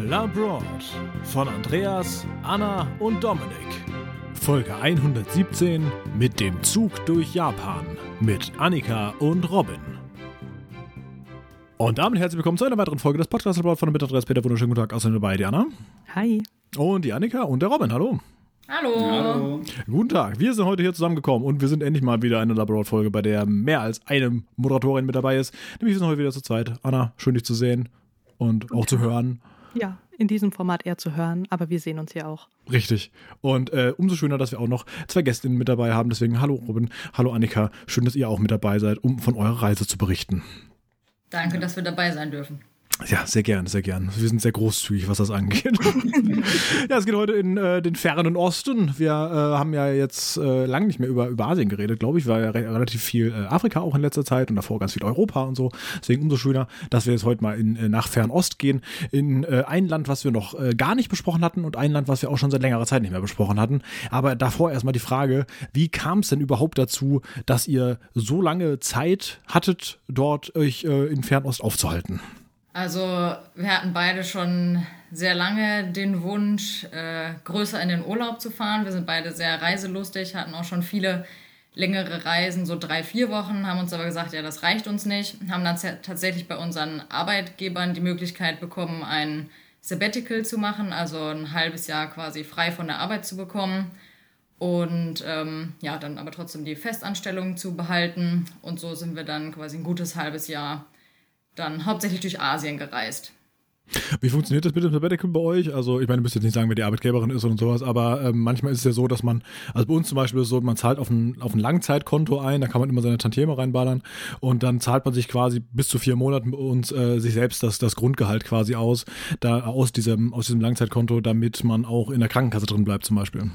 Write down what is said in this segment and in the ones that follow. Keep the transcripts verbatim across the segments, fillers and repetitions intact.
Labroad von Andreas, Anna und Dominik. Folge hundertsiebzehn mit dem Zug durch Japan mit Annika und Robin. Und damit herzlich willkommen zu einer weiteren Folge des Podcasts Labroad von dem Andreas. Peter, wunderschönen guten Tag. Außerdem dabei die Anna. Hi. Und die Annika und der Robin. Hallo. Hallo. Hallo. Guten Tag. Wir sind heute hier zusammengekommen und wir sind endlich mal wieder eine Labroad-Folge, bei der mehr als eine Moderatorin mit dabei ist. Nämlich wir sind heute wieder zu zweit. Anna, schön dich zu sehen und auch zu hören. Ja, in diesem Format eher zu hören, aber wir sehen uns hier auch. Richtig. Und äh, umso schöner, dass wir auch noch zwei Gästinnen mit dabei haben. Deswegen hallo Robin, hallo Annika. Schön, dass ihr auch mit dabei seid, um von eurer Reise zu berichten. Danke, dass wir dabei sein dürfen. Ja, sehr gern, sehr gern. Wir sind sehr großzügig, was das angeht. Ja, es geht heute in äh, den fernen Osten. Wir äh, haben ja jetzt äh, lange nicht mehr über, über Asien geredet, glaube ich. War ja re- relativ viel äh, Afrika auch in letzter Zeit und davor ganz viel Europa und so. Deswegen umso schöner, dass wir jetzt heute mal in, äh, nach Fernost gehen. In äh, ein Land, was wir noch äh, gar nicht besprochen hatten und ein Land, was wir auch schon seit längerer Zeit nicht mehr besprochen hatten. Aber davor erstmal die Frage, wie kam es denn überhaupt dazu, dass ihr so lange Zeit hattet, dort euch äh, in Fernost aufzuhalten? Also wir hatten beide schon sehr lange den Wunsch, äh, größer in den Urlaub zu fahren. Wir sind beide sehr reiselustig, hatten auch schon viele längere Reisen, so drei, vier Wochen, haben uns aber gesagt, ja, das reicht uns nicht. Haben dann z- tatsächlich bei unseren Arbeitgebern die Möglichkeit bekommen, ein Sabbatical zu machen, also ein halbes Jahr quasi frei von der Arbeit zu bekommen. Und ähm, ja, dann aber trotzdem die Festanstellung zu behalten. Und so sind wir dann quasi ein gutes halbes Jahr dann hauptsächlich durch Asien gereist. Wie funktioniert das mit dem Sabbatical bei euch? Also ich meine, du müsst jetzt nicht sagen, wer die Arbeitgeberin ist und sowas, aber ähm, manchmal ist es ja so, dass man, also bei uns zum Beispiel ist es so, man zahlt auf ein, auf ein Langzeitkonto ein, da kann man immer seine Tantieme reinballern und dann zahlt man sich quasi bis zu vier Monaten bei uns äh, sich selbst das, das Grundgehalt quasi aus, da aus diesem, aus diesem Langzeitkonto, damit man auch in der Krankenkasse drin bleibt zum Beispiel.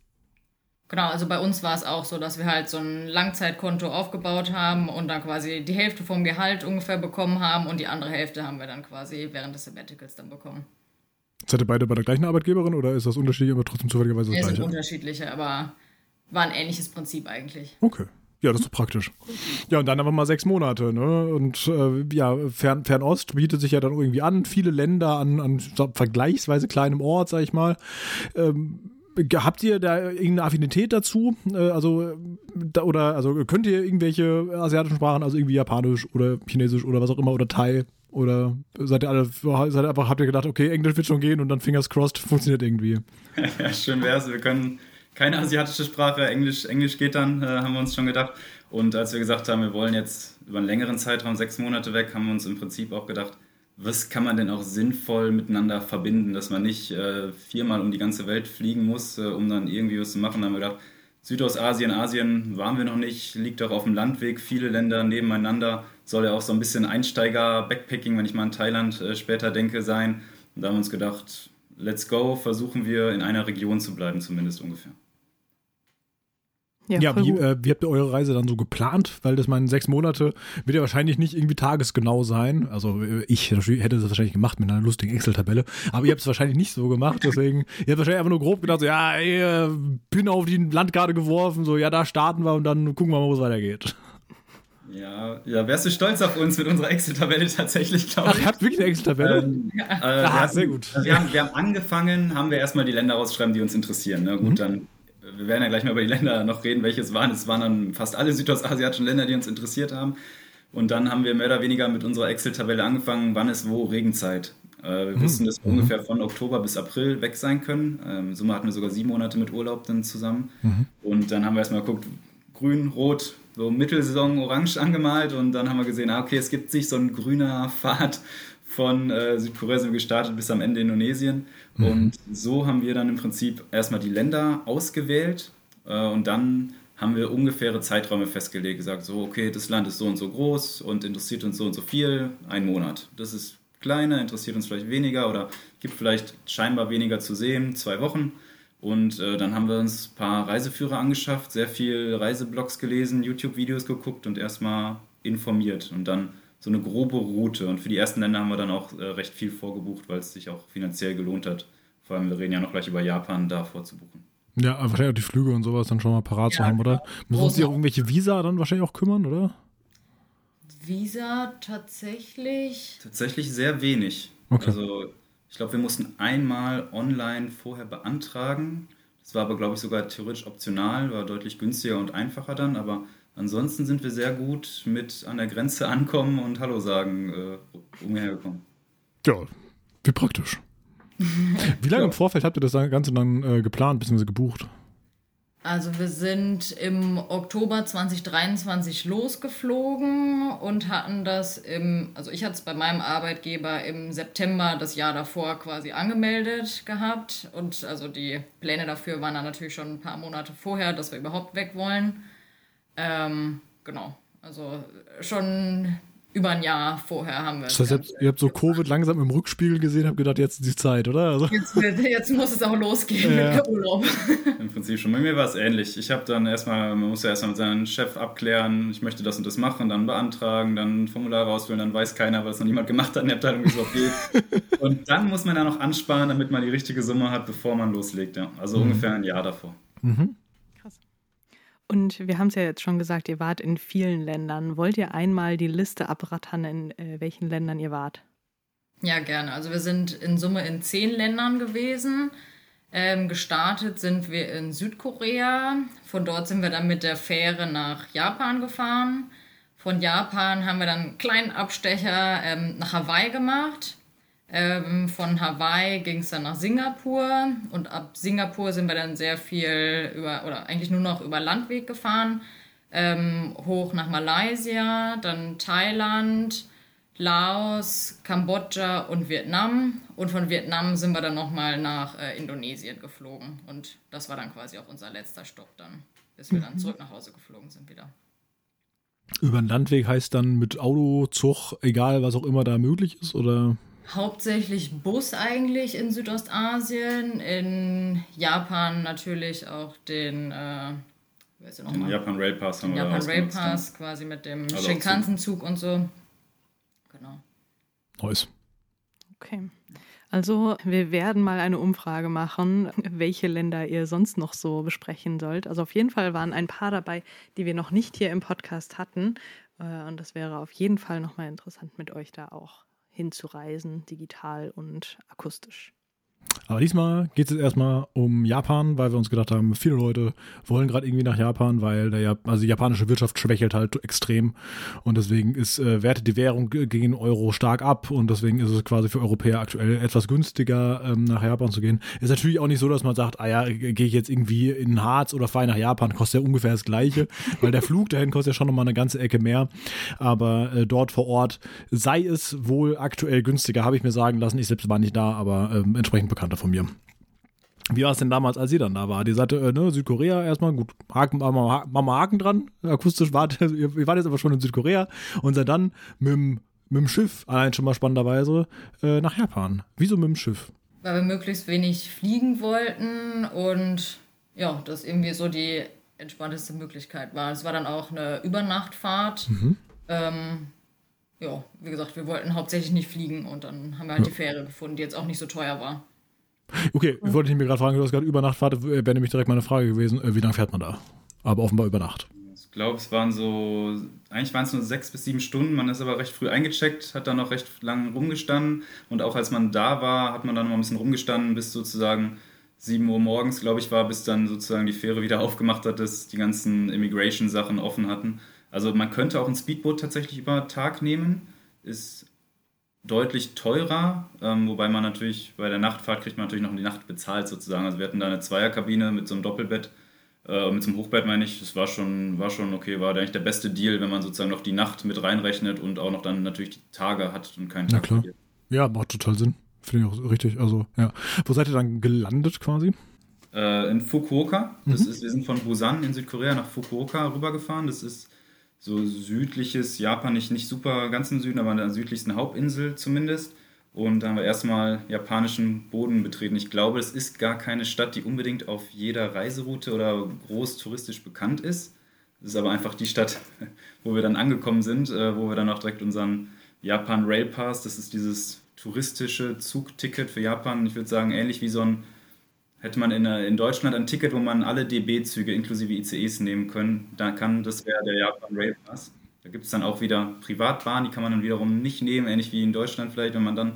Genau, also bei uns war es auch so, dass wir halt so ein Langzeitkonto aufgebaut haben und dann quasi die Hälfte vom Gehalt ungefähr bekommen haben und die andere Hälfte haben wir dann quasi während des Sabbaticals dann bekommen. Seid ihr beide bei der gleichen Arbeitgeberin oder ist das unterschiedlich, aber trotzdem zufälligerweise das Wir sind gleiche? unterschiedliche, aber war ein ähnliches Prinzip eigentlich. Okay. Ja, das ist praktisch. Ja, und dann aber mal sechs Monate, ne? Und äh, ja, Fern, Fernost bietet sich ja dann irgendwie an, viele Länder an, an vergleichsweise kleinem Ort, sag ich mal. Ähm, Habt ihr da irgendeine Affinität dazu? Also, da, oder also könnt ihr irgendwelche asiatischen Sprachen, also irgendwie Japanisch oder Chinesisch oder was auch immer oder Thai? Oder seid ihr alle, seid ihr einfach, habt ihr gedacht, okay, Englisch wird schon gehen und dann Fingers crossed, funktioniert irgendwie? Ja, schön wär's. Wir können keine asiatische Sprache, Englisch, Englisch geht dann, äh, haben wir uns schon gedacht. Und als wir gesagt haben, wir wollen jetzt über einen längeren Zeitraum, sechs Monate weg, haben wir uns im Prinzip auch gedacht, was kann man denn auch sinnvoll miteinander verbinden, dass man nicht äh, viermal um die ganze Welt fliegen muss, äh, um dann irgendwie was zu machen. Da haben wir gedacht, Südostasien, Asien waren wir noch nicht, liegt auch auf dem Landweg, viele Länder nebeneinander, soll ja auch so ein bisschen Einsteiger-Backpacking, wenn ich mal an Thailand äh, später denke, sein. Und da haben wir uns gedacht, let's go, versuchen wir in einer Region zu bleiben, zumindest ungefähr. Ja, ja wie, äh, wie habt ihr eure Reise dann so geplant? Weil das meinen sechs Monate wird ja wahrscheinlich nicht irgendwie tagesgenau sein. Also ich hätte das wahrscheinlich gemacht mit einer lustigen Excel-Tabelle, aber ihr habt es wahrscheinlich nicht so gemacht, deswegen, ihr habt wahrscheinlich einfach nur grob gedacht, so, ja, ey, bin auf die Landkarte geworfen, so, ja, da starten wir und dann gucken wir mal, wo es weitergeht. Ja, ja, wärst du stolz auf uns mit unserer Excel-Tabelle tatsächlich, glaube ich. Ach, ihr habt wirklich eine Excel-Tabelle? Ähm, äh, ah, wir sehr gut. Wir haben, wir haben angefangen, haben wir erstmal die Länder rausschreiben, die uns interessieren. Ne? Gut, mhm. dann wir werden ja gleich mal über die Länder noch reden, welche es waren. Es waren dann fast alle südostasiatischen Länder, die uns interessiert haben. Und dann haben wir mehr oder weniger mit unserer Excel-Tabelle angefangen, wann ist wo Regenzeit. Äh, wir mhm. wussten, dass wir mhm. ungefähr von Oktober bis April weg sein können. Ähm, Im Sommer hatten wir sogar sieben Monate mit Urlaub dann zusammen. Mhm. Und dann haben wir erstmal geguckt, grün, rot, so Mittelsaison orange angemalt. Und dann haben wir gesehen, ah, okay, es gibt sich so ein grüner Pfad von äh, Südkorea sind wir gestartet bis am Ende Indonesien. Mhm. Und so haben wir dann im Prinzip erstmal die Länder ausgewählt äh, und dann haben wir ungefähre Zeiträume festgelegt, gesagt, so okay, das Land ist so und so groß und interessiert uns so und so viel, ein Monat. Das ist kleiner, interessiert uns vielleicht weniger oder gibt vielleicht scheinbar weniger zu sehen, zwei Wochen. Und äh, dann haben wir uns ein paar Reiseführer angeschafft, sehr viel Reiseblogs gelesen, YouTube-Videos geguckt und erstmal informiert und dann so eine grobe Route. Und für die ersten Länder haben wir dann auch äh, recht viel vorgebucht, weil es sich auch finanziell gelohnt hat. Vor allem, wir reden ja noch gleich über Japan, da vorzubuchen. Ja, wahrscheinlich auch die Flüge und sowas dann schon mal parat ja, zu haben, oder? Muss uns die auch irgendwelche Visa dann wahrscheinlich auch kümmern, oder? Visa tatsächlich? Tatsächlich sehr wenig. Okay. Also Ich glaube, wir mussten einmal online vorher beantragen. Das war aber, glaube ich, sogar theoretisch optional, war deutlich günstiger und einfacher dann. Aber ansonsten sind wir sehr gut mit an der Grenze ankommen und Hallo sagen äh, umhergekommen. Ja, wie praktisch. Wie lange ja. im Vorfeld habt ihr das Ganze dann äh, geplant bzw. gebucht? Also wir sind im Oktober zwanzig dreiundzwanzig losgeflogen und hatten das im, also ich hatte es bei meinem Arbeitgeber im September das Jahr davor quasi angemeldet gehabt und also die Pläne dafür waren dann natürlich schon ein paar Monate vorher, dass wir überhaupt weg wollen. Ähm, genau, also schon über ein Jahr vorher haben wir es. Das heißt, ihr habt so Covid langsam im Rückspiegel gesehen, habt gedacht, jetzt ist die Zeit, oder? Also jetzt, jetzt muss es auch losgehen ja. mit dem Urlaub. Im Prinzip schon. Bei mir war es ähnlich. Ich habe dann erstmal, man muss ja erstmal mit seinem Chef abklären, ich möchte das und das machen, dann beantragen, dann ein Formular rausfüllen, dann weiß keiner, weil es noch niemand gemacht hat in der Abteilung, wie es auch geht. Und dann muss man ja noch ansparen, damit man die richtige Summe hat, bevor man loslegt. Ja. Also mhm. ungefähr ein Jahr davor. Mhm. Und wir haben es ja jetzt schon gesagt, ihr wart in vielen Ländern. Wollt ihr einmal die Liste abrattern, in äh, welchen Ländern ihr wart? Ja, gerne. Also wir sind in Summe in zehn Ländern gewesen. Ähm, gestartet sind wir in Südkorea. Von dort sind wir dann mit der Fähre nach Japan gefahren. Von Japan haben wir dann einen kleinen Abstecher ähm, nach Hawaii gemacht. Ähm, von Hawaii ging es dann nach Singapur und ab Singapur sind wir dann sehr viel über, oder eigentlich nur noch über Landweg gefahren, ähm, hoch nach Malaysia, dann Thailand, Laos, Kambodscha und Vietnam und von Vietnam sind wir dann nochmal nach äh, Indonesien geflogen und das war dann quasi auch unser letzter Stopp dann, bis wir dann zurück nach Hause geflogen sind wieder. Über den Landweg heißt dann mit Auto, Zug, egal was auch immer da möglich ist, oder? Hauptsächlich Bus eigentlich in Südostasien, in Japan natürlich auch den, äh, wer ist der nochmal? Den Japan Rail Pass haben den wir Japan Rail ausgenutzt, Pass, ja. quasi mit dem Also Shinkansen-Zug und so. Genau. Nice. Okay. Also wir werden mal eine Umfrage machen, welche Länder ihr sonst noch so besprechen sollt. Also auf jeden Fall waren ein paar dabei, die wir noch nicht hier im Podcast hatten. Und das wäre auf jeden Fall nochmal interessant, mit euch da auch hinzureisen, digital und akustisch. Aber diesmal geht es jetzt erstmal um Japan, weil wir uns gedacht haben, viele Leute wollen gerade irgendwie nach Japan, weil der Jap- also die japanische Wirtschaft schwächelt halt extrem und deswegen ist äh, wertet die Währung gegen den Euro stark ab und deswegen ist es quasi für Europäer aktuell etwas günstiger, ähm, nach Japan zu gehen. Ist natürlich auch nicht so, dass man sagt, ah ja, gehe ich jetzt irgendwie in den Harz oder fahre nach Japan, kostet ja ungefähr das Gleiche, weil der Flug dahin kostet ja schon nochmal eine ganze Ecke mehr, aber äh, dort vor Ort sei es wohl aktuell günstiger, habe ich mir sagen lassen. Ich selbst war nicht da, aber ähm, entsprechend Bekannter von mir. Wie war es denn damals, als ihr dann da war? Die sagte, äh, ne, Südkorea erstmal, gut, Haken, machen wir Haken, Haken dran, akustisch wart, ihr, ihr wart jetzt aber schon in Südkorea und seid dann mit dem, mit dem Schiff, allein schon mal spannenderweise, äh, nach Japan. Wieso mit dem Schiff? Weil wir möglichst wenig fliegen wollten und ja, das irgendwie so die entspannteste Möglichkeit war. Es war dann auch eine Übernachtfahrt. Mhm. Ähm, ja, wie gesagt, wir wollten hauptsächlich nicht fliegen und dann haben wir halt ja. die Fähre gefunden, die jetzt auch nicht so teuer war. Okay, ich wollte mich gerade fragen, du hast gerade über Nacht Fahrt, wäre nämlich direkt meine Frage gewesen, wie lange fährt man da? Aber offenbar über Nacht. Ich glaube, es waren so, eigentlich waren es nur sechs bis sieben Stunden, man ist aber recht früh eingecheckt, hat dann noch recht lange rumgestanden und auch als man da war, hat man dann noch ein bisschen rumgestanden, bis sozusagen sieben Uhr morgens, glaube ich, war, bis dann sozusagen die Fähre wieder aufgemacht hat, dass die ganzen Immigration-Sachen offen hatten. Also man könnte auch ein Speedboot tatsächlich über Tag nehmen, ist deutlich teurer, ähm, wobei man natürlich bei der Nachtfahrt kriegt man natürlich noch die Nacht bezahlt sozusagen. Also wir hatten da eine Zweierkabine mit so einem Doppelbett, äh, mit so einem Hochbett meine ich, das war schon, war schon okay, war eigentlich der beste Deal, wenn man sozusagen noch die Nacht mit reinrechnet und auch noch dann natürlich die Tage hat und keinen Tag. Na klar. Ja, macht total Sinn. Finde ich auch richtig. Also, ja. Wo seid ihr dann gelandet quasi? Äh, in Fukuoka. Das mhm. ist, wir sind von Busan in Südkorea nach Fukuoka rübergefahren. Das ist so südliches Japan, nicht, nicht super ganz im Süden, aber an der südlichsten Hauptinsel zumindest. Und da haben wir erstmal japanischen Boden betreten. Ich glaube, es ist gar keine Stadt, die unbedingt auf jeder Reiseroute oder groß touristisch bekannt ist. Es ist aber einfach die Stadt, wo wir dann angekommen sind, wo wir dann auch direkt unseren Japan Rail Pass, das ist dieses touristische Zugticket für Japan. Ich würde sagen, ähnlich wie so ein, hätte man in, in Deutschland ein Ticket, wo man alle D B-Züge inklusive I C Es nehmen können, da kann, das wäre der Japan Rail Pass. Da gibt es dann auch wieder Privatbahnen, die kann man dann wiederum nicht nehmen, ähnlich wie in Deutschland vielleicht, wenn man dann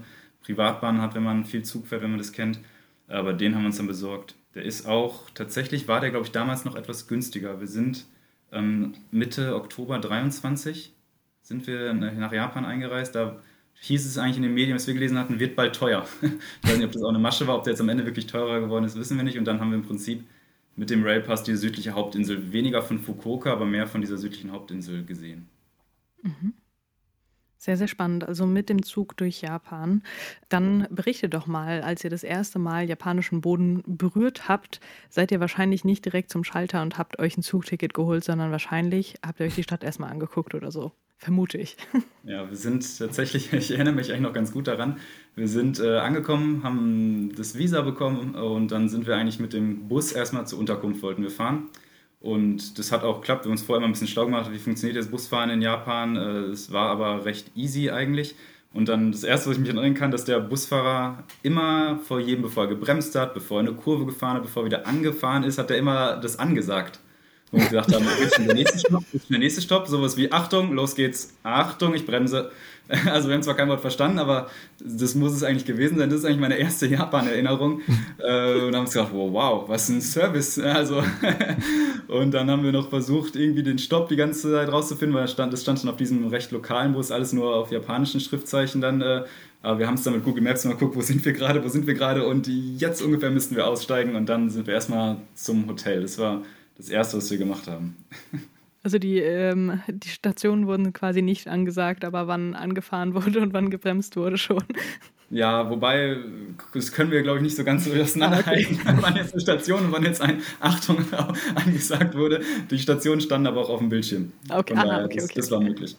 Privatbahn hat, wenn man viel Zug fährt, wenn man das kennt. Aber den haben wir uns dann besorgt. Der ist auch, tatsächlich war der, glaube ich, damals noch etwas günstiger. Wir sind ähm, Mitte Oktober dreiundzwanzig sind wir nach Japan eingereist. Da hieß es eigentlich in den Medien, was wir gelesen hatten, wird bald teuer. Ich weiß nicht, ob das auch eine Masche war, ob der jetzt am Ende wirklich teurer geworden ist, wissen wir nicht. Und dann haben wir im Prinzip mit dem Railpass die südliche Hauptinsel, weniger von Fukuoka, aber mehr von dieser südlichen Hauptinsel gesehen. Mhm. Sehr, sehr spannend. Also mit dem Zug durch Japan. Dann berichtet doch mal, als ihr das erste Mal japanischen Boden berührt habt, seid ihr wahrscheinlich nicht direkt zum Schalter und habt euch ein Zugticket geholt, sondern wahrscheinlich habt ihr euch die Stadt erstmal angeguckt oder so. Vermute ich. Ja, wir sind tatsächlich, ich erinnere mich eigentlich noch ganz gut daran, wir sind äh, angekommen, haben das Visa bekommen und dann sind wir eigentlich mit dem Bus erstmal zur Unterkunft wollten wir fahren. Und das hat auch geklappt. Wir haben uns vorher immer ein bisschen schlau gemacht, wie funktioniert das Busfahren in Japan. Es war aber recht easy eigentlich. Und dann das Erste, was ich mich erinnern kann, dass der Busfahrer immer vor jedem, bevor er gebremst hat, bevor er eine Kurve gefahren hat, bevor er wieder angefahren ist, hat er immer das angesagt. Und wir gesagt haben, jetzt der nächste Stopp, jetzt der nächste Stopp, sowas wie Achtung, los geht's, Achtung, ich bremse. Also wir haben zwar kein Wort verstanden, aber das muss es eigentlich gewesen sein. Das ist eigentlich meine erste Japan-Erinnerung. äh, und haben uns gedacht, wow, wow, was ein Service. Also und dann haben wir noch versucht, irgendwie den Stopp die ganze Zeit rauszufinden, weil das stand, das stand schon auf diesem recht lokalen Bus, alles nur auf japanischen Schriftzeichen dann. Äh, aber wir haben es dann mit Google Maps mal geguckt, wo sind wir gerade, wo sind wir gerade und jetzt ungefähr müssten wir aussteigen und dann sind wir erstmal zum Hotel. Das war das Erste, was wir gemacht haben. Also die, ähm, die Stationen wurden quasi nicht angesagt, aber wann angefahren wurde und wann gebremst wurde schon. Ja, wobei, das können wir, glaube ich, nicht so ganz so auseinanderhalten, okay. Wann jetzt eine Station und wann jetzt ein Achtung angesagt wurde. Die Stationen standen aber auch auf dem Bildschirm. Okay, daher, ah, okay, das, okay. Das war okay. möglich.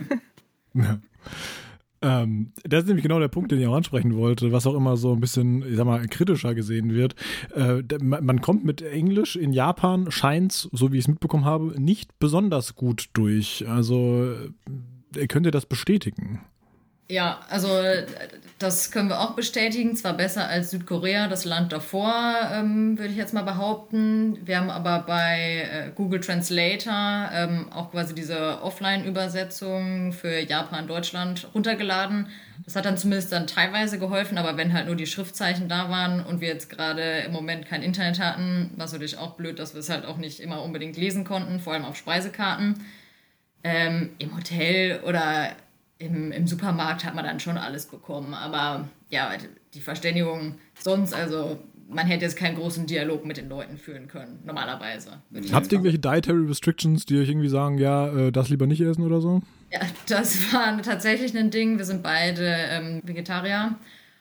Ja. Ähm, das ist nämlich genau der Punkt, den ich auch ansprechen wollte, was auch immer so ein bisschen, ich sag mal, kritischer gesehen wird. Äh, man, man kommt mit Englisch in Japan, scheint's, so wie ich es mitbekommen habe, nicht besonders gut durch. Also könnt ihr das bestätigen? Ja, also das können wir auch bestätigen. Zwar besser als Südkorea, das Land davor, ähm, würde ich jetzt mal behaupten. Wir haben aber bei äh, Google Translator ähm, auch quasi diese Offline-Übersetzung für Japan, Deutschland runtergeladen. Das hat dann zumindest dann teilweise geholfen, aber wenn halt nur die Schriftzeichen da waren und wir jetzt gerade im Moment kein Internet hatten, war es natürlich auch blöd, dass wir es halt auch nicht immer unbedingt lesen konnten, vor allem auf Speisekarten. Ähm, im Hotel oder Im, Im Supermarkt hat man dann schon alles bekommen, aber ja, die Verständigung sonst, also man hätte jetzt keinen großen Dialog mit den Leuten führen können, normalerweise. Habt ihr irgendwelche Dietary Restrictions, die euch irgendwie sagen, ja, das lieber nicht essen oder so? Ja, das war tatsächlich ein Ding. Wir sind beide ähm, Vegetarier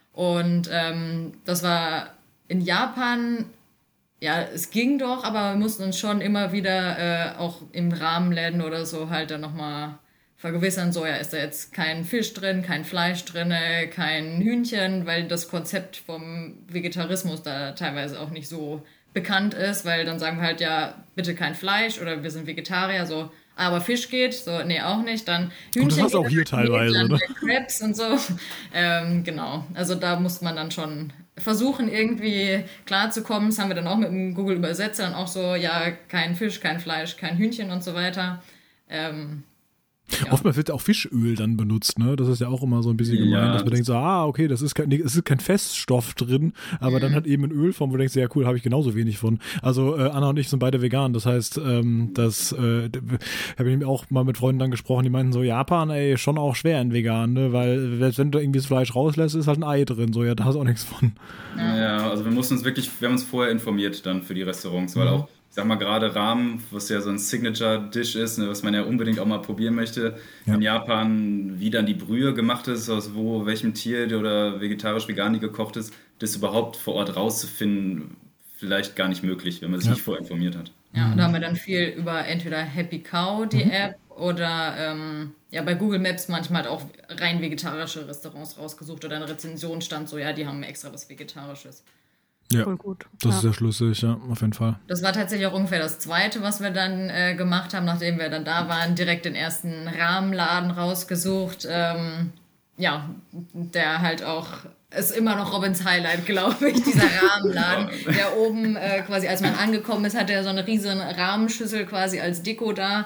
und ähm, das war in Japan, ja, es ging doch, aber wir mussten uns schon immer wieder äh, auch im Rahmenläden oder so halt dann nochmal vergewissern, so, ja, ist da jetzt kein Fisch drin, kein Fleisch drin, kein Hühnchen, weil das Konzept vom Vegetarismus da teilweise auch nicht so bekannt ist, weil dann sagen wir halt, ja, bitte kein Fleisch oder wir sind Vegetarier, so, aber Fisch geht, so, nee, auch nicht, dann Hühnchen. Und das hast auch hier teilweise, dann ne? Crabs und so, ähm, genau, also da muss man dann schon versuchen, irgendwie klarzukommen, das haben wir dann auch mit dem Google-Übersetzer dann auch so, ja, kein Fisch, kein Fleisch, kein Hühnchen und so weiter, ähm, ja. Oftmals wird auch Fischöl dann benutzt, ne? Das ist ja auch immer so ein bisschen gemein, ja, dass man denkt so, ah, okay, das ist kein, nee, es ist kein Feststoff drin, aber mhm. dann hat eben ein Ölform, wo du denkst, ja cool, habe ich genauso wenig von. Also äh, Anna und ich sind beide vegan, das heißt, ähm, das äh, habe ich auch mal mit Freunden dann gesprochen, die meinten so, Japan, ey, schon auch schwer in vegan, ne? Weil wenn du irgendwie das Fleisch rauslässt, ist halt ein Ei drin, so, ja, da hast du auch nichts von. Ja, also wir mussten uns wirklich, wir haben uns vorher informiert dann für die Restaurants, weil mhm. auch ich sag mal gerade Ramen, was ja so ein Signature-Dish ist, ne, was man ja unbedingt auch mal probieren möchte. Ja. In Japan, wie dann die Brühe gemacht ist, aus wo, welchem Tier oder vegetarisch-vegan die gekocht ist, das überhaupt vor Ort rauszufinden, vielleicht gar nicht möglich, wenn man sich ja. nicht vorher informiert hat. Ja, und da haben wir dann viel über entweder Happy Cow, die mhm. App, oder ähm, ja, bei Google Maps manchmal halt auch rein vegetarische Restaurants rausgesucht oder eine Rezension stand so, ja, die haben extra was Vegetarisches. Ja, voll gut. Das ja. ist sehr schlüssig, ja, auf jeden Fall. Das war tatsächlich auch ungefähr das Zweite, was wir dann äh, gemacht haben, nachdem wir dann da waren, direkt den ersten Rahmenladen rausgesucht. Ähm, ja, der halt auch, ist immer noch Robins Highlight, glaube ich, dieser Rahmenladen. Der oben äh, quasi, als man angekommen ist, hatte er so eine riesen Rahmenschüssel quasi als Deko da.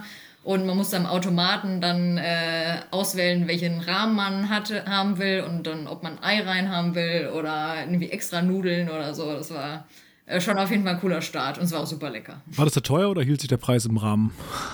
und man musste am Automaten dann äh, auswählen, welchen Rahmen man hatte, haben will und dann, ob man Ei rein haben will oder irgendwie extra Nudeln oder so. Das war äh, schon auf jeden Fall ein cooler Start und es war auch super lecker. War das da teuer oder hielt sich der Preis im Rahmen?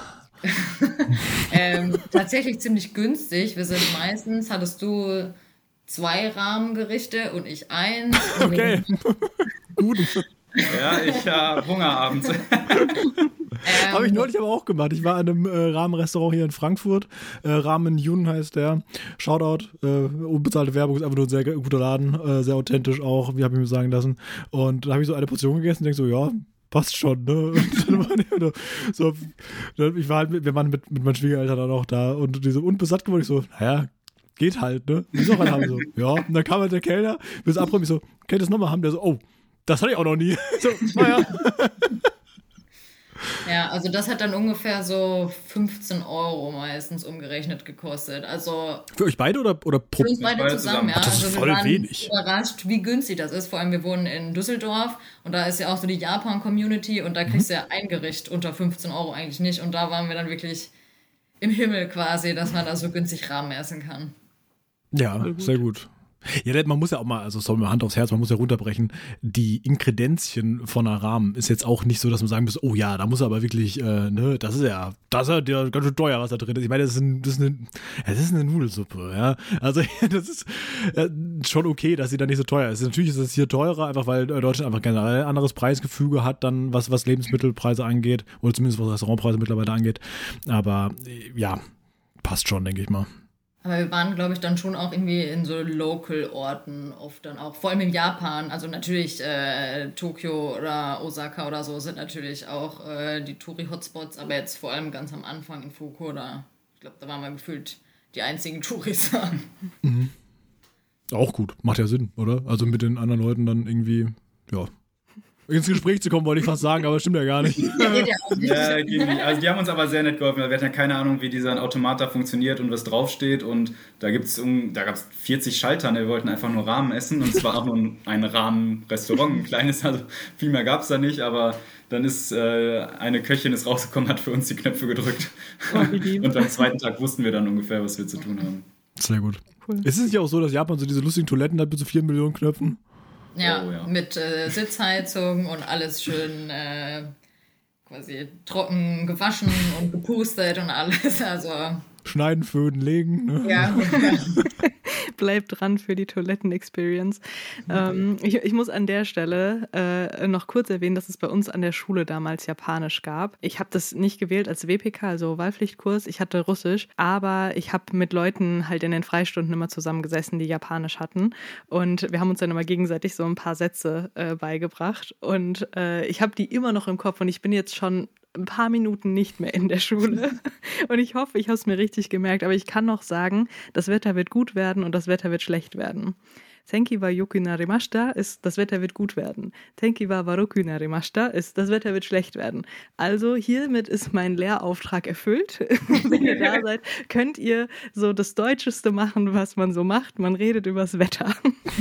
ähm, tatsächlich ziemlich günstig. Wir sind meistens, hattest du zwei Rahmengerichte und ich eins. Okay, gut. Ja, ich habe Hunger abends. Ähm, Habe ich neulich aber auch gemacht. Ich war in einem äh, Rahmenrestaurant hier in Frankfurt. Äh, Ramen Yun heißt der. Shoutout. Äh, unbezahlte Werbung, ist einfach nur ein sehr guter Laden. Äh, sehr authentisch auch, wie habe ich mir sagen lassen. Und da habe ich so eine Portion gegessen und denke so, ja, passt schon, ne? Und dann war die, so, ich war halt, mit, wir waren mit, mit meinen Schwiegereltern dann auch da und die so unbesatt geworden. Ich so, naja, geht halt, ne? Wie soll man haben? So, ja. Und dann kam halt der Kellner, bis abräumen, ich so, kann ich das nochmal haben? Der so, oh, das hatte ich auch noch nie. So, naja. Ja, also das hat dann ungefähr so fünfzehn Euro meistens umgerechnet gekostet. Also Für euch beide oder, oder pro? für uns beide beide zusammen, zusammen. ja. Ach, das ist also voll wir waren wenig. überrascht, wie günstig das ist. Vor allem, wir wohnen in Düsseldorf und da ist ja auch so die Japan-Community und da kriegst du ja ein Gericht unter fünfzehn Euro eigentlich nicht. Und da waren wir dann wirklich im Himmel quasi, dass man da so günstig Rahmen essen kann. Ja, sehr gut. Ja, man muss ja auch mal, also sorry, mal Hand aufs Herz, man muss ja runterbrechen, die Inkredenzien von einer Rahmen ist jetzt auch nicht so, dass man sagen muss, oh ja, da muss er aber wirklich, äh, ne, das ist ja, das ist ja ganz schön teuer, was da drin ist. Ich meine, das ist, ein, das ist, eine, das ist eine Nudelsuppe, ja. Also das ist äh, schon okay, dass sie dann nicht so teuer ist. Natürlich ist es hier teurer, einfach weil Deutschland einfach kein anderes Preisgefüge hat, dann was, was Lebensmittelpreise angeht, oder zumindest was Restaurantpreise mittlerweile angeht. Aber äh, ja, passt schon, denke ich mal. Aber wir waren, glaube ich, dann schon auch irgendwie in so Local-Orten oft dann auch, vor allem in Japan. Also natürlich äh, Tokio oder Osaka oder so sind natürlich auch äh, die Touri-Hotspots, aber jetzt vor allem ganz am Anfang in Fukuoka, ich glaube, da waren wir gefühlt die einzigen Touris. Mhm. Auch gut, macht ja Sinn, oder? Also mit den anderen Leuten dann irgendwie, ja, ins Gespräch zu kommen, wollte ich fast sagen, aber stimmt ja gar nicht. Ja, irgendwie. Also die haben uns aber sehr nett geholfen. Wir hatten ja keine Ahnung, wie dieser Automat da funktioniert und was draufsteht. Und da gibt's um, da gab es vierzig Schalter. Wir wollten einfach nur Rahmen essen und es war auch nur ein Rahmenrestaurant, ein kleines. Also viel mehr gab es da nicht, aber dann ist äh, eine Köchin ist rausgekommen, hat für uns die Knöpfe gedrückt. Und am zweiten Tag wussten wir dann ungefähr, was wir zu tun haben. Sehr gut. Cool. Ist es nicht auch so, dass Japan so diese lustigen Toiletten hat mit so vier Millionen Knöpfen? Ja, oh, ja. mit äh, Sitzheizung und alles schön äh, quasi trocken gewaschen und gepustet und alles. Also Schneiden, föhnen, legen. Ne? ja. Bleibt dran für die Toiletten-Experience. Ähm, ich, ich muss an der Stelle äh, noch kurz erwähnen, dass es bei uns an der Schule damals Japanisch gab. Ich habe das nicht gewählt als W P K, also Wahlpflichtkurs. Ich hatte Russisch, aber ich habe mit Leuten halt in den Freistunden immer zusammengesessen, die Japanisch hatten. Und wir haben uns dann immer gegenseitig so ein paar Sätze äh, beigebracht. Und äh, ich habe die immer noch im Kopf und ich bin jetzt schon ein paar Minuten nicht mehr in der Schule. Und ich hoffe, ich habe es mir richtig gemerkt. Aber ich kann noch sagen, das Wetter wird gut werden und das Wetter wird schlecht werden. Tenki wa yoku narimashita ist, das Wetter wird gut werden. Tenki wa waroku narimashita ist, das Wetter wird schlecht werden. Also hiermit ist mein Lehrauftrag erfüllt. Wenn ihr da seid, könnt ihr so das Deutscheste machen, was man so macht. Man redet übers Wetter.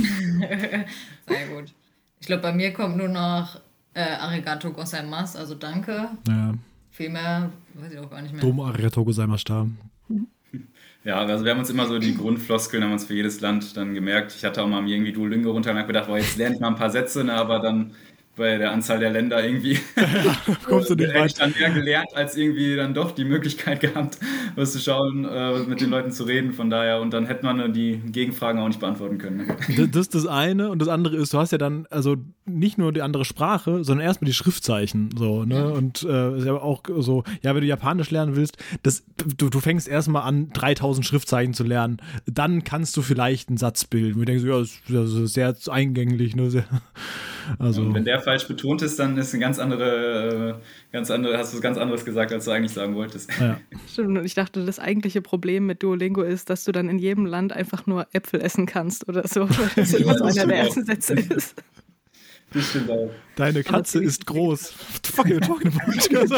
Sehr gut. Ich glaube, bei mir kommt nur noch Äh, Arigato gozaimasu, also danke. Ja. Viel mehr weiß ich auch gar nicht mehr. Domo arigatou gozaimashita. Ja, also wir haben uns immer so die Grundfloskeln, haben uns für jedes Land dann gemerkt. Ich hatte auch mal irgendwie Duolingo runter und habe gedacht, boah, jetzt lerne ich mal ein paar Sätze, ne, aber dann bei der Anzahl der Länder irgendwie Kommst du nicht hätte ich weit. dann mehr gelernt, als irgendwie dann doch die Möglichkeit gehabt, was zu schauen, äh, mit den Leuten zu reden. Von daher, und dann hätte man die Gegenfragen auch nicht beantworten können. Ne? Das, das ist das eine und das andere ist, du hast ja dann also nicht nur die andere Sprache, sondern erstmal die Schriftzeichen so, ne? Und äh, ist ja auch so, ja, wenn du Japanisch lernen willst, das, du, du fängst erstmal an, dreitausend Schriftzeichen zu lernen, dann kannst du vielleicht einen Satz bilden. Wir denken so, ja, das ist, das ist sehr eingänglich, ne? Sehr, also Und wenn der falsch betont ist, dann ist eine ganz andere, äh, ganz andere, hast du was ganz anderes gesagt, als du eigentlich sagen wolltest. ja. Stimmt, und ich dachte, das eigentliche Problem mit Duolingo ist, dass du dann in jedem Land einfach nur Äpfel essen kannst oder so, weil das Ja, immer so das einer der stimmt ersten Sätze ist. Das stimmt auch. Deine Katze Aber ist groß. What the fuck are you talking about? Also,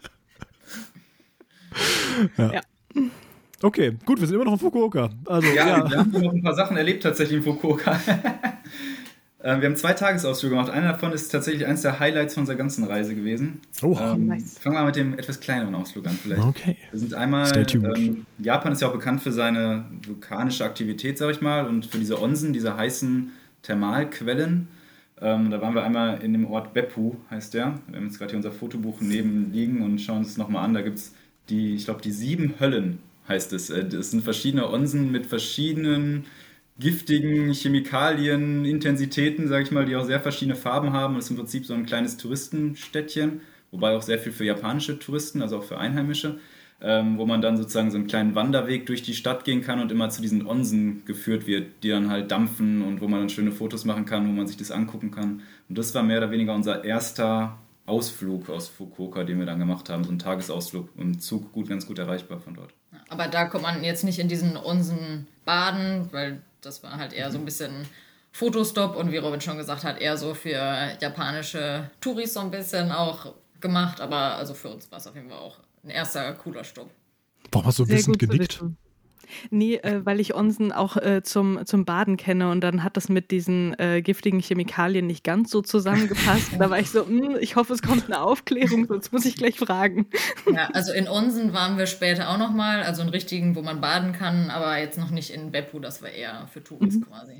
ja. Ja. Okay, gut, wir sind immer noch in Fukuoka. Also, Ja, ja. wir haben noch ein paar Sachen erlebt tatsächlich in Fukuoka. Äh, wir haben zwei Tagesausflüge gemacht. Einer davon ist tatsächlich eines der Highlights von unserer ganzen Reise gewesen. Oh, ähm, nice. Fangen wir mal mit dem etwas kleineren Ausflug an vielleicht. Okay. Wir sind einmal, Stay tuned. ähm, Japan ist ja auch bekannt für seine vulkanische Aktivität, sag ich mal, und für diese Onsen, diese heißen Thermalquellen. Ähm, da waren wir einmal in dem Ort Beppu, heißt der. Wir haben jetzt gerade hier unser Fotobuch neben liegen und schauen uns das nochmal an. Da gibt es die, ich glaube, die sieben Höllen heißt es. Das sind verschiedene Onsen mit verschiedenen giftigen Chemikalien, Intensitäten, sage ich mal, die auch sehr verschiedene Farben haben. Das ist im Prinzip so ein kleines Touristenstädtchen, wobei auch sehr viel für japanische Touristen, also auch für Einheimische, ähm, wo man dann sozusagen so einen kleinen Wanderweg durch die Stadt gehen kann und immer zu diesen Onsen geführt wird, die dann halt dampfen und wo man dann schöne Fotos machen kann, wo man sich das angucken kann. Und das war mehr oder weniger unser erster Ausflug aus Fukuoka, den wir dann gemacht haben, so ein Tagesausflug im Zug, gut, ganz gut erreichbar von dort. Aber da kommt man jetzt nicht in diesen Onsen baden, weil das war halt eher so ein bisschen Fotostop und wie Robin schon gesagt hat, eher so für japanische Touris so ein bisschen auch gemacht, aber also für uns war es auf jeden Fall auch ein erster cooler Stopp. Warum hast du so Sehr wissend gut zu genickt? wissen. Nee, äh, weil ich Onsen auch äh, zum, zum Baden kenne und dann hat das mit diesen äh, giftigen Chemikalien nicht ganz so zusammengepasst. Da war ich so, mh, ich hoffe, es kommt eine Aufklärung, sonst muss ich gleich fragen. Ja, also in Onsen waren wir später auch nochmal, also in richtigen, wo man baden kann, aber jetzt noch nicht in Beppu, das war eher für Touris mhm. quasi.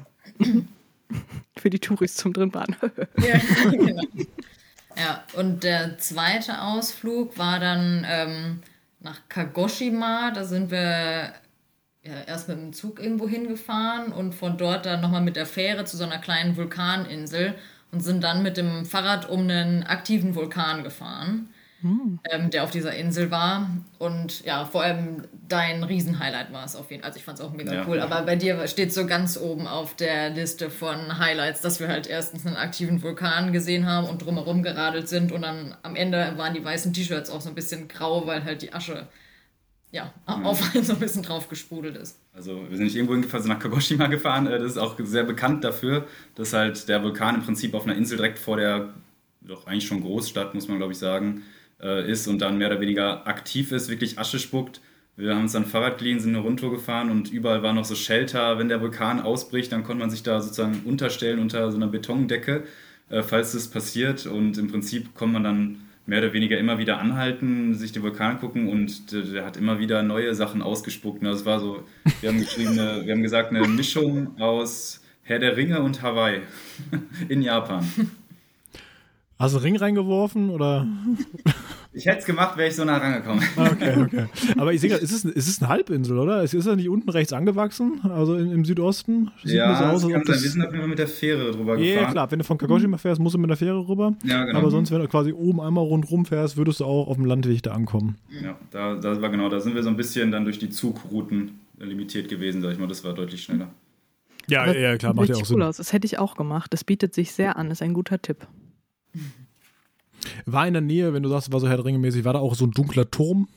Für die Touris zum Drinbaden. Ja, genau. Ja, und der zweite Ausflug war dann ähm, nach Kagoshima, da sind wir ja, erst mit dem Zug irgendwo hingefahren und von dort dann nochmal mit der Fähre zu so einer kleinen Vulkaninsel und sind dann mit dem Fahrrad um einen aktiven Vulkan gefahren, hm. ähm, der auf dieser Insel war. Und ja, vor allem dein Riesenhighlight war es auf jeden Fall. Also ich fand es auch mega ja. cool, aber bei dir steht so ganz oben auf der Liste von Highlights, dass wir halt erstens einen aktiven Vulkan gesehen haben und drumherum geradelt sind und dann am Ende waren die weißen T-Shirts auch so ein bisschen grau, weil halt die Asche ja, auf einen so ein bisschen drauf gesprudelt ist. Also wir sind nicht irgendwo hingefahren, sind nach Kagoshima gefahren. Das ist auch sehr bekannt dafür, dass halt der Vulkan im Prinzip auf einer Insel direkt vor der, doch eigentlich schon Großstadt, muss man glaube ich sagen, ist und dann mehr oder weniger aktiv ist, wirklich Asche spuckt. Wir haben uns dann Fahrrad geliehen, sind eine Rundtour gefahren und überall war noch so Shelter. Wenn der Vulkan ausbricht, dann konnte man sich da sozusagen unterstellen unter so einer Betondecke, falls das passiert. Und im Prinzip kommt man dann mehr oder weniger immer wieder anhalten, sich den Vulkan gucken und der, der hat immer wieder neue Sachen ausgespuckt. Das war so, wir haben geschrieben, eine, wir haben gesagt, eine Mischung aus Herr der Ringe und Hawaii in Japan. Hast du einen Ring reingeworfen oder? Ich hätte es gemacht, wäre ich so nah rangekommen. Okay, okay. Aber ich sehe gerade, ist es, ist es eine Halbinsel, oder? Ist, ist er nicht unten rechts angewachsen? Also in, im Südosten? Sieht ja, so aus, das kann das sein. Wir sind auf jeden Fall mit der Fähre drüber ja, gefahren. Ja, klar. Wenn du von Kagoshima fährst, musst du mit der Fähre rüber. Ja, genau. Aber sonst, wenn du quasi oben einmal rundrum fährst, würdest du auch auf dem Landweg da ankommen. Ja, da, da war genau, da sind wir so ein bisschen dann durch die Zugrouten limitiert gewesen, sag ich mal. Das war deutlich schneller. Ja, aber ja, klar, macht ja auch Sinn. Cool aus. Das hätte ich auch gemacht. Das bietet sich sehr an. Das ist ein guter Tipp. War in der Nähe, wenn du sagst, war so Herr der Ringe mäßig, war da auch so ein dunkler Turm?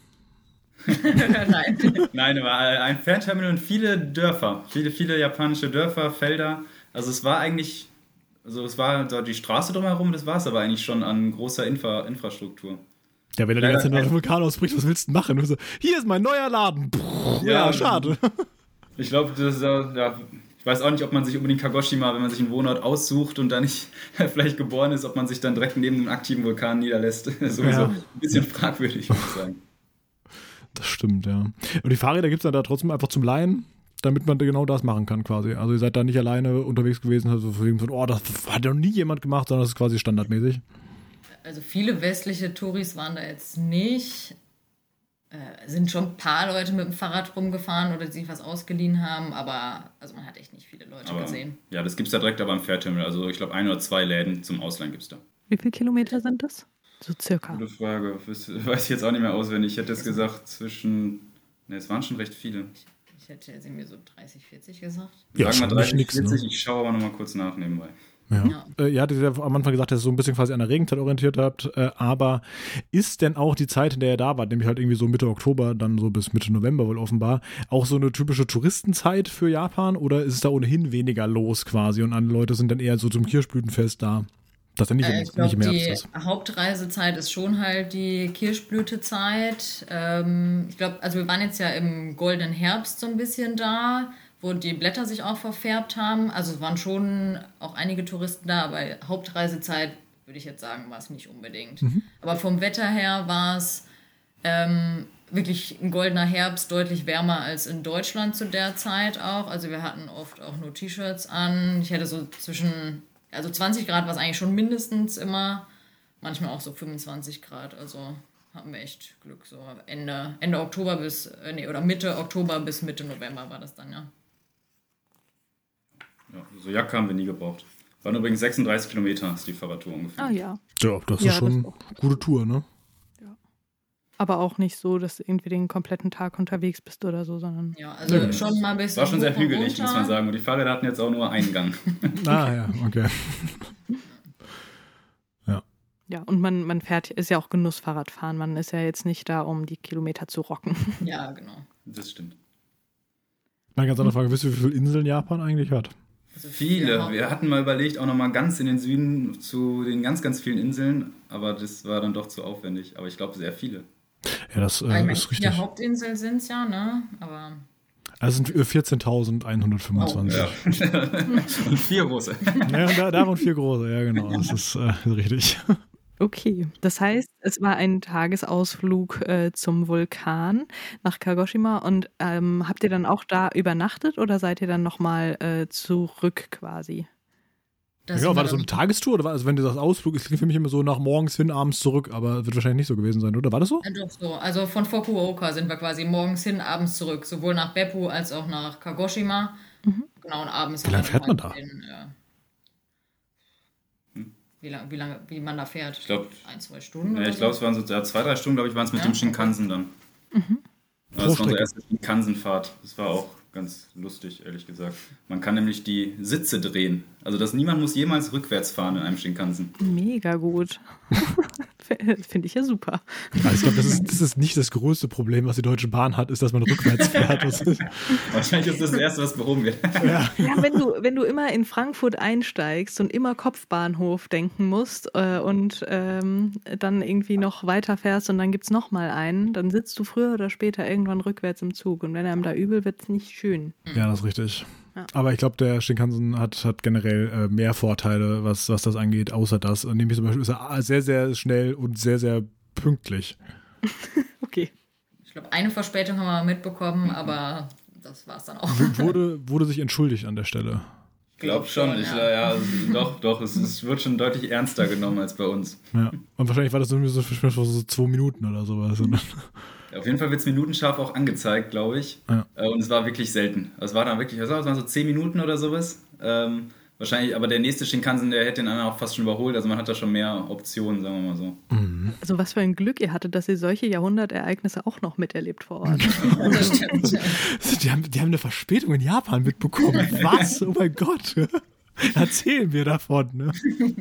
Nein. Nein, es war ein Fernterminal und viele Dörfer, viele, viele japanische Dörfer, Felder. Also es war eigentlich, also es war da die Straße drumherum, das war es aber eigentlich schon an großer Infra- Infrastruktur. Ja, wenn er die ganze Zeit nach dem Vulkan ausbricht, was willst du machen? Du so, hier ist mein neuer Laden. Pff, ja, ja, schade. Ich glaube, das ist ja. Ich weiß auch nicht, ob man sich unbedingt Kagoshima, wenn man sich einen Wohnort aussucht und da nicht vielleicht geboren ist, ob man sich dann direkt neben einem aktiven Vulkan niederlässt. Sowieso ja. ein bisschen fragwürdig, würde ich sagen. Das stimmt, ja. Und die Fahrräder gibt es dann da trotzdem einfach zum Leihen, damit man genau das machen kann quasi. Also ihr seid da nicht alleine unterwegs gewesen, also von, oh, das hat noch nie jemand gemacht, sondern das ist quasi standardmäßig. Also viele westliche Touris waren da jetzt nicht. Äh, sind schon ein paar Leute mit dem Fahrrad rumgefahren oder die sich was ausgeliehen haben, aber also man hat echt nicht viele Leute aber, gesehen. Ja, das gibt es da direkt aber im Fährterminal. Also ich glaube, ein oder zwei Läden zum Ausleihen gibt es da. Wie viele Kilometer sind das? So circa. Gute Frage. Weiß ich jetzt auch nicht mehr auswendig. Ich hätte jetzt gesagt zwischen, ne, es waren schon recht viele. Ich, ich hätte sie mir so dreißig, vierzig gesagt. Ja, sagen wir dreißig, nix, vierzig. Ne? Ich schaue aber nochmal kurz nach nebenbei. Ja. Ja. Äh, ihr hattet ja am Anfang gesagt, dass ihr so ein bisschen quasi an der Regenzeit orientiert habt, äh, aber ist denn auch die Zeit, in der ihr da wart, nämlich halt irgendwie so Mitte Oktober, dann so bis Mitte November wohl offenbar, auch so eine typische Touristenzeit für Japan oder ist es da ohnehin weniger los quasi und andere Leute sind dann eher so zum Kirschblütenfest da? Das dann nicht, äh, im, ich glaub, nicht im Herbst die ist. Hauptreisezeit ist schon halt die Kirschblütezeit. Ähm, ich glaube, also wir waren jetzt ja im goldenen Herbst so ein bisschen da. wo die Blätter sich auch verfärbt haben. Also es waren schon auch einige Touristen da, aber Hauptreisezeit, würde ich jetzt sagen, war es nicht unbedingt. Mhm. Aber vom Wetter her war es ähm, wirklich ein goldener Herbst, deutlich wärmer als in Deutschland zu der Zeit auch. Also wir hatten oft auch nur T-Shirts an. Ich hätte so zwischen, also zwanzig Grad war es eigentlich schon mindestens immer, manchmal auch so fünfundzwanzig Grad. Also hatten wir echt Glück. So Ende, Ende Oktober bis, äh, nee, oder Mitte Oktober bis Mitte November war das dann, ja. Ja, so Jacke haben wir nie gebraucht. Waren übrigens sechsunddreißig Kilometer, ist die Fahrradtour ungefähr. Ah ja. Ja, das Ja, ist schon das eine gute Tour, ne? Ja. Aber auch nicht so, dass du irgendwie den kompletten Tag unterwegs bist oder so, sondern... Ja, also Ja. schon mal ein bisschen... War schon sehr hoch und hügelig, runter. muss man sagen. Und die Fahrräder hatten jetzt auch nur einen Gang. Ah ja, okay. Ja. Ja, und man, man fährt, ist ja auch Genussfahrradfahren. Man ist ja jetzt nicht da, um die Kilometer zu rocken. Ja, genau. Das stimmt. Eine ganz andere Frage, wisst ihr, wie viele Inseln Japan eigentlich hat? Also Viele. ja, Wir hatten mal überlegt, auch nochmal ganz in den Süden zu den ganz, ganz vielen Inseln. Aber das war dann doch zu aufwendig. Aber ich glaube, sehr viele. Ja, das ich äh, meine, ist richtig. vier Hauptinseln sind es ja, ne? Aber Also es sind vierzehntausendeinhundertfünfundzwanzig. Oh, Ja. Und vier große. Ja, und da, davon vier große, ja genau, das ist äh, richtig. Okay, das heißt, es war ein Tagesausflug äh, zum Vulkan nach Kagoshima und ähm, habt ihr dann auch da übernachtet oder seid ihr dann nochmal äh, zurück quasi? das Ja, war das so dann- eine Tagestour? Oder war, also wenn du das Ausflug ist, klingt für mich immer so nach morgens hin, abends zurück, aber wird wahrscheinlich nicht so gewesen sein, oder? War das so? Ja, doch so. Also von Fukuoka sind wir quasi morgens hin, abends zurück. Sowohl nach Beppu als auch nach Kagoshima. Genau, und abends. Wie haben lange wir fährt man nochmal da? Den, äh, wie lange, wie lange, wie man da fährt? Ich glaube, Ein, zwei Stunden ja, oder ich glaube, es waren so ja, zwei, drei Stunden, glaube ich, waren es mit Ja, dem Shinkansen dann. Pro Das war unsere Strecke. erste Shinkansen-Fahrt. Das war auch ganz lustig, ehrlich gesagt. Man kann nämlich die Sitze drehen. Also dass niemand muss jemals rückwärts fahren in einem Shinkansen. Mega gut. Finde ich ja super. Also ich glaube, das ist, das ist nicht das größte Problem, was die Deutsche Bahn hat, ist, dass man rückwärts fährt. Das ist, Wahrscheinlich ist das das Erste, was behoben wird. ja. Ja, wenn du, wenn du immer in Frankfurt einsteigst und immer Kopfbahnhof denken musst äh, und ähm, dann irgendwie noch weiterfährst und dann gibt es nochmal einen, dann sitzt du früher oder später irgendwann rückwärts im Zug. Und wenn einem da übel wird, ist nicht schön. ja, das ist richtig. Ja. Aber ich glaube, der Shinkansen hat, hat generell äh, mehr Vorteile, was, was das angeht, außer das. Und nämlich zum Beispiel ist er sehr, sehr schnell und sehr, sehr pünktlich. Okay. Ich glaube, eine Verspätung haben wir mitbekommen, aber das war es dann auch. Wurde, wurde sich entschuldigt an der Stelle. Ich glaube schon. Ich, Ja. ja, also, doch, doch. Es, es wird schon deutlich ernster genommen als bei uns. Ja. Und wahrscheinlich war das irgendwie so für so zwei Minuten oder sowas. Und dann- Auf jeden Fall wird es minutenscharf auch angezeigt, glaube ich. Ja. Äh, Und es war wirklich selten. Es war dann wirklich, was war das, waren so zehn Minuten oder sowas. Ähm, wahrscheinlich, aber der nächste Shinkansen, der hätte den anderen auch fast schon überholt. Also man hat da schon mehr Optionen, sagen wir mal so. Also was für ein Glück ihr hattet, dass ihr solche Jahrhundertereignisse auch noch miterlebt vor Ort. Das stimmt. Die haben, die haben eine Verspätung in Japan mitbekommen. Was? Oh mein Gott. Erzählen wir davon. Ne?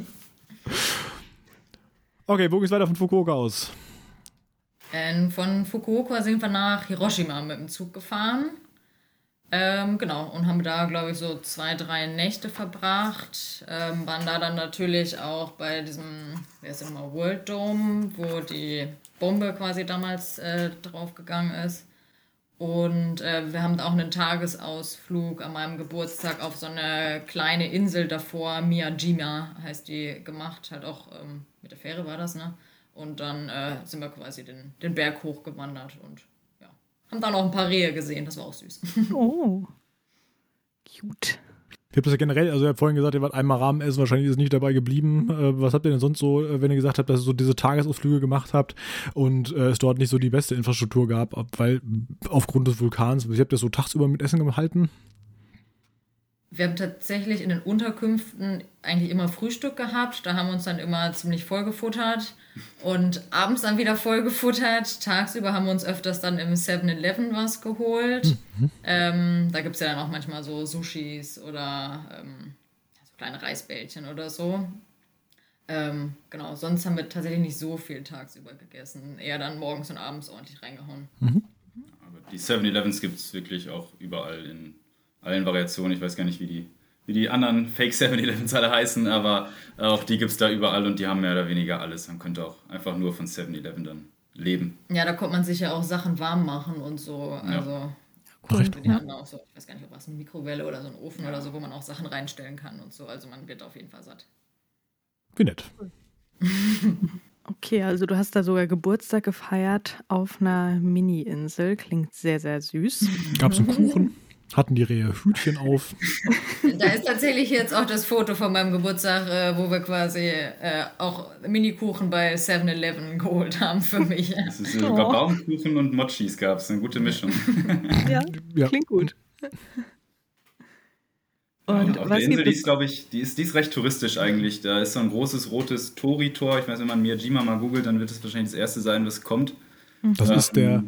Okay, wo geht's weiter von Fukuoka aus? Ähm, von Fukuoka sind wir nach Hiroshima mit dem Zug gefahren. Ähm, genau, und haben da, glaube ich, so zwei, drei Nächte verbracht. Ähm, waren da dann natürlich auch bei diesem, wer ist denn nochmal, World Dome, wo die Bombe quasi damals äh, draufgegangen ist. Und äh, wir haben da auch einen Tagesausflug an meinem Geburtstag auf so eine kleine Insel davor, Miyajima heißt die, gemacht. Halt auch ähm, mit der Fähre war das, ne? Und dann äh, sind wir quasi den, den Berg hochgewandert und ja, haben dann auch ein paar Rehe gesehen, das war auch süß. Oh. Cute. Ich habe das ja generell, also ihr habt vorhin gesagt, ihr wart einmal Ramen essen, wahrscheinlich ist es nicht dabei geblieben. Äh, was habt ihr denn sonst so, äh, wenn ihr gesagt habt, dass ihr so diese Tagesausflüge gemacht habt und äh, es dort nicht so die beste Infrastruktur gab, ob, weil aufgrund des Vulkans, ihr habt das so tagsüber mit Essen gehalten? Wir haben tatsächlich in den Unterkünften eigentlich immer Frühstück gehabt. Da haben wir uns dann immer ziemlich voll gefuttert und abends dann wieder voll gefuttert. Tagsüber haben wir uns öfters dann im seven eleven was geholt. Mhm. Ähm, da gibt es ja dann auch manchmal so Sushis oder ähm, so kleine Reisbällchen oder so. Ähm, genau, sonst haben wir tatsächlich nicht so viel tagsüber gegessen. Eher dann morgens und abends ordentlich reingehauen. Mhm. Aber die seven elevens gibt es wirklich auch überall in allen Variationen. Ich weiß gar nicht, wie die, wie die anderen Fake seven elevens alle heißen, aber auch die gibt es da überall und die haben mehr oder weniger alles. Man könnte auch einfach nur von seven eleven dann leben. Ja, da konnte man sich ja auch Sachen warm machen und so. Also, Cool. Die haben auch so, ich weiß gar nicht, ob was, eine Mikrowelle oder so ein Ofen oder so, wo man auch Sachen reinstellen kann und so. Also man wird auf jeden Fall satt. Wie nett. Okay, also du hast da sogar Geburtstag gefeiert auf einer Mini-Insel. Klingt sehr, sehr süß. Gab es einen Kuchen? Hatten die Rehe Hütchen auf? Da ist tatsächlich jetzt auch das Foto von meinem Geburtstag, äh, wo wir quasi äh, auch Mini-Kuchen bei seven eleven geholt haben für mich. Es ist sogar oh. Baumkuchen und Mochis gab es, eine gute Mischung. Ja, ja. Klingt gut. Und ja, auf der Insel, die ist, glaube ich, die ist, die ist recht touristisch eigentlich. Da ist so ein großes rotes Tori-Tor. Ich weiß, wenn man Miyajima mal googelt, dann wird es wahrscheinlich das erste sein, was kommt. Das ähm, ist der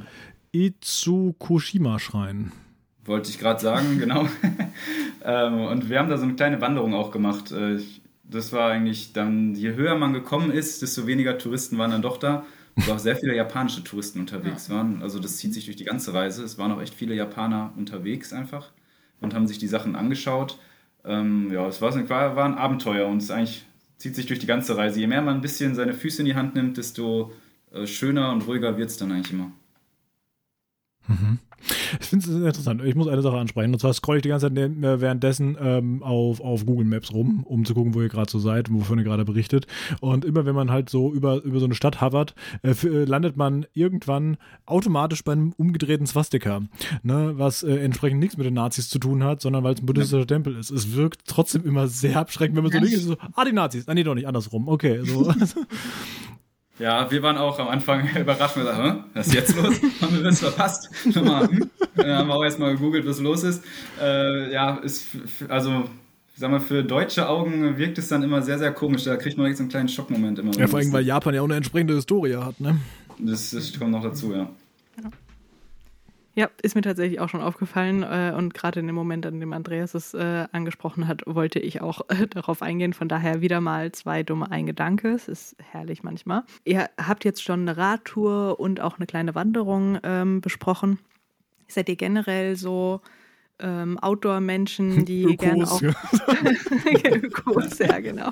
Itsukoshima-Schrein. Wollte ich gerade sagen, genau. ähm, und wir haben da so eine kleine Wanderung auch gemacht. Äh, das war eigentlich dann, je höher man gekommen ist, desto weniger Touristen waren dann doch da. Und auch sehr viele japanische Touristen unterwegs ja. waren. Also das zieht sich durch die ganze Reise. Es waren auch echt viele Japaner unterwegs einfach und haben sich die Sachen angeschaut. Ähm, ja, es war, war, war ein Abenteuer und es eigentlich zieht sich durch die ganze Reise. Je mehr man ein bisschen seine Füße in die Hand nimmt, desto äh, schöner und ruhiger wird es dann eigentlich immer. Mhm. Ich finde es interessant. Ich muss eine Sache ansprechen. Und zwar scrolle ich die ganze Zeit währenddessen ähm, auf, auf Google Maps rum, um zu gucken, wo ihr gerade so seid und wovon ihr gerade berichtet. Und immer wenn man halt so über, über so eine Stadt hovert, äh, für, landet man irgendwann automatisch bei einem umgedrehten Swastika. Ne? Was äh, entsprechend nichts mit den Nazis zu tun hat, sondern weil es ein buddhistischer ja. Tempel ist. Es wirkt trotzdem immer sehr abschreckend, wenn man so links ist, so, ah, die Nazis. Ah, nee, doch nicht, andersrum. Okay, so. Ja, wir waren auch am Anfang überrascht und gesagt, was ist jetzt los? Haben wir was verpasst? Mal, hm? Dann haben wir auch erstmal gegoogelt, was los ist. Äh, ja, ist, also, sag mal, für deutsche Augen wirkt es dann immer sehr, sehr komisch. Da kriegt man direkt so einen kleinen Schockmoment immer. Ja, vor allem, weil Japan ja auch eine entsprechende Historie hat, ne? Das, das kommt noch dazu, ja. Ja. Ja, ist mir tatsächlich auch schon aufgefallen äh, und gerade in dem Moment, an dem Andreas es äh, angesprochen hat, wollte ich auch äh, darauf eingehen. Von daher wieder mal zwei dumme ein Gedanke. Es ist herrlich manchmal. Ihr habt jetzt schon eine Radtour und auch eine kleine Wanderung ähm, besprochen. Seid ihr generell so ähm, Outdoor-Menschen, die Ökos, gerne auch... Ja. Ökos, ja, genau.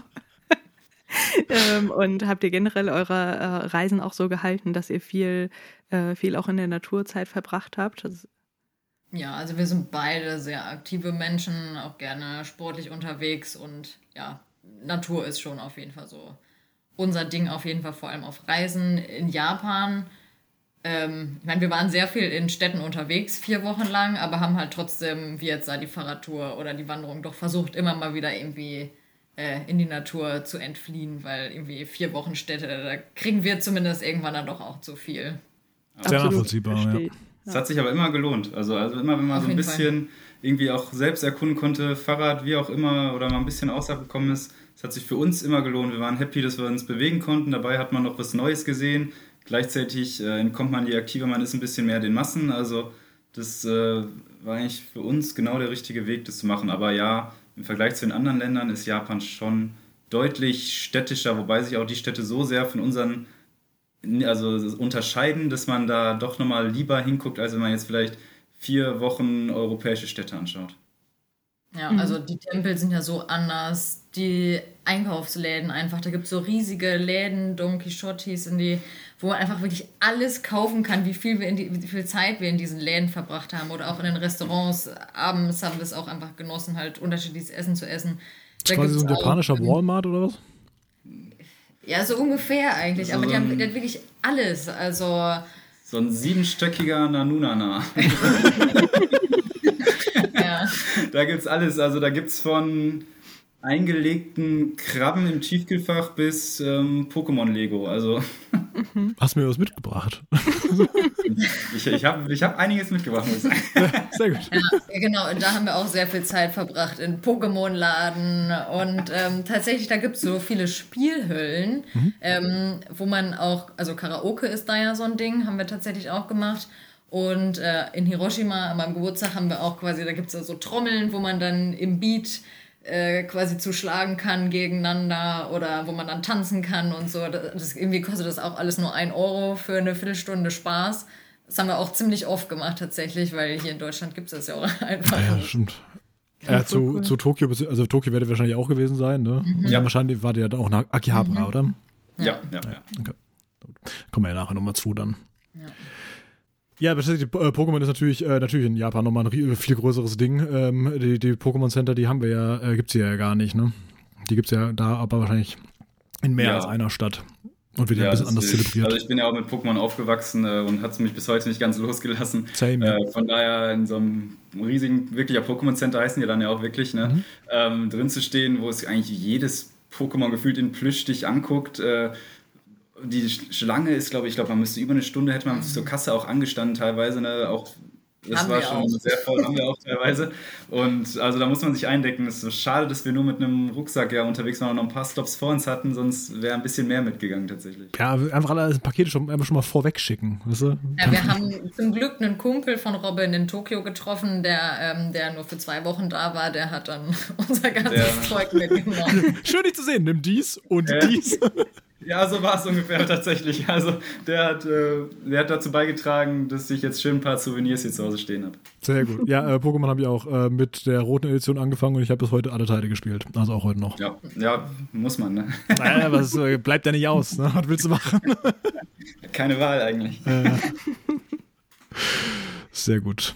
ähm, und habt ihr generell eure äh, Reisen auch so gehalten, dass ihr viel, äh, viel auch in der Naturzeit verbracht habt? Das ja, also wir sind beide sehr aktive Menschen, auch gerne sportlich unterwegs und ja, Natur ist schon auf jeden Fall so unser Ding, auf jeden Fall vor allem auf Reisen. In Japan, ähm, ich meine, wir waren sehr viel in Städten unterwegs, vier Wochen lang, aber haben halt trotzdem, wie jetzt da die Fahrradtour oder die Wanderung, doch versucht, immer mal wieder irgendwie in die Natur zu entfliehen, weil irgendwie vier Wochen Städte, da kriegen wir zumindest irgendwann dann doch auch zu viel. Sehr nachvollziehbar, ja. Es hat sich aber immer gelohnt. Also, also immer, wenn man Auf so ein bisschen Fall. irgendwie auch selbst erkunden konnte, Fahrrad, wie auch immer, oder mal ein bisschen außerhalb gekommen ist, es hat sich für uns immer gelohnt. Wir waren happy, dass wir uns bewegen konnten. Dabei hat man noch was Neues gesehen. Gleichzeitig äh, entkommt man, je aktiver man ist, ein bisschen mehr den Massen. Also das äh, war eigentlich für uns genau der richtige Weg, das zu machen. Aber ja, im Vergleich zu den anderen Ländern ist Japan schon deutlich städtischer, wobei sich auch die Städte so sehr von unseren also unterscheiden, dass man da doch nochmal lieber hinguckt, als wenn man jetzt vielleicht vier Wochen europäische Städte anschaut. Ja, also die Tempel sind ja so anders, die Einkaufsläden einfach, da gibt es so riesige Läden, Don Quixotes, in die, wo man einfach wirklich alles kaufen kann, wie viel, wir in die, wie viel Zeit wir in diesen Läden verbracht haben oder auch in den Restaurants. Abends haben wir es auch einfach genossen, halt unterschiedliches Essen zu essen. Das ist quasi so ein japanischer auch, Walmart oder was? Ja, so ungefähr eigentlich, also aber so die haben die hat wirklich alles, also... So ein siebenstöckiger Nanunana. Ja. Da gibt's alles, also da gibt's von eingelegten Krabben im Tiefkühlfach bis ähm, Pokémon-Lego, also... Hast du mir was mitgebracht? ich ich habe ich hab einiges mitgebracht, muss ich sagen. Sehr gut. Ja, genau, und da haben wir auch sehr viel Zeit verbracht in Pokémon-Laden und ähm, tatsächlich, da gibt es so viele Spielhüllen, mhm. ähm, wo man auch, also Karaoke ist da ja so ein Ding, haben wir tatsächlich auch gemacht. Und äh, in Hiroshima, an meinem Geburtstag, haben wir auch quasi, da gibt es so Trommeln, wo man dann im Beat äh, quasi zuschlagen kann gegeneinander oder wo man dann tanzen kann und so. Das, irgendwie kostet das auch alles nur ein Euro für eine Viertelstunde Spaß. Das haben wir auch ziemlich oft gemacht tatsächlich, weil hier in Deutschland gibt es das ja auch einfach ja, nicht. Stimmt. Ja, zu, cool. zu Tokio, also Tokio werdet ihr wahrscheinlich auch gewesen sein, ne? Mhm. Ja, wahrscheinlich war der ja auch nach Akihabara, mhm. oder? Ja, ja, ja. Okay. Kommen wir ja nachher nochmal zu dann. Ja. Ja, tatsächlich, äh, Pokémon ist natürlich, äh, natürlich in Japan nochmal ein viel größeres Ding. Ähm, die die Pokémon Center, die haben wir ja, äh, gibt's hier ja gar nicht, ne? Die gibt's ja da aber wahrscheinlich in mehr ja. als einer Stadt. Und wird ja ein bisschen anders zelebriert. Also ich bin ja auch mit Pokémon aufgewachsen äh, und hat es mich bis heute nicht ganz losgelassen. Same. Äh, von daher in so einem riesigen, wirklicher Pokémon Center heißen die dann ja auch wirklich, ne? Mhm. Ähm, drin zu stehen, wo es eigentlich jedes Pokémon gefühlt in Plüsch dich anguckt. Äh, die Schlange ist, glaube ich, ich glaube, man müsste über eine Stunde, hätte man mhm. zur Kasse auch angestanden teilweise, ne? Auch das haben war schon auch. Sehr voll, haben wir auch teilweise. Und also da muss man sich eindecken. Es ist so schade, dass wir nur mit einem Rucksack ja unterwegs waren und noch ein paar Stops vor uns hatten, sonst wäre ein bisschen mehr mitgegangen tatsächlich. Ja, einfach alle Pakete schon, einfach schon mal vorweg schicken. Weißt du? Ja, wir haben zum Glück einen Kumpel von Robin in Tokio getroffen, der, ähm, der nur für zwei Wochen da war. Der hat dann unser ganzes der, Zeug mitgenommen. Schön, dich zu sehen. Nimm dies und äh, dies. Ja, so war es ungefähr tatsächlich. Also der hat, äh, der hat dazu beigetragen, dass ich jetzt schön ein paar Souvenirs hier zu Hause stehen habe. Sehr gut. Ja, äh, Pokémon habe ich auch äh, mit der roten Edition angefangen und ich habe bis heute alle Teile gespielt. Also auch heute noch. Ja, ja muss man, ne? Naja, aber es äh, bleibt ja nicht aus. Ne? Was willst du machen? Keine Wahl eigentlich. Äh, sehr gut.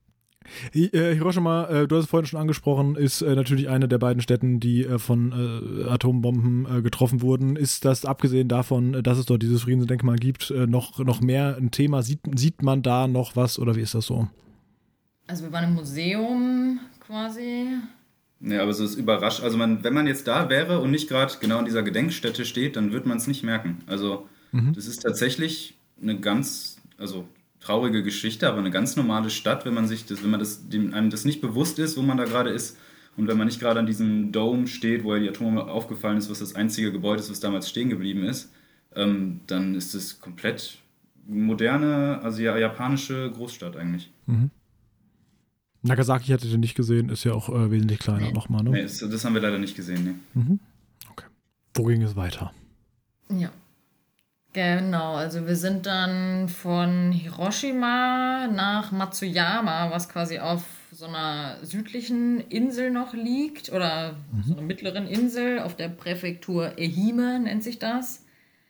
Hiroshima, äh, du hast es vorhin schon angesprochen, ist äh, natürlich eine der beiden Städten, die äh, von äh, Atombomben äh, getroffen wurden. Ist das, abgesehen davon, dass es dort dieses Friedensdenkmal gibt, äh, noch, noch mehr ein Thema? Sieht, sieht man da noch was oder wie ist das so? Also wir waren im Museum quasi. Ja, aber so ist überrascht. Also man, wenn man jetzt da wäre und nicht gerade genau in dieser Gedenkstätte steht, dann wird man es nicht merken. Also mhm. das ist tatsächlich eine ganz, also traurige Geschichte, aber eine ganz normale Stadt, wenn man sich das, wenn man das, dem, einem das nicht bewusst ist, wo man da gerade ist und wenn man nicht gerade an diesem Dome steht, wo ja die Atombombe aufgefallen ist, was das einzige Gebäude ist, was damals stehen geblieben ist, ähm, dann ist es komplett moderne, also ja, japanische Großstadt eigentlich. Mhm. Nagasaki hattet ihr nicht gesehen, ist ja auch äh, wesentlich kleiner nee. nochmal, ne? Nee, das, das haben wir leider nicht gesehen, ne. Mhm. Okay. Wo ging es weiter? Ja. Genau, also wir sind dann von Hiroshima nach Matsuyama, was quasi auf so einer südlichen Insel noch liegt, oder mhm. so einer mittleren Insel, auf der Präfektur Ehime nennt sich das.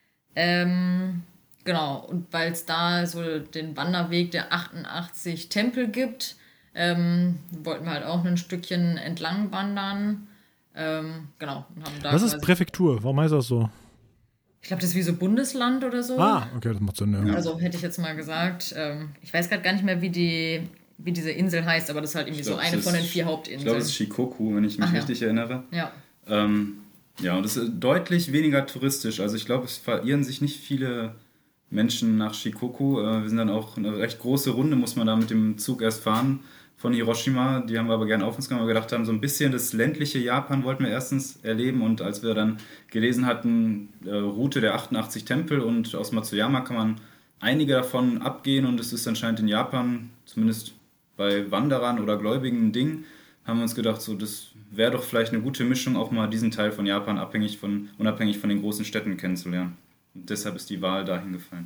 Ähm, genau, und weil es da so den Wanderweg der achtundachtzig Tempel gibt, ähm, wollten wir halt auch ein Stückchen entlang wandern. Ähm, genau. Und haben da was ist Präfektur? Warum heißt das so? Ich glaube, das ist wie so Bundesland oder so. Ah, okay, das macht Sinn, ja. Also hätte ich jetzt mal gesagt. Ähm, ich weiß gerade gar nicht mehr, wie die wie diese Insel heißt, aber das ist halt irgendwie glaub, so eine von den vier Hauptinseln. Ich glaube, es ist Shikoku, wenn ich mich Ach, richtig ja. erinnere. Ja. Ähm, ja, und es ist deutlich weniger touristisch. Also ich glaube, es verirren sich nicht viele Menschen nach Shikoku. Äh, wir sind dann auch eine recht große Runde, muss man da mit dem Zug erst fahren von Hiroshima. Die haben wir aber gerne auf uns genommen, weil wir gedacht haben, so ein bisschen das ländliche Japan wollten wir erstens erleben. Und als wir dann gelesen hatten, äh, Route der achtundachtzig Tempel und aus Matsuyama kann man einige davon abgehen. Und es ist anscheinend in Japan, zumindest bei Wanderern oder Gläubigen, ein Ding, haben wir uns gedacht, so das wäre doch vielleicht eine gute Mischung, auch mal diesen Teil von Japan abhängig von, unabhängig von den großen Städten kennenzulernen. Und deshalb ist die Wahl dahin gefallen.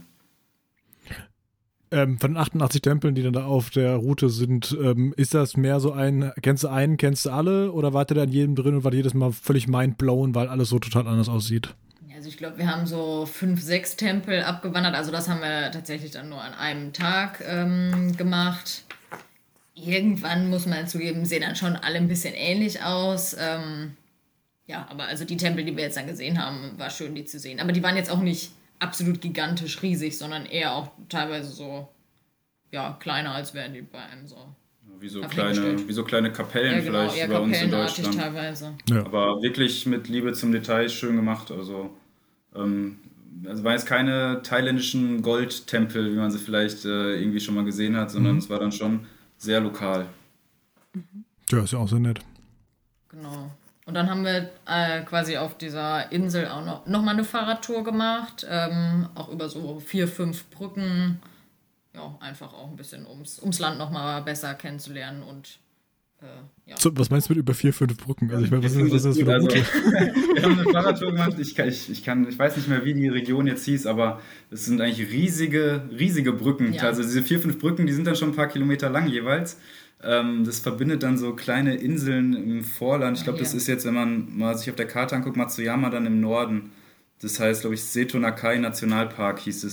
Ähm, von den achtundachtzig Tempeln, die dann da auf der Route sind, ähm, ist das mehr so ein, kennst du einen, kennst du alle, oder wart ihr da in jedem drin und wart jedes Mal völlig mindblown, weil alles so total anders aussieht? Also ich glaube, wir haben so fünf, sechs Tempel abgewandert, also das haben wir tatsächlich dann nur an einem Tag ähm, gemacht. Irgendwann, muss man zugeben, sehen dann schon alle ein bisschen ähnlich aus. Ähm, ja, aber also die Tempel, die wir jetzt dann gesehen haben, war schön, die zu sehen. Aber die waren jetzt auch nicht absolut gigantisch riesig, sondern eher auch teilweise so, ja, kleiner, als wären die bei einem so. Wie so, kleine, wie so kleine Kapellen ja, genau, vielleicht ja, bei uns in Deutschland. Teilweise. Ja. Aber wirklich mit Liebe zum Detail schön gemacht. Also, ähm, also waren jetzt keine thailändischen Goldtempel, wie man sie vielleicht äh, irgendwie schon mal gesehen hat, sondern mhm. es war dann schon sehr lokal. Mhm. Ja, ist ja auch sehr nett. Genau. Und dann haben wir äh, quasi auf dieser Insel auch noch, noch mal eine Fahrradtour gemacht, ähm, auch über so vier, fünf Brücken. Ja, einfach auch ein bisschen ums, ums Land noch mal besser kennenzulernen und äh, ja. So, was meinst du mit über vier, fünf Brücken? Also ich meine, was, was ist das für eine Route? Also, wir haben eine Fahrradtour gemacht. Ich, kann, ich, ich, kann, ich weiß nicht mehr, wie die Region jetzt hieß, aber es sind eigentlich riesige, riesige Brücken. Ja. Also diese vier, fünf Brücken, die sind dann schon ein paar Kilometer lang jeweils. Ähm, das verbindet dann so kleine Inseln im Vorland. Ich glaube, ja. das ist jetzt, wenn man mal sich auf der Karte anguckt, Matsuyama dann im Norden. Das heißt, glaube ich, Seto Nakai Nationalpark hieß es.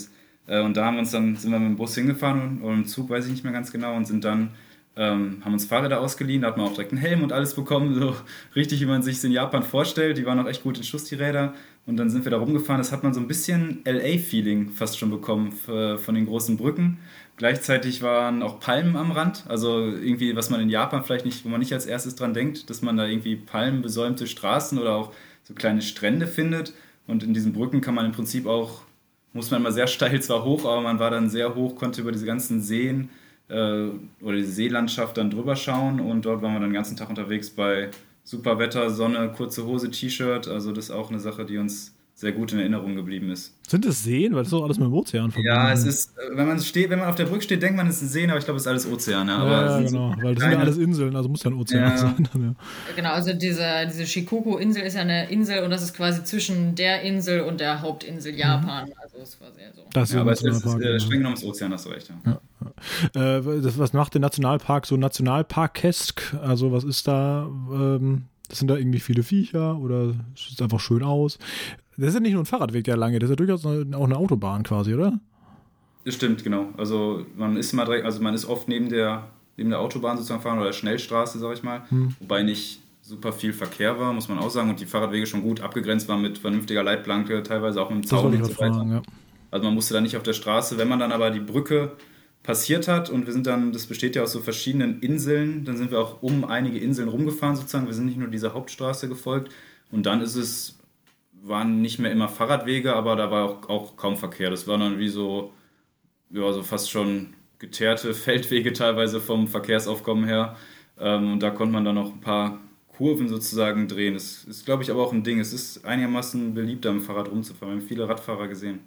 Äh, und da haben wir uns dann, sind wir mit dem Bus hingefahren oder im Zug, weiß ich nicht mehr ganz genau, und sind dann, ähm, haben uns Fahrräder ausgeliehen, da hat man auch direkt einen Helm und alles bekommen, so richtig, wie man sich es in Japan vorstellt. Die waren auch echt gut in Schuss, die Räder. Und dann sind wir da rumgefahren. Das hat man so ein bisschen L A-Feeling fast schon bekommen von den großen Brücken. Gleichzeitig waren auch Palmen am Rand, also irgendwie, was man in Japan vielleicht nicht, wo man nicht als erstes dran denkt, dass man da irgendwie palmenbesäumte Straßen oder auch so kleine Strände findet. Und in diesen Brücken kann man im Prinzip auch, muss man mal sehr steil zwar hoch, aber man war dann sehr hoch, konnte über diese ganzen Seen äh, oder die Seelandschaft dann drüber schauen. Und dort waren wir dann den ganzen Tag unterwegs bei super Wetter, Sonne, kurze Hose, T-Shirt. Also das ist auch eine Sache, die uns sehr gut in Erinnerung geblieben ist. Sind es Seen? Weil das ist doch alles mit dem Ozean verbunden. Ja, es ist, wenn man steht, wenn man auf der Brücke steht, denkt man, es ist ein Seen, aber ich glaube, es ist alles Ozean. Ja, aber ja genau, weil das sind ja alles Inseln, also muss ja ein Ozean ja. sein. Ja. Genau, also diese, diese Shikoku-Insel ist ja eine Insel und das ist quasi zwischen der Insel und der Hauptinsel Japan. Mhm. Also ist quasi so. Das ist ja, aber es ist Nationalpark, äh, ja. streng genommen das Ozean, hast du recht. Ja. Ja. Äh, das, was macht der Nationalpark so nationalparkesk? Also was ist da, ähm, sind da irgendwie viele Viecher oder sieht es einfach schön aus? Das ist ja nicht nur ein Fahrradweg, der lange, das ist ja durchaus auch eine Autobahn quasi, oder? Das stimmt, genau. Also man ist immer direkt, also man ist oft neben der, neben der Autobahn sozusagen fahren oder der Schnellstraße, sag ich mal, hm. wobei nicht super viel Verkehr war, muss man auch sagen, und die Fahrradwege schon gut abgegrenzt waren mit vernünftiger Leitplanke, teilweise auch mit dem Zaun und so weiter. Fragen, ja. Also man musste da nicht auf der Straße, wenn man dann aber die Brücke passiert hat und wir sind dann, das besteht ja aus so verschiedenen Inseln, dann sind wir auch um einige Inseln rumgefahren sozusagen, wir sind nicht nur dieser Hauptstraße gefolgt und dann ist es, waren nicht mehr immer Fahrradwege, aber da war auch, auch kaum Verkehr, das war dann wie so, ja, so fast schon geteerte Feldwege teilweise vom Verkehrsaufkommen her ähm, und da konnte man dann noch ein paar Kurven sozusagen drehen, das ist, glaube ich, aber auch ein Ding, es ist einigermaßen beliebter, mit dem Fahrrad rumzufahren, wir haben viele Radfahrer gesehen.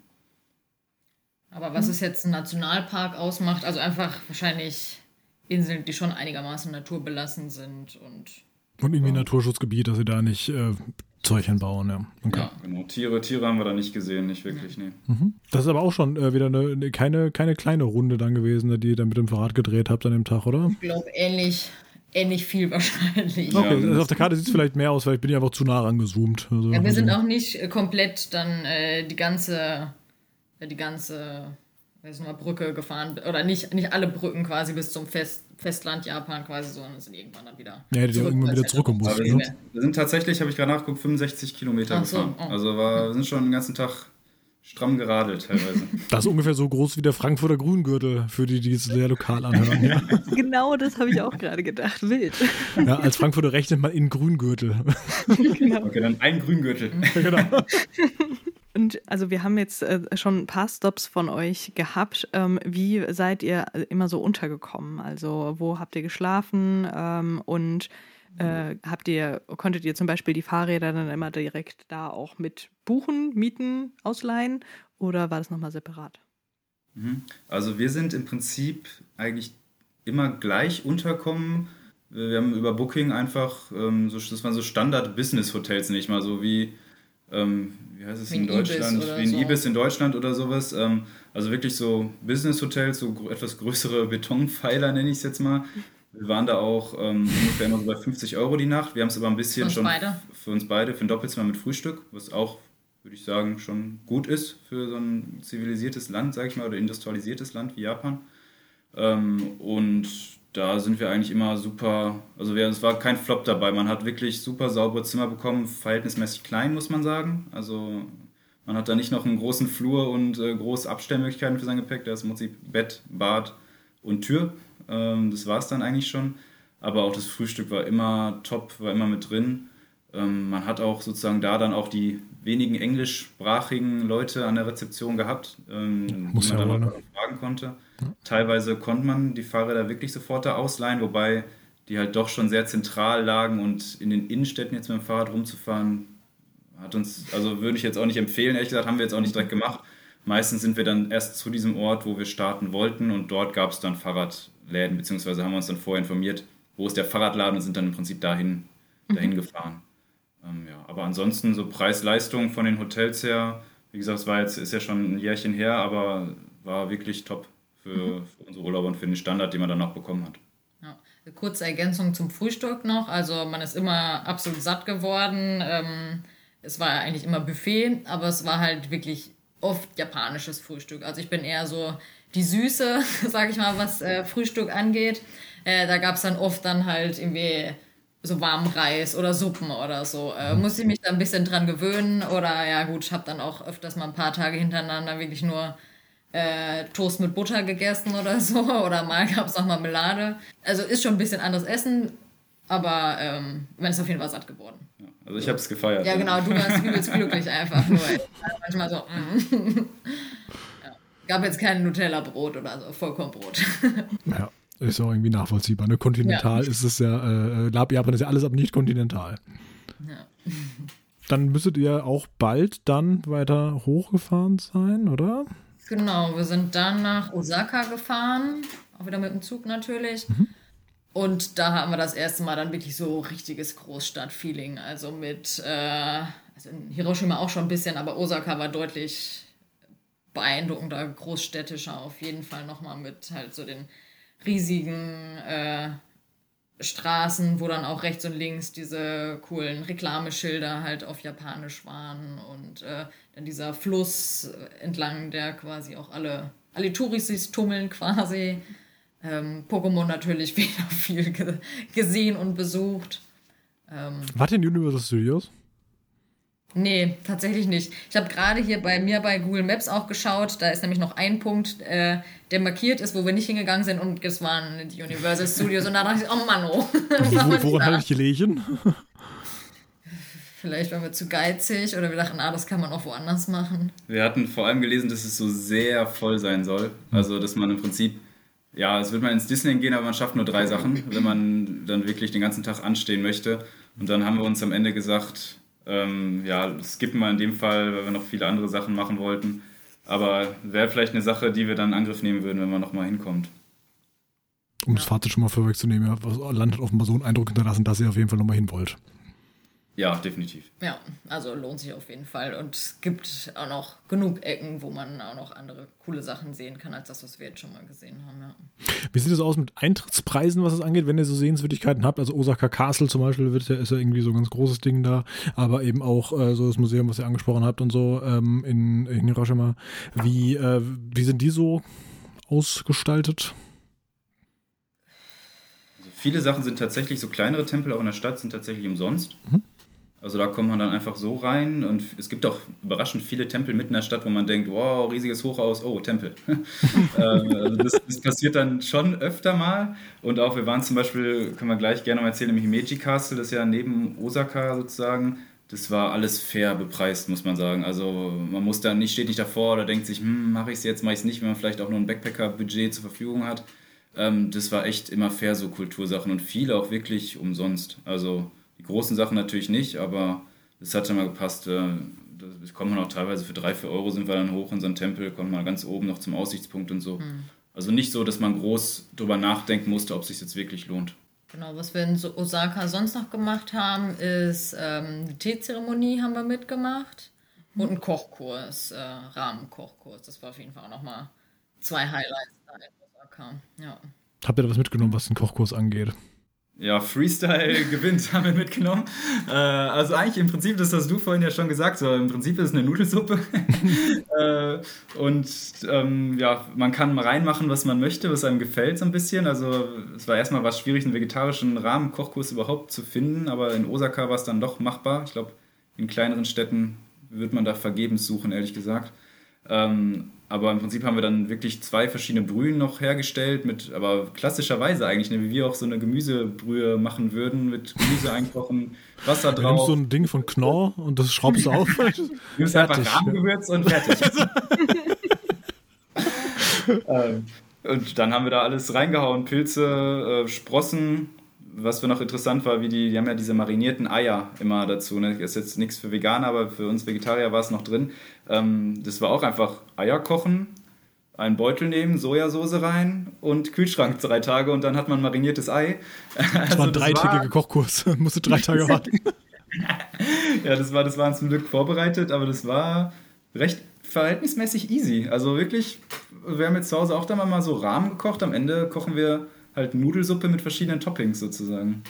Aber was es jetzt ein Nationalpark ausmacht, also einfach wahrscheinlich Inseln, die schon einigermaßen naturbelassen sind und... Und irgendwie ein Naturschutzgebiet, dass sie da nicht äh, Zeug hinbauen, ja. Okay. Ja, genau. Tiere, Tiere haben wir da nicht gesehen, nicht wirklich, nee. Mhm. Das ist aber auch schon äh, wieder eine, keine, keine kleine Runde dann gewesen, die ihr dann mit dem Fahrrad gedreht habt an dem Tag, oder? Ich glaube, ähnlich, ähnlich viel wahrscheinlich. Okay, ja, also auf der Karte sieht es vielleicht mehr aus, weil ich bin ja einfach zu nah rangezoomt. Also, ja, wir sind also. auch nicht äh, komplett dann äh, die ganze, äh, die ganze... Mal, Brücke gefahren, oder nicht, nicht alle Brücken quasi bis zum Fest, Festland Japan quasi, sondern sind irgendwann dann wieder ja, die zurück. irgendwann wieder zurückgemusst. Wir, ne? wir sind tatsächlich, habe ich gerade nachgeguckt, fünfundsechzig Kilometer Ach so, gefahren. oh. Also war, wir sind schon den ganzen Tag stramm geradelt teilweise. Das ist ungefähr so groß wie der Frankfurter Grüngürtel, für die, die es sehr lokal anhören. Ja. Genau das habe ich auch gerade gedacht. Wild. Ja, als Frankfurter rechnet man in Grüngürtel. Genau. Okay, dann ein Grüngürtel. Genau. Und also wir haben jetzt äh, schon ein paar Stops von euch gehabt. Ähm, wie seid ihr immer so untergekommen? Also wo habt ihr geschlafen ähm, und äh, habt ihr, konntet ihr zum Beispiel die Fahrräder dann immer direkt da auch mit buchen, mieten, ausleihen oder war das nochmal separat? Also wir sind im Prinzip eigentlich immer gleich unterkommen. Wir haben über Booking einfach, ähm, so, das waren so Standard-Business-Hotels, nicht mal so wie Ähm, wie heißt es wie in Deutschland? Wie ein so. Ibis in Deutschland oder sowas. Ähm, also wirklich so Business-Hotels, so gr- etwas größere Betonpfeiler nenne ich es jetzt mal. Wir waren da auch ähm, ungefähr immer so bei fünfzig Euro die Nacht. Wir haben es aber ein bisschen Für schon uns beide? f- für uns beide, für ein Doppelzimmer mit Frühstück, was auch, würde ich sagen, schon gut ist für so ein zivilisiertes Land, sage ich mal, oder industrialisiertes Land wie Japan. Ähm, und da sind wir eigentlich immer super, also wir, es war kein Flop dabei, man hat wirklich super saubere Zimmer bekommen, verhältnismäßig klein, muss man sagen. Also man hat da nicht noch einen großen Flur und äh, große Abstellmöglichkeiten für sein Gepäck, da ist im Prinzip Bett, Bad und Tür, ähm, das war es dann eigentlich schon. Aber auch das Frühstück war immer top, war immer mit drin. Ähm, man hat auch sozusagen da dann auch die wenigen englischsprachigen Leute an der Rezeption gehabt, ähm, die man ja dann wohl, auch ne? fragen konnte. Teilweise konnte man die Fahrräder wirklich sofort da ausleihen, wobei die halt doch schon sehr zentral lagen und in den Innenstädten jetzt mit dem Fahrrad rumzufahren, hat uns, also würde ich jetzt auch nicht empfehlen, ehrlich gesagt, haben wir jetzt auch nicht direkt gemacht. Meistens sind wir dann erst zu diesem Ort, wo wir starten wollten und dort gab es dann Fahrradläden, beziehungsweise haben wir uns dann vorher informiert, wo ist der Fahrradladen und sind dann im Prinzip dahin, dahin mhm. gefahren. Ähm, ja, aber ansonsten so Preis-Leistung von den Hotels her, wie gesagt, es war jetzt, ist ja schon ein Jährchen her, aber war wirklich top für, für unsere Urlauber und für den Standard, den man dann auch bekommen hat. Ja. Eine kurze Ergänzung zum Frühstück noch. Also man ist immer absolut satt geworden. Ähm, es war eigentlich immer Buffet, aber es war halt wirklich oft japanisches Frühstück. Also ich bin eher so die Süße, sag ich mal, was äh, Frühstück angeht. Äh, da gab es dann oft dann halt irgendwie so warmen Reis oder Suppen oder so. Äh, muss ich mich da ein bisschen dran gewöhnen oder ja gut, ich habe dann auch öfters mal ein paar Tage hintereinander wirklich nur äh, Toast mit Butter gegessen oder so oder mal gab es auch Marmelade. Also ist schon ein bisschen anderes Essen, aber ähm, man ist auf jeden Fall satt geworden. Ja, also ich habe es gefeiert. Ja, genau, du warst übelst glücklich einfach nur. Manchmal so, mm. ja. Gab jetzt kein Nutella-Brot oder so, Vollkornbrot. Ja, ist auch irgendwie nachvollziehbar. Ne? Kontinental ja. ist es ja, äh, Japan ist ja alles, aber nicht kontinental. Ja. Dann müsstet ihr auch bald dann weiter hochgefahren sein, oder? Genau, wir sind dann nach Osaka gefahren, auch wieder mit dem Zug natürlich. Mhm. Und da haben wir das erste Mal dann wirklich so richtiges Großstadt-Feeling. Also mit, äh, also in Hiroshima auch schon ein bisschen, aber Osaka war deutlich beeindruckender, großstädtischer auf jeden Fall nochmal mit halt so den riesigen äh, Straßen, wo dann auch rechts und links diese coolen Reklameschilder halt auf Japanisch waren und äh, dann dieser Fluss entlang, der quasi auch alle, alle Touristis tummeln quasi. Ähm, Pokémon natürlich wieder viel ge- gesehen und besucht. Ähm, Wart ihr in Universal Studios? Nee, tatsächlich nicht. Ich habe gerade hier bei mir bei Google Maps auch geschaut, da ist nämlich noch ein Punkt, äh, der markiert ist, wo wir nicht hingegangen sind und das waren die Universal Studios und da dachte ich, oh Mann, oh. Wo, woran hatte ich gelegen? Vielleicht waren wir zu geizig oder wir dachten, ah, das kann man auch woanders machen. Wir hatten vor allem gelesen, dass es so sehr voll sein soll. Also, dass man im Prinzip ja, es wird mal ins Disney gehen, aber man schafft nur drei Sachen, wenn man dann wirklich den ganzen Tag anstehen möchte. Und dann haben wir uns am Ende gesagt, ähm, ja, skippen wir in dem Fall, weil wir noch viele andere Sachen machen wollten. Aber wäre vielleicht eine Sache, die wir dann in Angriff nehmen würden, wenn man nochmal hinkommt. Um das Fazit schon mal vorwegzunehmen, ja, was landet offenbar so einen Eindruck hinterlassen, dass ihr auf jeden Fall nochmal hin wollt. Ja, definitiv. Ja, also lohnt sich auf jeden Fall. Und es gibt auch noch genug Ecken, wo man auch noch andere coole Sachen sehen kann, als das, was wir jetzt schon mal gesehen haben. Ja. Wie sieht es aus mit Eintrittspreisen, was es angeht, wenn ihr so Sehenswürdigkeiten habt? Also Osaka Castle zum Beispiel wird ja, ist ja irgendwie so ein ganz großes Ding da, aber eben auch äh, so das Museum, was ihr angesprochen habt und so ähm, in, in Hiroshima. Wie, äh, wie sind die so ausgestaltet? Also viele Sachen sind tatsächlich, so kleinere Tempel auch in der Stadt sind tatsächlich umsonst. Mhm. Also da kommt man dann einfach so rein und es gibt auch überraschend viele Tempel mitten in der Stadt, wo man denkt, wow, riesiges Hochhaus, oh, Tempel. ähm, also das, das passiert dann schon öfter mal und auch wir waren zum Beispiel, können wir gleich gerne mal erzählen, im Himeji Castle, das ist ja neben Osaka sozusagen, das war alles fair bepreist, muss man sagen. Also man muss da nicht, steht nicht davor oder denkt sich, hm, mache ich es jetzt, mache ich es nicht, wenn man vielleicht auch nur ein Backpacker-Budget zur Verfügung hat. Ähm, das war echt immer fair, so Kultursachen und viele auch wirklich umsonst. Also die großen Sachen natürlich nicht, aber es hat dann mal gepasst. Da kommt man auch teilweise für drei, vier Euro sind wir dann hoch in so einen Tempel, kommt man ganz oben noch zum Aussichtspunkt und so. Mhm. Also nicht so, dass man groß drüber nachdenken musste, ob es sich jetzt wirklich lohnt. Genau, was wir in Osaka sonst noch gemacht haben, ist ähm, die Teezeremonie haben wir mitgemacht und einen Kochkurs, äh, Rahmenkochkurs. Das war auf jeden Fall auch nochmal zwei Highlights da in Osaka. Ja. Habt ihr da was mitgenommen, was den Kochkurs angeht? Ja, Freestyle gewinnt, haben wir mitgenommen. Äh, also eigentlich im Prinzip, das hast du vorhin ja schon gesagt, so im Prinzip ist es eine Nudelsuppe. äh, und ähm, ja, man kann reinmachen, was man möchte, was einem gefällt so ein bisschen. Also es war erstmal was schwierig, einen vegetarischen Rahmenkochkurs überhaupt zu finden, aber in Osaka war es dann doch machbar. Ich glaube, in kleineren Städten wird man da vergebens suchen, ehrlich gesagt. Ähm, aber im Prinzip haben wir dann wirklich zwei verschiedene Brühen noch hergestellt, mit, aber klassischerweise eigentlich, ne, wie wir auch so eine Gemüsebrühe machen würden, mit Gemüse einkochen, Wasser drauf. Du nimmst so ein Ding von Knorr und das schraubst du auf. Du nimmst einfach Rahmengewürz und fertig. ähm, und dann haben wir da alles reingehauen, Pilze, äh, Sprossen. Was für noch interessant war, wie die, die haben ja diese marinierten Eier immer dazu. Ne? Das ist jetzt nichts für Veganer, aber für uns Vegetarier war es noch drin. Ähm, das war auch einfach Eier kochen, einen Beutel nehmen, Sojasauce rein und Kühlschrank drei Tage und dann hat man mariniertes Ei. Das also war ein dreitägiger Kochkurs, musste drei Tage warten. Ja, das war, das war zum Glück vorbereitet, aber das war recht verhältnismäßig easy. Also wirklich, wir haben jetzt zu Hause auch dann mal so Rahmen gekocht. Am Ende kochen wir halt Nudelsuppe mit verschiedenen Toppings sozusagen.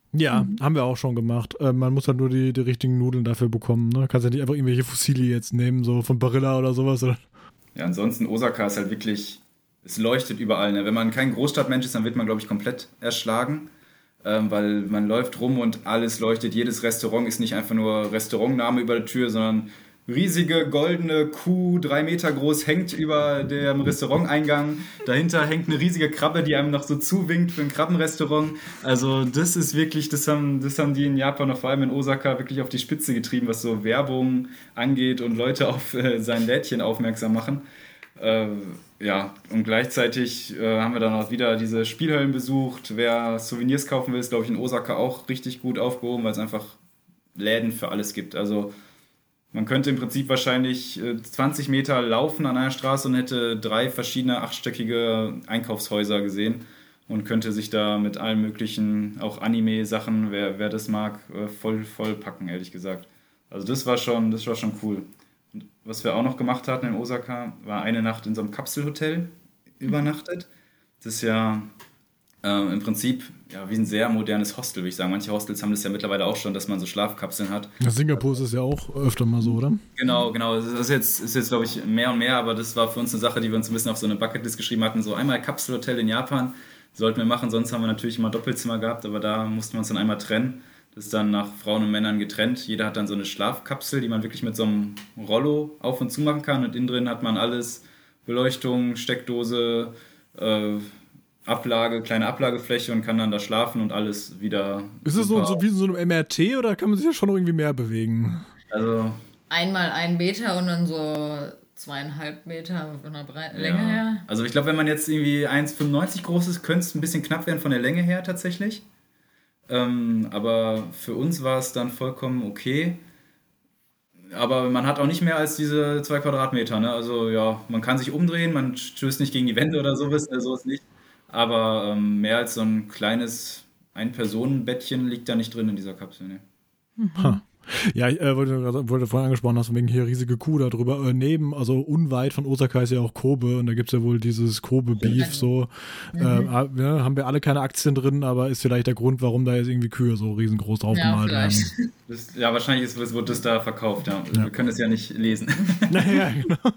Ja, mhm. haben wir auch schon gemacht. Äh, man muss halt nur die, die richtigen Nudeln dafür bekommen. Ne? Kannst ja nicht einfach irgendwelche Fusilli jetzt nehmen, so von Barilla oder sowas. Oder? Ja, ansonsten Osaka ist halt wirklich, es leuchtet überall. Ne? Wenn man kein Großstadtmensch ist, dann wird man, glaube ich, komplett erschlagen. Ähm, weil man läuft rum und alles leuchtet. Jedes Restaurant ist nicht einfach nur Restaurantname über der Tür, sondern riesige goldene Kuh, drei Meter groß, hängt über dem Restauranteingang. Dahinter hängt eine riesige Krabbe, die einem noch so zuwinkt für ein Krabbenrestaurant. Also das ist wirklich, das haben, das haben die in Japan und vor allem in Osaka wirklich auf die Spitze getrieben, was so Werbung angeht und Leute auf äh, sein Lädchen aufmerksam machen. Äh, ja, und gleichzeitig äh, haben wir dann auch wieder diese Spielhöllen besucht. Wer Souvenirs kaufen will, ist, glaube ich, in Osaka auch richtig gut aufgehoben, weil es einfach Läden für alles gibt. Also man könnte im Prinzip wahrscheinlich zwanzig Meter laufen an einer Straße und hätte drei verschiedene achtstöckige Einkaufshäuser gesehen und könnte sich da mit allen möglichen, auch Anime-Sachen, wer, wer das mag, voll, voll packen, ehrlich gesagt. Also das war schon, das war schon cool. Und was wir auch noch gemacht hatten in Osaka, war eine Nacht in so einem Kapselhotel übernachtet. Das ist ja äh, im Prinzip ja, wie ein sehr modernes Hostel, würde ich sagen. Manche Hostels haben das ja mittlerweile auch schon, dass man so Schlafkapseln hat. Ja, Singapur ist es ja auch öfter mal so, oder? Genau, genau. Das ist jetzt, ist jetzt, glaube ich, mehr und mehr, aber das war für uns eine Sache, die wir uns ein bisschen auf so eine Bucketlist geschrieben hatten. So einmal Kapselhotel in Japan sollten wir machen, sonst haben wir natürlich immer Doppelzimmer gehabt, aber da mussten wir uns dann einmal trennen. Das ist dann nach Frauen und Männern getrennt. Jeder hat dann so eine Schlafkapsel, die man wirklich mit so einem Rollo auf und zu machen kann und innen drin hat man alles, Beleuchtung, Steckdose, äh, Ablage, kleine Ablagefläche und kann dann da schlafen und alles wieder. Ist es so, so wie so einem M R T oder kann man sich ja schon irgendwie mehr bewegen? Also einmal ein Meter und dann so zweieinhalb Meter von der Bre- ja. Länge her. Also ich glaube, wenn man jetzt irgendwie eins Komma fünfundneunzig groß ist, könnte es ein bisschen knapp werden von der Länge her tatsächlich. Ähm, aber für uns war es dann vollkommen okay. Aber man hat auch nicht mehr als diese zwei Quadratmeter. Ne? Also ja, man kann sich umdrehen, man stößt nicht gegen die Wände oder sowas, so ist nicht. Aber ähm, mehr als so ein kleines Ein-Personen-Bettchen liegt da nicht drin in dieser Kapsel. Ne? Mhm. Ja, ich äh, wollte, wollte vorhin angesprochen hast, wegen hier riesige Kuh da drüber. Äh, neben, also unweit von Osaka ist ja auch Kobe und da gibt es ja wohl dieses Kobe-Beef. So. Mhm. Äh, ja, haben wir alle keine Aktien drin, aber ist vielleicht der Grund, warum da jetzt irgendwie Kühe so riesengroß drauf ja, gemalt werden. Das, ja, wahrscheinlich ist, wird das da verkauft. Ja. Ja. Wir können es ja nicht lesen. Naja, genau.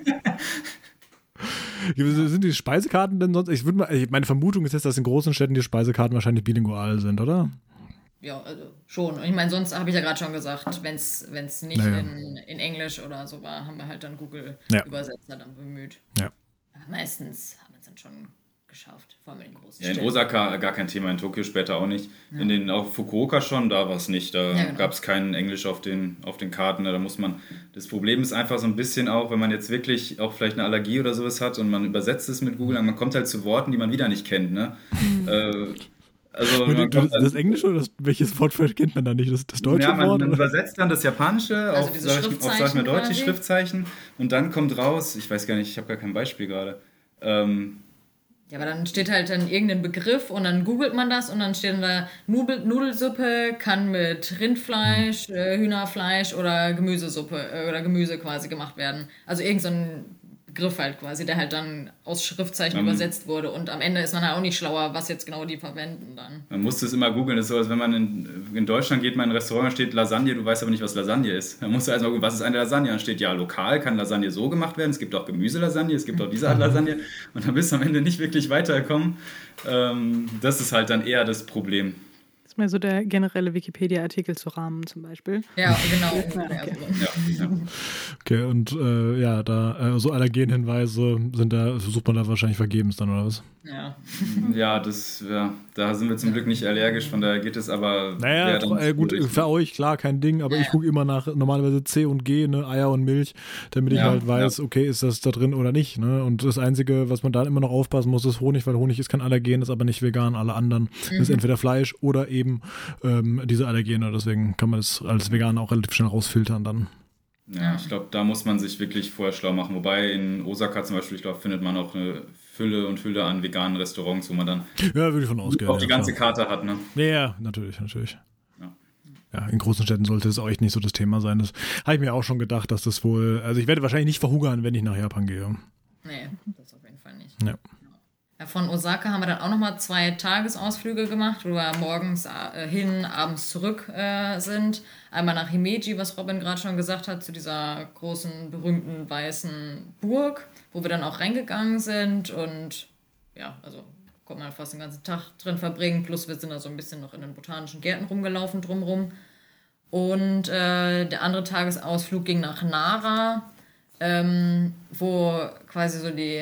Sind die Speisekarten denn sonst? Ich würde mal, meine Vermutung ist jetzt, dass in großen Städten die Speisekarten wahrscheinlich bilingual sind, oder? Ja, also schon. Und ich meine, sonst habe ich ja gerade schon gesagt, wenn es nicht naja. in, in Englisch oder so war, haben wir halt dann Google-Übersetzer ja. dann bemüht. Ja. Aber meistens haben wir es dann schon geschafft, vor allem in den großen ja, in Osaka gar kein Thema, in Tokio später auch nicht. Ja. In den, auch Fukuoka schon, da war es nicht. Da ja, genau. gab es kein Englisch auf den, auf den Karten. Da muss man. Das Problem ist einfach so ein bisschen auch, wenn man jetzt wirklich auch vielleicht eine Allergie oder sowas hat und man übersetzt es mit Google, dann man kommt halt zu Worten, die man wieder nicht kennt. Ne? äh, also man das, das Englische oder das, welches Wort kennt man da nicht? Das, das deutsche ja, man, Wort? Man übersetzt dann das Japanische also auf, sag ich, auf, sag ich mal, Deutsch, die Schriftzeichen. Und dann kommt raus, ich weiß gar nicht, ich habe gar kein Beispiel gerade. Ähm, Ja, aber dann steht halt dann irgendein Begriff und dann googelt man das und dann steht dann da Nudel, Nudelsuppe kann mit Rindfleisch, äh, Hühnerfleisch oder Gemüsesuppe äh, oder Gemüse quasi gemacht werden. Also irgend so ein Begriff halt quasi, der halt dann aus Schriftzeichen um, übersetzt wurde und am Ende ist man halt auch nicht schlauer, was jetzt genau die verwenden dann. Man muss das immer googeln, das ist so, als wenn man in, in Deutschland geht, man in ein Restaurant, da steht Lasagne, du weißt aber nicht, was Lasagne ist. Dann musst du erstmal gucken, was ist eine Lasagne? Dann steht, ja, lokal kann Lasagne so gemacht werden, es gibt auch Gemüselasagne, es gibt auch diese Art Lasagne und dann bist du am Ende nicht wirklich weitergekommen. Ähm, das ist halt dann eher das Problem. Das ist mir so der generelle Wikipedia-Artikel zu Rahmen zum Beispiel. Ja, genau. Ja, okay. Ja, ja. Okay, und äh, ja, da äh, so Allergenhinweise sind da, sucht man da wahrscheinlich vergebens dann, oder was? Ja. Ja, das, ja, da sind wir zum Glück nicht allergisch, von daher geht es aber. Naja, äh, gut, für euch klar, kein Ding, aber ja. ich gucke immer nach normalerweise C und G, ne, Eier und Milch, damit ich ja, halt weiß, ja. okay, ist das da drin oder nicht, ne? Und das Einzige, was man da immer noch aufpassen muss, ist Honig, weil Honig ist kein Allergen, ist aber nicht vegan, alle anderen mhm. ist entweder Fleisch oder eben ähm, diese Allergene, deswegen kann man das als Veganer auch relativ schnell rausfiltern dann. Ja, ich glaube, da muss man sich wirklich vorher schlau machen. Wobei in Osaka zum Beispiel, ich glaube, findet man auch eine Fülle und Fülle an veganen Restaurants, wo man dann ja, würde ich von ausgehen, auch die ja, ganze klar. Karte hat. Ne? Ja, ja, natürlich, natürlich. Ja. Ja, in großen Städten sollte es auch echt nicht so das Thema sein. Das habe ich mir auch schon gedacht, dass das wohl, also ich werde wahrscheinlich nicht verhungern, wenn ich nach Japan gehe. Nee, das auf jeden Fall nicht. Ja. Von Osaka haben wir dann auch nochmal zwei Tagesausflüge gemacht, wo wir morgens äh, hin, abends zurück äh, sind. Einmal nach Himeji, was Robin gerade schon gesagt hat, zu dieser großen, berühmten, weißen Burg, wo wir dann auch reingegangen sind. Und ja, also konnte man fast den ganzen Tag drin verbringen. Plus wir sind da so ein bisschen noch in den botanischen Gärten rumgelaufen drumrum. Und äh, der andere Tagesausflug ging nach Nara, ähm, wo quasi so die...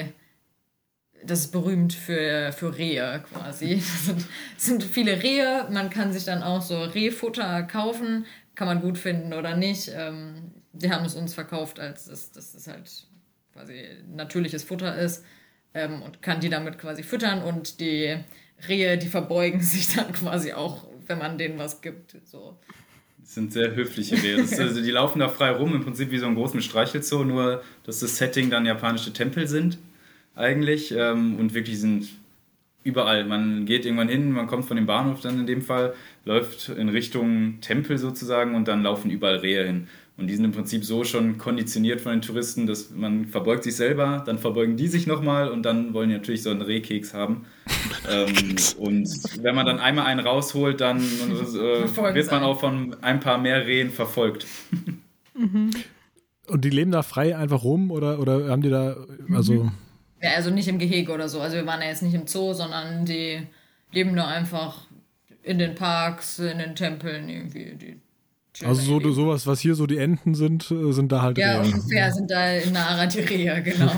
Das ist berühmt für, für Rehe quasi. Das sind, das sind viele Rehe. Man kann sich dann auch so Rehfutter kaufen. Kann man gut finden oder nicht. Ähm, die haben es uns verkauft, als dass das, das halt quasi natürliches Futter ist. Ähm, und kann die damit quasi füttern. Und die Rehe, die verbeugen sich dann quasi auch, wenn man denen was gibt. So. Das sind sehr höfliche Rehe. Das ist, also die laufen da frei rum, im Prinzip wie so ein großen Streichelzoo. Nur, dass das Setting dann japanische Tempel sind. Eigentlich ähm, und wirklich sind überall. Man geht irgendwann hin, man kommt von dem Bahnhof dann in dem Fall, läuft in Richtung Tempel sozusagen und dann laufen überall Rehe hin. Und die sind im Prinzip so schon konditioniert von den Touristen, dass man verbeugt sich selber, dann verbeugen die sich nochmal und dann wollen die natürlich so einen Rehkeks haben. ähm, und wenn man dann einmal einen rausholt, dann äh, wird man auch von ein paar mehr Rehen verfolgt. Mhm. Und die leben da frei einfach rum oder, oder haben die da, also... Mhm. Ja, also nicht im Gehege oder so. Also wir waren ja jetzt nicht im Zoo, sondern die leben da einfach in den Parks, in den Tempeln irgendwie. Die also so sowas, was hier so die Enten sind, sind da halt ja, Rehe. Ja, ungefähr sind da in Nara die Rehe, genau.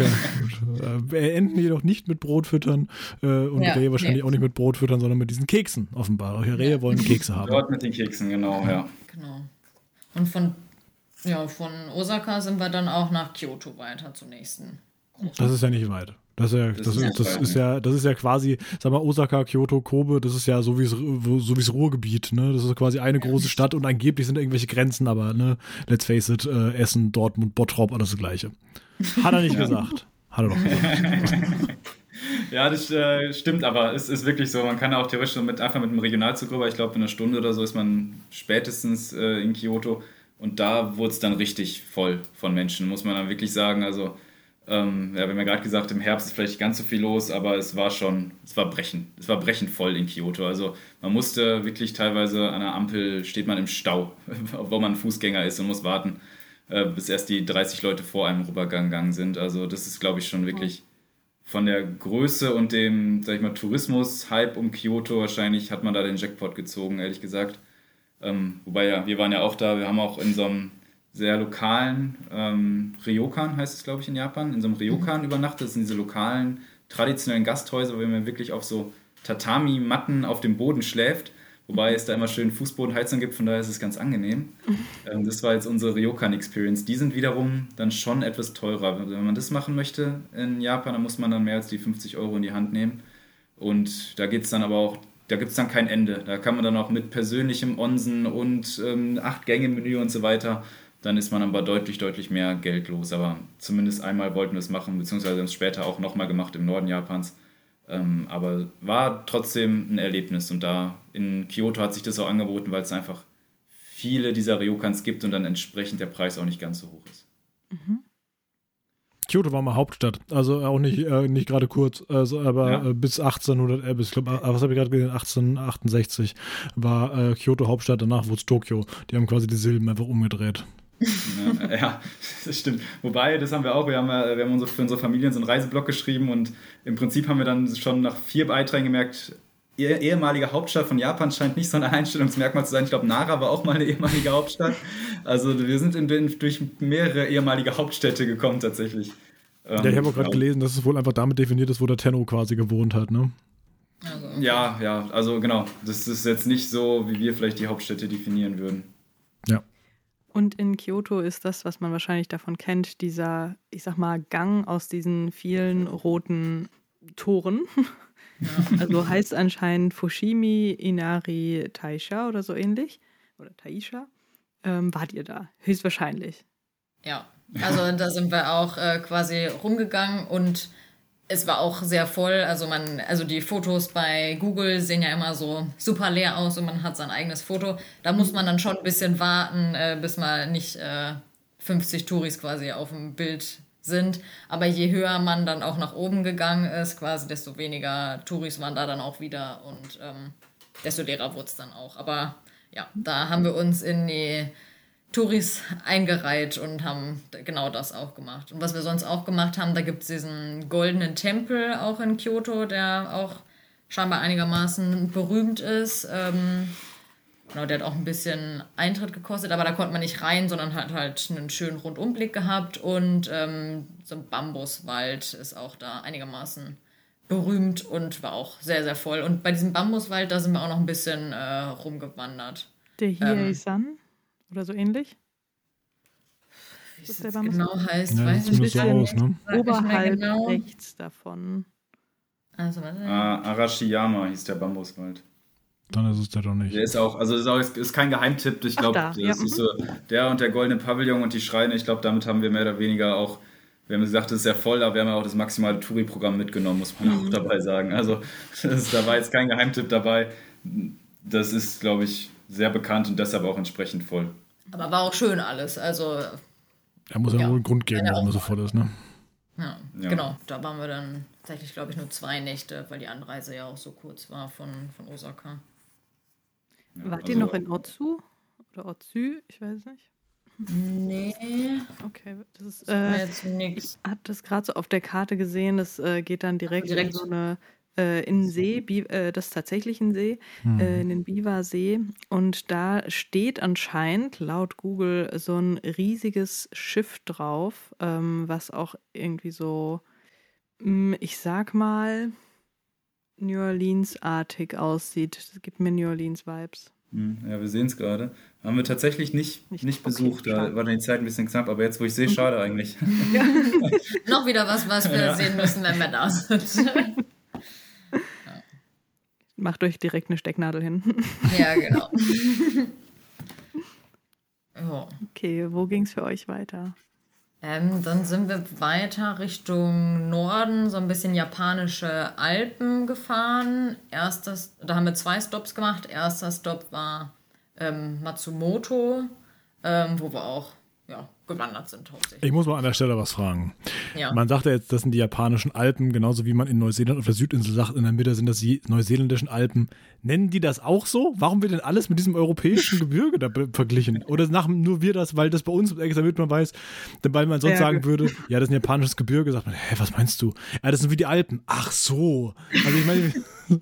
Okay, Enten jedoch nicht mit Brot füttern äh, und ja, Rehe wahrscheinlich nee. auch nicht mit Brot füttern, sondern mit diesen Keksen offenbar. Rehe ja. wollen Kekse haben. Dort mit den Keksen, genau, ja. Genau. Und von, ja, von Osaka sind wir dann auch nach Kyoto weiter zum nächsten. Das ist ja nicht weit. Das ist ja, das, das, ist, das, ist ja, das ist ja quasi, sag mal, Osaka, Kyoto, Kobe, das ist ja so wie so wie das Ruhrgebiet, ne? Das ist quasi eine große Stadt und angeblich sind irgendwelche Grenzen, aber ne, let's face it, äh, Essen, Dortmund, Bottrop, alles das Gleiche. Hat er nicht ja. gesagt. Hat er doch gesagt. Ja, das äh, stimmt, aber es ist wirklich so, man kann auch theoretisch mit, einfach mit einem Regionalzug rüber, ich glaube in einer Stunde oder so ist man spätestens äh, in Kyoto und da wurde es dann richtig voll von Menschen, muss man dann wirklich sagen, also Ähm, ja, wir haben ja gerade gesagt, im Herbst ist vielleicht nicht ganz so viel los, aber es war schon, es war brechend. Es war brechend voll in Kyoto. Also man musste wirklich teilweise an der Ampel, steht man im Stau, wo man Fußgänger ist und muss warten, äh, bis erst die dreißig Leute vor einem rübergegangen sind. Also das ist, glaube ich, schon wirklich von der Größe und dem, sag ich mal, Tourismus-Hype um Kyoto wahrscheinlich hat man da den Jackpot gezogen, ehrlich gesagt. Ähm, wobei ja, wir waren ja auch da, wir haben auch in so einem sehr lokalen ähm, Ryokan, heißt es, glaube ich, in Japan, in so einem Ryokan mhm. übernachtet. Das sind diese lokalen, traditionellen Gasthäuser, wo man wirklich auf so Tatami-Matten auf dem Boden schläft, wobei es da immer schön Fußbodenheizung gibt, von daher ist es ganz angenehm. Mhm. Ähm, das war jetzt unsere Ryokan-Experience. Die sind wiederum dann schon etwas teurer. Wenn man das machen möchte in Japan, dann muss man dann mehr als die fünfzig Euro in die Hand nehmen. Und da geht es dann aber auch, da gibt es dann kein Ende. Da kann man dann auch mit persönlichem Onsen und ähm, Acht-Gänge-Menü und so weiter, dann ist man aber deutlich, deutlich mehr Geld los. Aber zumindest einmal wollten wir es machen, beziehungsweise haben es später auch nochmal gemacht im Norden Japans. Ähm, aber war trotzdem ein Erlebnis. Und da in Kyoto hat sich das auch angeboten, weil es einfach viele dieser Ryokans gibt und dann entsprechend der Preis auch nicht ganz so hoch ist. Mhm. Kyoto war mal Hauptstadt, also auch nicht, äh, nicht gerade kurz, also, aber ja. äh, bis achtzehnhundert, äh, bis, ich glaube, was habe ich gerade gesehen, achtzehnhundertachtundsechzig war äh, Kyoto Hauptstadt, danach wurde es Tokio. Die haben quasi die Silben einfach umgedreht. Ja, ja, das stimmt. Wobei, das haben wir auch, wir haben, wir haben unsere, für unsere Familien so einen Reiseblock geschrieben und im Prinzip haben wir dann schon nach vier Beiträgen gemerkt, ihr ehemalige Hauptstadt von Japan scheint nicht so ein Alleinstellungsmerkmal zu sein. Ich glaube, Nara war auch mal eine ehemalige Hauptstadt. Also wir sind in, in, durch mehrere ehemalige Hauptstädte gekommen tatsächlich. Ja, ich habe auch gerade gelesen, dass es wohl einfach damit definiert ist, wo der Tenno quasi gewohnt hat, ne? Also, okay. Ja, ja, also genau. Das ist jetzt nicht so, wie wir vielleicht die Hauptstädte definieren würden. Ja. Und in Kyoto ist das, was man wahrscheinlich davon kennt, dieser, ich sag mal, Gang aus diesen vielen roten Toren. Ja. Also heißt anscheinend Fushimi Inari Taisha oder so ähnlich. Oder Taisha. Ähm, wart ihr da? Höchstwahrscheinlich. Ja, also da sind wir auch äh, quasi rumgegangen und es war auch sehr voll. Also man, also die Fotos bei Google sehen ja immer so super leer aus und man hat sein eigenes Foto. Da muss man dann schon ein bisschen warten, äh, bis mal nicht äh, fünfzig Touris quasi auf dem Bild sind. Aber je höher man dann auch nach oben gegangen ist, quasi, desto weniger Touris waren da dann auch wieder und ähm, desto leerer wurde es dann auch. Aber ja, da haben wir uns in die Touris eingereiht und haben genau das auch gemacht. Und was wir sonst auch gemacht haben, da gibt es diesen goldenen Tempel auch in Kyoto, der auch scheinbar einigermaßen berühmt ist. Ähm, Genau, der hat auch ein bisschen Eintritt gekostet, aber da konnte man nicht rein, sondern hat halt einen schönen Rundumblick gehabt und ähm, so ein Bambuswald ist auch da einigermaßen berühmt und war auch sehr, sehr voll. Und bei diesem Bambuswald, da sind wir auch noch ein bisschen äh, rumgewandert. Der Hiei-san ähm, oder so ähnlich? Wie es genau heißt, ja, weiß ich nicht. So aus, ne? Oberhalb genau. rechts davon. Also, was ah, Arashiyama hieß der Bambuswald. Dann ist es der doch nicht. Der ist auch, also ist, auch, ist kein Geheimtipp. Ich glaube, das ja. ist so der und der goldene Pavillon und die Schreine. Ich glaube, damit haben wir mehr oder weniger auch, wir haben gesagt, das ist ja voll, aber wir haben ja auch das maximale Touri-Programm mitgenommen, muss man auch dabei sagen. Also das, da war jetzt kein Geheimtipp dabei. Das ist, glaube ich, sehr bekannt und deshalb auch entsprechend voll. Aber war auch schön alles. Also er muss ja, ja wohl einen Grund geben, warum er so voll ist, ne? Ja, ja, genau. Da waren wir dann tatsächlich, glaube ich, nur zwei Nächte, weil die Anreise ja auch so kurz war von, von Osaka. Ja, Wart also, ihr noch in Otsu? Oder Otsu? Ich weiß nicht. Nee. Okay, das ist, äh, jetzt nix. Ich hatte das gerade so auf der Karte gesehen, das äh, geht dann direkt, direkt in so eine, äh, in den See, Bi- äh, das ist tatsächlich ein See, hm. äh, in den Biwa-See. Und da steht anscheinend laut Google so ein riesiges Schiff drauf, ähm, was auch irgendwie so, mh, ich sag mal, New Orleans-artig aussieht. Das gibt mir New Orleans-Vibes. Ja, wir sehen es gerade. Haben wir tatsächlich nicht, nicht, nicht besucht. Okay, da war dann die Zeit ein bisschen knapp, aber jetzt, wo ich sehe, schade eigentlich. Ja. Noch wieder was, was wir ja. sehen müssen, wenn wir da sind. Ja. Macht euch direkt eine Stecknadel hin. Ja, genau. Oh. Okay, wo ging es für euch weiter? Ähm, dann sind wir weiter Richtung Norden, so ein bisschen japanische Alpen gefahren. Erstes, da haben wir zwei Stops gemacht. Erster Stop war ähm, Matsumoto, ähm, wo wir auch ja, gewandert sind hauptsächlich. Ich muss mal an der Stelle was fragen. Ja. Man sagt ja jetzt, das sind die japanischen Alpen, genauso wie man in Neuseeland auf der Südinsel sagt, in der Mitte sind das die neuseeländischen Alpen. Nennen die das auch so? Warum wird denn alles mit diesem europäischen Gebirge da verglichen? Oder machen nur wir das, weil das bei uns extra damit man weiß, weil man sonst Berge. sagen würde, ja, das ist ein japanisches Gebirge, sagt man, hä, was meinst du? Ja, das sind wie die Alpen. Ach so. Also ich meine...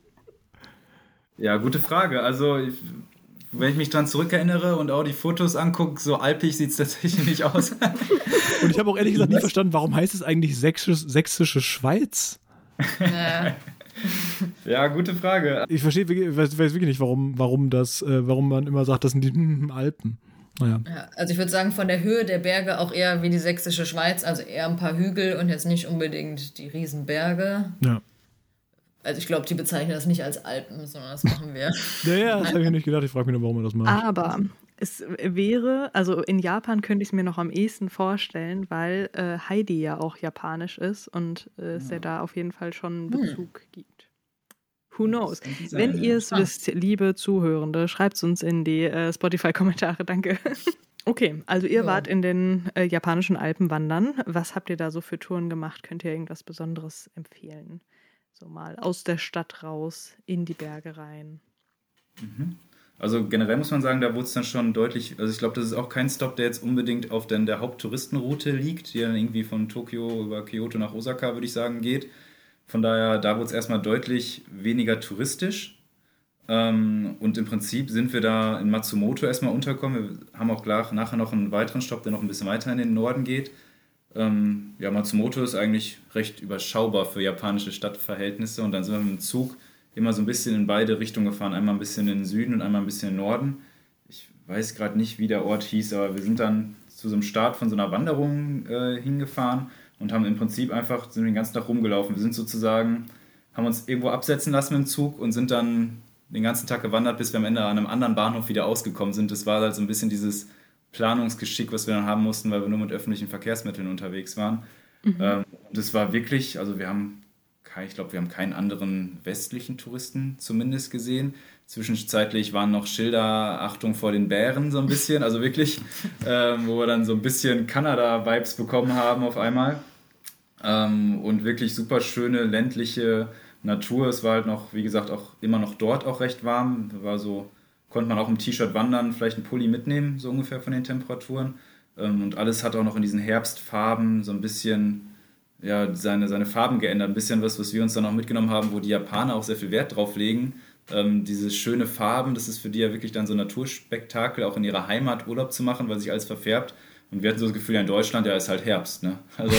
Ja, gute Frage. Also... Ich wenn ich mich dran zurückerinnere und auch die Fotos angucke, so alpig sieht es tatsächlich nicht aus. Und ich habe auch ehrlich gesagt nie verstanden, warum heißt es eigentlich sächsische, sächsische Schweiz? Ja. Ja, gute Frage. Ich verstehe, weiß, weiß wirklich nicht, warum, warum, das, äh, warum man immer sagt, das sind die hm, Alpen. Naja. Ja, also ich würde sagen, von der Höhe der Berge auch eher wie die sächsische Schweiz, also eher ein paar Hügel und jetzt nicht unbedingt die Riesenberge. Ja. Also ich glaube, die bezeichnen das nicht als Alpen, sondern das machen wir. Ja, ja, das habe ich nicht gedacht. Ich frage mich nur, warum man das macht. Aber es wäre, also in Japan könnte ich es mir noch am ehesten vorstellen, weil äh, Heidi ja auch japanisch ist und äh, es ja. ja da auf jeden Fall schon einen Bezug hm. gibt. Who knows? Wenn ihr es wisst, liebe Zuhörende, schreibt es uns in die äh, Spotify-Kommentare. Danke. Okay, also ihr ja. wart in den äh, japanischen Alpen wandern. Was habt ihr da so für Touren gemacht? Könnt ihr irgendwas Besonderes empfehlen? So mal aus der Stadt raus, in die Berge rein. Also generell muss man sagen, da wurde es dann schon deutlich, also ich glaube, das ist auch kein Stop, der jetzt unbedingt auf den, der Haupttouristenroute liegt, die dann irgendwie von Tokio über Kyoto nach Osaka, würde ich sagen, geht. Von daher, da wurde es erstmal deutlich weniger touristisch. Und im Prinzip sind wir da in Matsumoto erstmal untergekommen. Wir haben auch gleich nachher noch einen weiteren Stopp, der noch ein bisschen weiter in den Norden geht. Ähm, ja, Matsumoto ist eigentlich recht überschaubar für japanische Stadtverhältnisse und dann sind wir mit dem Zug immer so ein bisschen in beide Richtungen gefahren, einmal ein bisschen in den Süden und einmal ein bisschen in den Norden. Ich weiß gerade nicht, wie der Ort hieß, aber wir sind dann zu so einem Start von so einer Wanderung äh, hingefahren und haben im Prinzip einfach, sind den ganzen Tag rumgelaufen. Wir sind sozusagen, haben uns irgendwo absetzen lassen mit dem Zug und sind dann den ganzen Tag gewandert, bis wir am Ende an einem anderen Bahnhof wieder ausgekommen sind. Das war halt so ein bisschen dieses Planungsgeschick, was wir dann haben mussten, weil wir nur mit öffentlichen Verkehrsmitteln unterwegs waren. Mhm. Ähm, das war wirklich, also wir haben ich glaube, wir haben keinen anderen westlichen Touristen zumindest gesehen. Zwischenzeitlich waren noch Schilder, Achtung vor den Bären so ein bisschen, also wirklich, ähm, wo wir dann so ein bisschen Kanada-Vibes bekommen haben auf einmal. Ähm, und wirklich super schöne ländliche Natur. Es war halt noch, wie gesagt, auch immer noch dort auch recht warm. War so, konnte man auch im T-Shirt wandern, vielleicht einen Pulli mitnehmen, so ungefähr von den Temperaturen. Ähm, und alles hat auch noch in diesen Herbstfarben so ein bisschen ja, seine, seine Farben geändert. Ein bisschen was, was wir uns dann auch mitgenommen haben, wo die Japaner auch sehr viel Wert drauf legen. Ähm, diese schöne Farben, das ist für die ja wirklich dann so ein Naturspektakel, auch in ihrer Heimat Urlaub zu machen, weil sich alles verfärbt. Und wir hatten so das Gefühl, ja, in Deutschland, ja, ist halt Herbst, ne? Also,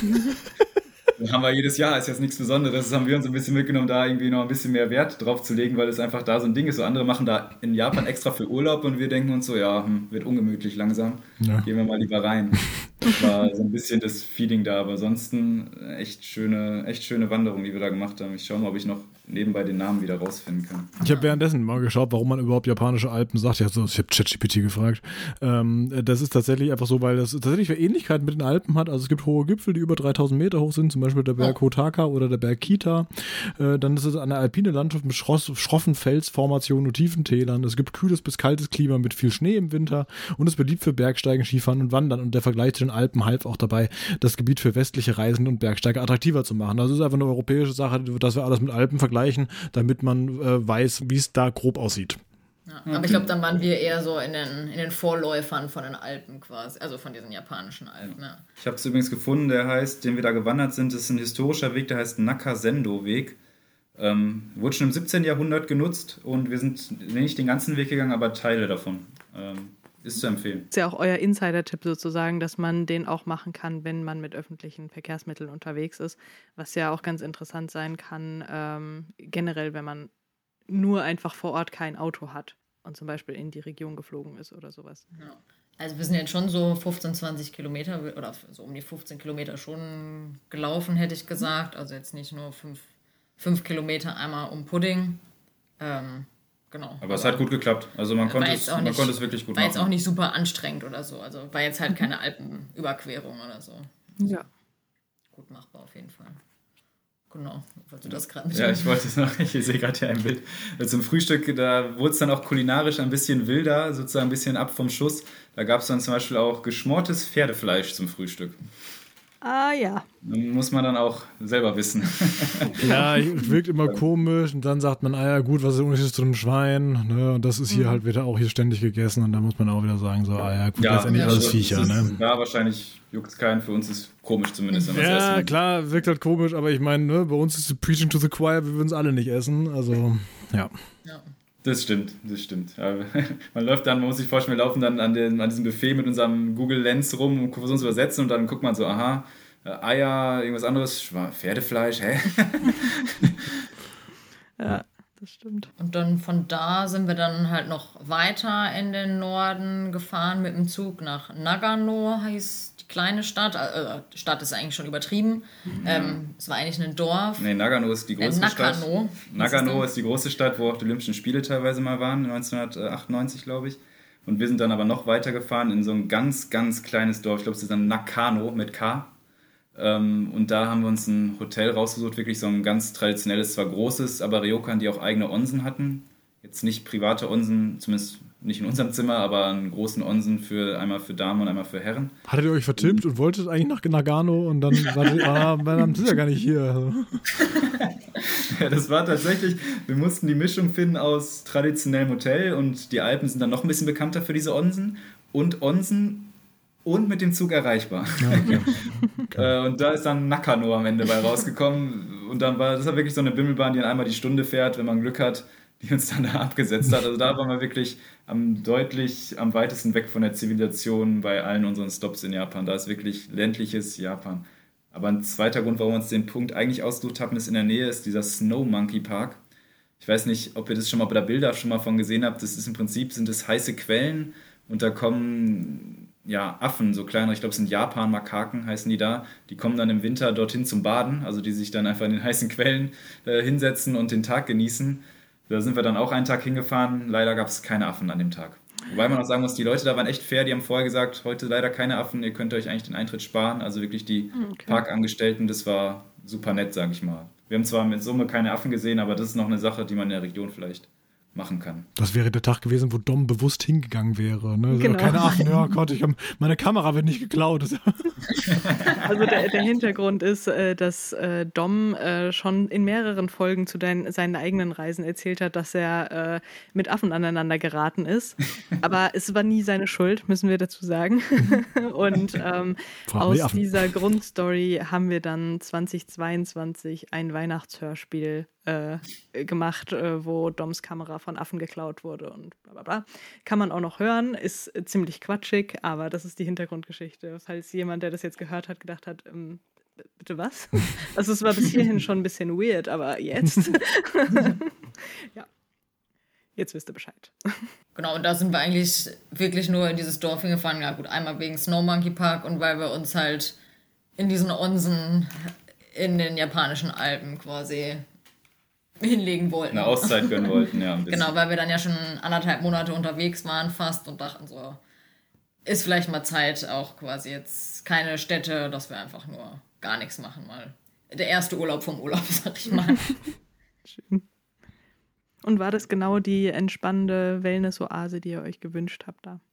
das haben wir jedes Jahr, ist jetzt nichts Besonderes. Das haben wir uns ein bisschen mitgenommen, da irgendwie noch ein bisschen mehr Wert drauf zu legen, weil es einfach da so ein Ding ist. So andere machen da in Japan extra für Urlaub und wir denken uns so, ja, hm, wird ungemütlich langsam. Ja. Gehen wir mal lieber rein. Das war so ein bisschen das Feeling da, aber ansonsten echt schöne, echt schöne Wanderung, die wir da gemacht haben. Ich schaue mal, ob ich noch nebenbei den Namen wieder rausfinden kann. Ich habe währenddessen mal geschaut, warum man überhaupt japanische Alpen sagt. Ich habe ChatGPT gefragt. Ähm, das ist tatsächlich einfach so, weil das tatsächlich Ähnlichkeiten mit den Alpen hat. Also es gibt hohe Gipfel, die über dreitausend Meter hoch sind, zum Beispiel der Berg Hotaka oder der Berg Kita. Äh, dann ist es eine alpine Landschaft mit schroffen Felsformationen und tiefen Tälern. Es gibt kühles bis kaltes Klima mit viel Schnee im Winter und ist beliebt für Bergsteigen, Skifahren und Wandern. Und der Vergleich zu den Alpen half auch dabei, das Gebiet für westliche Reisende und Bergsteiger attraktiver zu machen. Also es ist einfach eine europäische Sache, dass wir alles mit Alpen vergleichen, damit man äh, weiß, wie es da grob aussieht. Ja, aber okay. Ich glaube, dann waren wir eher so in den, in den Vorläufern von den Alpen quasi, also von diesen japanischen Alpen. Ja. Ich habe es übrigens gefunden, der heißt, den wir da gewandert sind, das ist ein historischer Weg, der heißt Nakasendo-Weg. Ähm, wurde schon im siebzehnten Jahrhundert genutzt und wir sind nicht den ganzen Weg gegangen, aber Teile davon. Ähm, Ist zu empfehlen. Das ist ja auch euer Insider-Tipp sozusagen, dass man den auch machen kann, wenn man mit öffentlichen Verkehrsmitteln unterwegs ist, was ja auch ganz interessant sein kann, ähm, generell, wenn man nur einfach vor Ort kein Auto hat und zum Beispiel in die Region geflogen ist oder sowas. Ja. Also wir sind jetzt schon so fünfzehn, zwanzig Kilometer oder so um die fünfzehn Kilometer schon gelaufen, hätte ich gesagt. Also jetzt nicht nur fünf, fünf Kilometer einmal um Pudding. Ähm, Genau. Aber es hat gut geklappt. Also man konnte, es, man nicht, konnte es wirklich gut war machen. War jetzt auch nicht super anstrengend oder so. Also war jetzt halt keine Alpenüberquerung oder so. Ja. Gut machbar auf jeden Fall. Genau. Wolltest du das gerade mit? Ja, ich wollte es noch. Ich sehe gerade hier ein Bild. Zum Frühstück, da wurde es dann auch kulinarisch ein bisschen wilder, sozusagen ein bisschen ab vom Schuss. Da gab es dann zum Beispiel auch geschmortes Pferdefleisch zum Frühstück. Ah ja. Muss man dann auch selber wissen. Ja, wirkt immer komisch und dann sagt man, ah ja gut, was ist der Unterschied zu einem Schwein? Ne? Und das ist hier mhm. halt, wird auch hier ständig gegessen und dann muss man auch wieder sagen, so, ah ja gut, ja, letztendlich ja, alles also Viecher. Ist, ne? Ja, wahrscheinlich juckt es keinen, für uns ist komisch zumindest. Wenn ja, essen. Klar, wirkt halt komisch, aber ich meine, ne, bei uns ist es Preaching to the Choir, wir würden es alle nicht essen, also ja. Ja. Das stimmt, das stimmt. Ja, man läuft dann, man muss sich vorstellen, wir laufen dann an, den, an diesem Buffet mit unserem Google Lens rum und versuchen zu übersetzen und dann guckt man so, aha, Eier, irgendwas anderes, Pferdefleisch, hä? Ja, das stimmt. Und dann von da sind wir dann halt noch weiter in den Norden gefahren mit dem Zug nach Nagano, heißt die kleine Stadt. Äh, Stadt ist eigentlich schon übertrieben. Mhm. Ähm, es war eigentlich ein Dorf. Nee, Nagano ist die große äh, Stadt. Nakano. Nagano ist, ist die große Stadt, wo auch die Olympischen Spiele teilweise mal waren, neunzehnhundertachtundneunzig, glaube ich. Und wir sind dann aber noch weiter gefahren in so ein ganz, ganz kleines Dorf. Ich glaube, es ist dann Nakano mit K. Ähm, und da haben wir uns ein Hotel rausgesucht, wirklich so ein ganz traditionelles, zwar großes, aber Ryokan, die auch eigene Onsen hatten. Jetzt nicht private Onsen, zumindest nicht in unserem Zimmer, aber einen großen Onsen für einmal für Damen und einmal für Herren. Hattet ihr euch vertippt und wolltet eigentlich nach Nagano und dann wartet ihr, ah, dann sind ja gar nicht hier. Ja, das war tatsächlich, wir mussten die Mischung finden aus traditionellem Hotel und die Alpen sind dann noch ein bisschen bekannter für diese Onsen und Onsen und mit dem Zug erreichbar. Ja, okay. Okay. Und da ist dann Nakano am Ende bei rausgekommen. Und dann war das war wirklich so eine Bimmelbahn, die dann einmal die Stunde fährt, wenn man Glück hat, die uns dann da abgesetzt hat. Also da waren wir wirklich am deutlich am weitesten weg von der Zivilisation bei allen unseren Stops in Japan. Da ist wirklich ländliches Japan. Aber ein zweiter Grund, warum wir uns den Punkt eigentlich ausgesucht haben, ist in der Nähe, ist dieser Snow Monkey Park. Ich weiß nicht, ob ihr das schon mal bei der Bilder schon mal von gesehen habt. Das ist im Prinzip, sind das heiße Quellen und da kommen ja, Affen, so kleinere, ich glaube es sind Japan-Makaken, heißen die da, die kommen dann im Winter dorthin zum Baden, also die sich dann einfach in den heißen Quellen äh, hinsetzen und den Tag genießen. Da sind wir dann auch einen Tag hingefahren, leider gab es keine Affen an dem Tag. Wobei man auch sagen muss, die Leute da waren echt fair, die haben vorher gesagt, heute leider keine Affen, ihr könnt euch eigentlich den Eintritt sparen, also wirklich die okay. Parkangestellten, das war super nett, sage ich mal. Wir haben zwar mit Summe keine Affen gesehen, aber das ist noch eine Sache, die man in der Region vielleicht machen kann. Das wäre der Tag gewesen, wo Dom bewusst hingegangen wäre. Ne? Genau. Keine Affen, ja Gott, ich hab, meine Kamera wird nicht geklaut. Also der, der Hintergrund ist, äh, dass äh, Dom äh, schon in mehreren Folgen zu dein, seinen eigenen Reisen erzählt hat, dass er äh, mit Affen aneinander geraten ist. Aber es war nie seine Schuld, müssen wir dazu sagen. Und ähm, aus Affen. dieser Grundstory haben wir dann zweitausendzweiundzwanzig ein Weihnachtshörspiel äh, gemacht, äh, wo Doms Kamera von Affen geklaut wurde und bla bla bla. Kann man auch noch hören, ist äh, ziemlich quatschig, aber das ist die Hintergrundgeschichte. Falls jemand, der das jetzt gehört hat, gedacht hat, ähm, bitte was? Also es war bis hierhin schon ein bisschen weird, aber jetzt? Ja. Jetzt wisst ihr Bescheid. Genau, und da sind wir eigentlich wirklich nur in dieses Dorf hingefahren. Ja gut, einmal wegen Snow Monkey Park und weil wir uns halt in diesen Onsen in den japanischen Alpen quasi hinlegen wollten. Eine Auszeit gönnen wollten, ja. Ein bisschen. Genau, weil wir dann ja schon anderthalb Monate unterwegs waren fast und dachten so, ist vielleicht mal Zeit, auch quasi jetzt keine Städte, dass wir einfach nur gar nichts machen, mal. Der erste Urlaub vom Urlaub, sag ich mal. Schön. Und war das genau die entspannende Wellness-Oase, die ihr euch gewünscht habt da?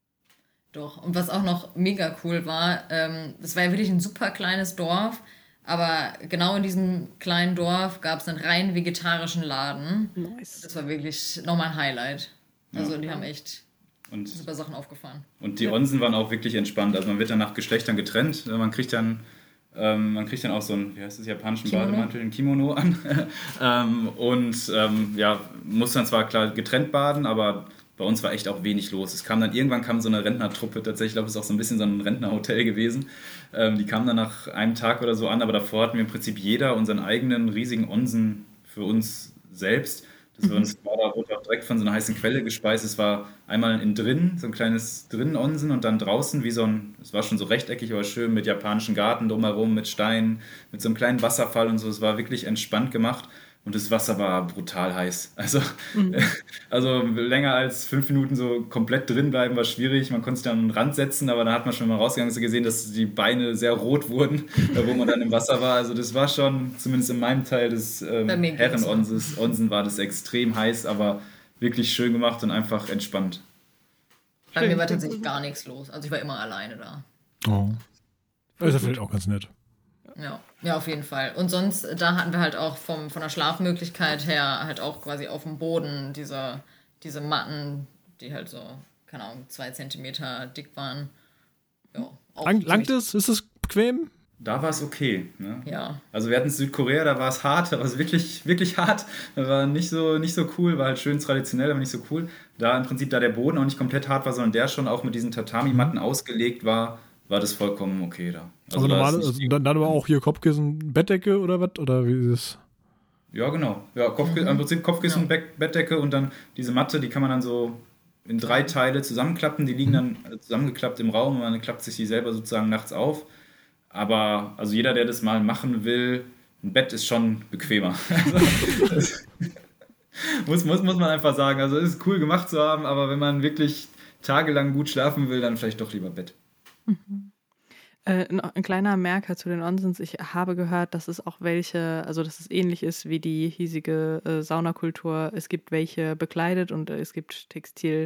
Doch, und was auch noch mega cool war, ähm, das war ja wirklich ein super kleines Dorf, aber genau in diesem kleinen Dorf gab es einen rein vegetarischen Laden. Nice. Das war wirklich nochmal ein Highlight. Also Ja. die haben echt Und, super Sachen aufgefahren. und die Onsen waren auch wirklich entspannt. Also man wird dann nach Geschlechtern getrennt. Man kriegt dann, ähm, man kriegt dann auch so einen, wie heißt das, japanischen Kimono. Bademantel, einen Kimono an. ähm, und ähm, ja, muss dann zwar klar getrennt baden, aber bei uns war echt auch wenig los. Es kam dann, irgendwann kam so eine Rentnertruppe tatsächlich, ich glaube, es ist auch so ein bisschen so ein Rentnerhotel gewesen. Ähm, die kamen dann nach einem Tag oder so an, aber davor hatten wir im Prinzip jeder unseren eigenen riesigen Onsen für uns selbst. Das war uns war da wurde auch direkt von so einer heißen Quelle gespeist. Es war einmal innen drin, so ein kleines Drinnen-Onsen und dann draußen wie so ein, es war schon so rechteckig, aber schön mit japanischen Garten drumherum, mit Steinen, mit so einem kleinen Wasserfall und so. Es war wirklich entspannt gemacht. Und das Wasser war brutal heiß. Also, mhm. also länger als fünf Minuten so komplett drin bleiben war schwierig. Man konnte sich dann an den Rand setzen, aber da hat man schon mal rausgegangen gesehen, dass die Beine sehr rot wurden, wo man dann im Wasser war. Also das war schon, zumindest in meinem Teil des ähm, Herren-Onsens, Onsen war das extrem heiß, aber wirklich schön gemacht und einfach entspannt. Bei schön. Mir war tatsächlich gar nichts los. Also ich war immer alleine da. Oh. Das ist vielleicht auch ganz nett. Ja, ja, auf jeden Fall. Und sonst, da hatten wir halt auch vom, von der Schlafmöglichkeit her halt auch quasi auf dem Boden diese, diese Matten, die halt so, keine Ahnung, zwei Zentimeter dick waren. Ja, auch Lang, langt es? Ist es bequem? Da war es okay. Ne? Ja. Also wir hatten Südkorea, da war es hart, da war es wirklich, wirklich hart. Da war nicht so, nicht so cool, war halt schön traditionell, aber nicht so cool. Da im Prinzip, da der Boden auch nicht komplett hart war, sondern der schon auch mit diesen Tatami-Matten ausgelegt war, war das vollkommen okay da. Also, also normal, also dann, dann aber auch hier Kopfkissen, Bettdecke oder was? Oder wie ist es? Ja, genau. Ja, Kopfkissen, mhm. Im Prinzip Kopfkissen, ja. Be- Bettdecke und dann diese Matte, die kann man dann so in drei Teile zusammenklappen. Die liegen dann zusammengeklappt im Raum und man klappt sich die selber sozusagen nachts auf. Aber also jeder, der das mal machen will, ein Bett ist schon bequemer. Also, muss, muss, muss man einfach sagen. Also es ist cool gemacht zu haben, aber wenn man wirklich tagelang gut schlafen will, dann vielleicht doch lieber Bett. Mhm. Äh, ein kleiner Merker zu den Onsens. Ich habe gehört, dass es auch welche, also dass es ähnlich ist wie die hiesige äh, Saunakultur. Es gibt welche bekleidet und äh, es gibt textilfreie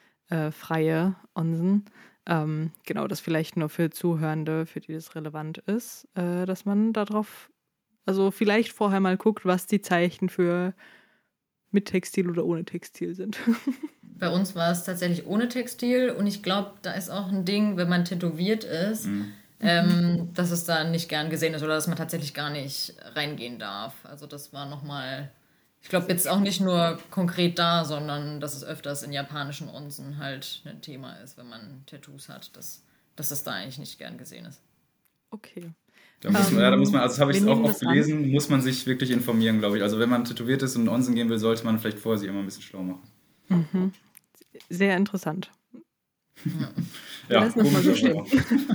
äh, Onsen. Ähm, genau, das vielleicht nur für Zuhörende, für die das relevant ist, äh, dass man darauf, also vielleicht vorher mal guckt, was die Zeichen für mit Textil oder ohne Textil sind. Bei uns war es tatsächlich ohne Textil und ich glaube, da ist auch ein Ding, wenn man tätowiert ist, mhm. ähm, dass es da nicht gern gesehen ist oder dass man tatsächlich gar nicht reingehen darf. Also das war nochmal, ich glaube jetzt auch nicht nur konkret da, sondern dass es öfters in japanischen Onsen halt ein Thema ist, wenn man Tattoos hat, dass, dass es da eigentlich nicht gern gesehen ist. Okay. Da muss man, ja, da muss man, also das habe ich auch oft gelesen, muss man sich wirklich informieren, glaube ich. Also wenn man tätowiert ist und in Onsen gehen will, sollte man vielleicht vorher sich immer ein bisschen schlau machen. Mhm. Sehr interessant. Ja, ja lass das mal so stehen.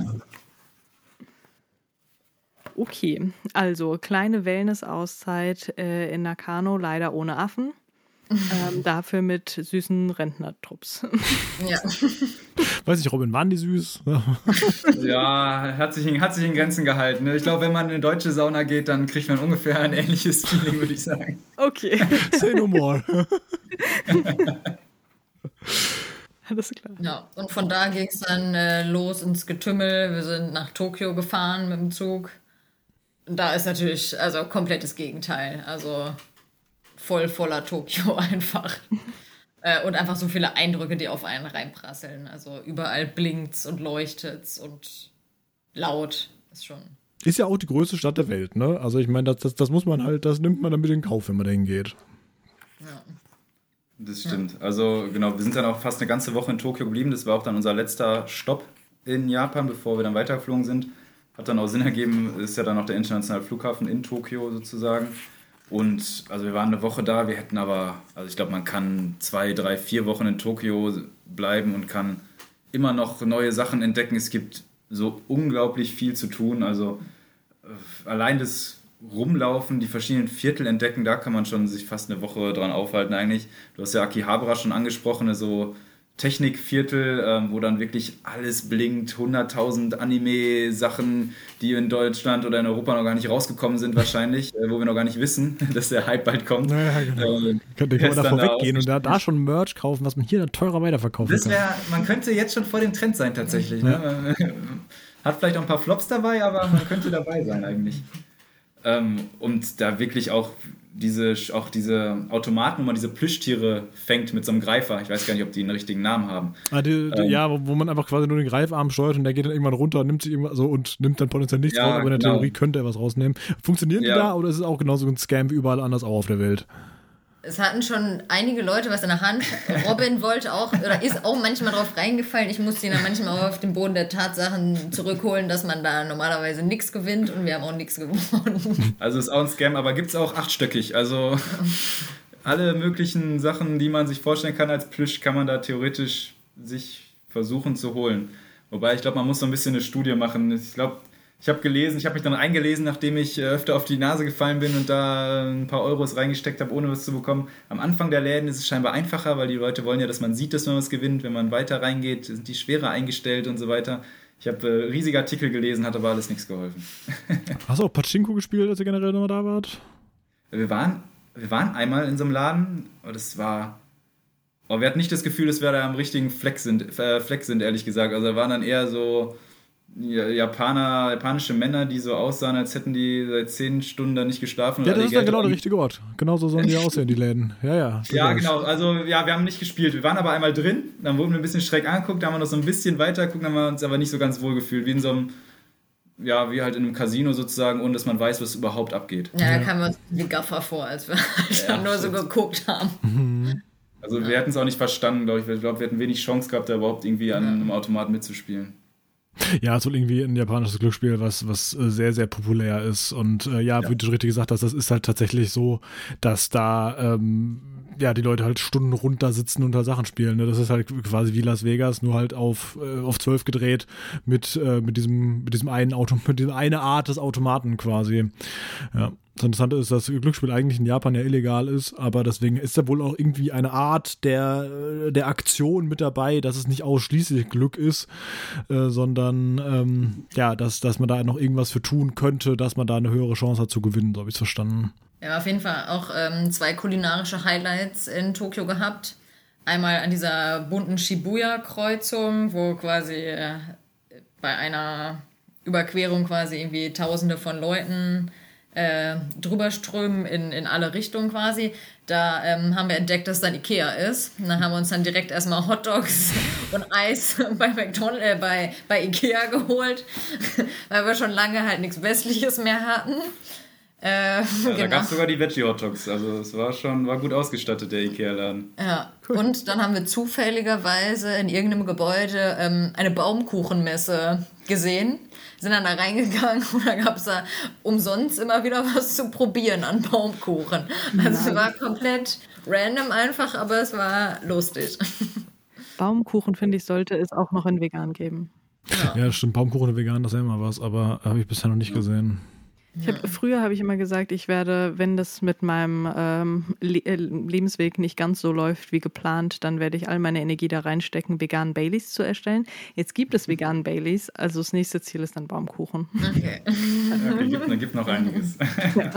Okay, also kleine Wellness-Auszeit äh, in Nakano, leider ohne Affen. Ähm, dafür mit süßen Rentnertrupps. Ja. Weiß nicht, Robin, waren die süß? Ja, hat sich, in, hat sich in Grenzen gehalten. Ne? Ich glaube, wenn man in eine deutsche Sauna geht, dann kriegt man ungefähr ein ähnliches Feeling, würde ich sagen. Okay. Say no more. Alles klar. Ja, und von da ging es dann äh, los ins Getümmel. Wir sind nach Tokio gefahren mit dem Zug. Und da ist natürlich, also komplettes Gegenteil. Also voll voller Tokio einfach. äh, und einfach so viele Eindrücke, die auf einen reinprasseln. Also überall blinkt's und leuchtet's und laut ist schon. Ist ja auch die größte Stadt der Welt, ne? Also ich meine, das, das, das muss man halt, das nimmt man dann mit in Kauf, wenn man da hingeht. Ja. Das stimmt. Ja. Also genau, wir sind dann auch fast eine ganze Woche in Tokio geblieben. Das war auch dann unser letzter Stopp in Japan, bevor wir dann weitergeflogen sind. Hat dann auch Sinn ergeben, ist ja dann auch der internationale Flughafen in Tokio sozusagen. Und also wir waren eine Woche da, wir hätten aber, also ich glaube, man kann zwei, drei, vier Wochen in Tokio bleiben und kann immer noch neue Sachen entdecken. Es gibt so unglaublich viel zu tun. Also äh, allein das Rumlaufen, die verschiedenen Viertel entdecken, da kann man schon sich fast eine Woche dran aufhalten eigentlich. Du hast ja Akihabara schon angesprochen, so Technikviertel, ähm, wo dann wirklich alles blinkt, hunderttausend Anime-Sachen, die in Deutschland oder in Europa noch gar nicht rausgekommen sind wahrscheinlich, äh, wo wir noch gar nicht wissen, dass der Hype bald kommt. Ja, genau. Ähm, kann, kann man da vorweggehen und da, da schon Merch kaufen, was man hier dann teurer weiterverkaufen das wär, kann. Man könnte jetzt schon vor dem Trend sein tatsächlich. Ja. Ne? Hat vielleicht auch ein paar Flops dabei, aber man könnte dabei sein eigentlich. Ähm, und da wirklich auch diese, auch diese Automaten, wo man diese Plüschtiere fängt mit so einem Greifer. Ich weiß gar nicht, ob die einen richtigen Namen haben. Ah, die, die, ähm, ja, wo, wo man einfach quasi nur den Greifarm steuert und der geht dann irgendwann runter und nimmt sich irgendwas so und nimmt dann potenziell nichts ja, raus, aber in der genau. Theorie könnte er was rausnehmen. Funktionieren ja. die da oder ist es auch genauso ein Scam wie überall anders auch auf der Welt? Es hatten schon einige Leute was in der Hand. Robin wollte auch, oder ist auch manchmal drauf reingefallen. Ich musste ihn dann manchmal auf den Boden der Tatsachen zurückholen, dass man da normalerweise nichts gewinnt und wir haben auch nichts gewonnen. Also ist auch ein Scam, aber gibt es auch achtstöckig. Also alle möglichen Sachen, die man sich vorstellen kann als Plüsch, kann man da theoretisch sich versuchen zu holen. Wobei ich glaube, man muss so ein bisschen eine Studie machen. Ich glaube, ich habe gelesen, ich habe mich dann eingelesen, nachdem ich öfter auf die Nase gefallen bin und da ein paar Euros reingesteckt habe, ohne was zu bekommen. Am Anfang der Läden ist es scheinbar einfacher, weil die Leute wollen ja, dass man sieht, dass man was gewinnt. Wenn man weiter reingeht, sind die schwerer eingestellt und so weiter. Ich habe äh, riesige Artikel gelesen, hat aber alles nichts geholfen. Hast du auch Pachinko gespielt, als ihr generell nochmal da wart? Wir waren, wir waren einmal in so einem Laden, aber das war... Aber wir hatten nicht das Gefühl, dass wir da am richtigen Fleck sind, äh, Fleck sind, ehrlich gesagt. Also da waren dann eher so... Japaner, japanische Männer, die so aussahen, als hätten die seit zehn Stunden da nicht geschlafen. Ja, das ist dann genau der richtige Ort. Genauso sollen die aussehen, die Läden. Ja, ja. Ja, genau. Also, ja, wir haben nicht gespielt. Wir waren aber einmal drin, dann wurden wir ein bisschen schräg angeguckt, haben wir noch so ein bisschen weiter geguckt, haben wir uns aber nicht so ganz wohl gefühlt. Wie in so einem, ja, wie halt in einem Casino sozusagen, ohne dass man weiß, was überhaupt abgeht. Ja, da kamen wir uns wie Gaffer vor, als wir halt ja, nur so geguckt haben. Mhm. Also, wir hätten es auch nicht verstanden, glaube ich. Ich glaube, wir hätten wenig Chance gehabt, da überhaupt irgendwie an einem Automaten mitzuspielen. Ja, es ist wohl irgendwie ein japanisches Glücksspiel, was, was sehr, sehr populär ist. Und äh, ja, ja, wie du richtig gesagt hast, das ist halt tatsächlich so, dass da ähm, ja die Leute halt Stunden runter sitzen und da Sachen spielen. Ne? Das ist halt quasi wie Las Vegas, nur halt auf äh, auf zwölf gedreht mit äh, mit diesem mit diesem einen Auto, mit diesem eine Art des Automaten quasi. Ja. Das Interessante ist, dass Glücksspiel eigentlich in Japan ja illegal ist, aber deswegen ist da wohl auch irgendwie eine Art der, der Aktion mit dabei, dass es nicht ausschließlich Glück ist, äh, sondern ähm, ja, dass, dass man da noch irgendwas für tun könnte, dass man da eine höhere Chance hat zu gewinnen, so habe ich es verstanden. Wir haben auf jeden Fall auch ähm, zwei kulinarische Highlights in Tokio gehabt. Einmal an dieser bunten Shibuya-Kreuzung, wo quasi äh, bei einer Überquerung quasi irgendwie Tausende von Leuten Äh, drüber strömen in, in alle Richtungen quasi. Da ähm, haben wir entdeckt, dass dann Ikea ist. Und dann haben wir uns dann direkt erstmal Hotdogs und Eis bei McDonald's, äh, bei, bei Ikea geholt, weil wir schon lange halt nichts Westliches mehr hatten. Äh, ja, genau. Da gab es sogar die Veggie-Hotdogs. Also es war schon war gut ausgestattet, der Ikea-Laden. Ja, und dann haben wir zufälligerweise in irgendeinem Gebäude ähm, eine Baumkuchenmesse gesehen. Sind dann da reingegangen und da gab es da umsonst immer wieder was zu probieren an Baumkuchen. Also es war komplett random einfach, aber es war lustig. Baumkuchen, finde ich, sollte es auch noch in vegan geben. Ja, ja stimmt. Baumkuchen in vegan, das ist ja immer was, aber habe ich bisher noch nicht gesehen. Ich hab, früher habe ich immer gesagt, ich werde, wenn das mit meinem ähm, Le Lebensweg nicht ganz so läuft wie geplant, dann werde ich all meine Energie da reinstecken, veganen Baileys zu erstellen. Jetzt gibt es veganen Baileys, also das nächste Ziel ist dann Baumkuchen. Okay. Okay, gibt, gibt noch einiges. Ja.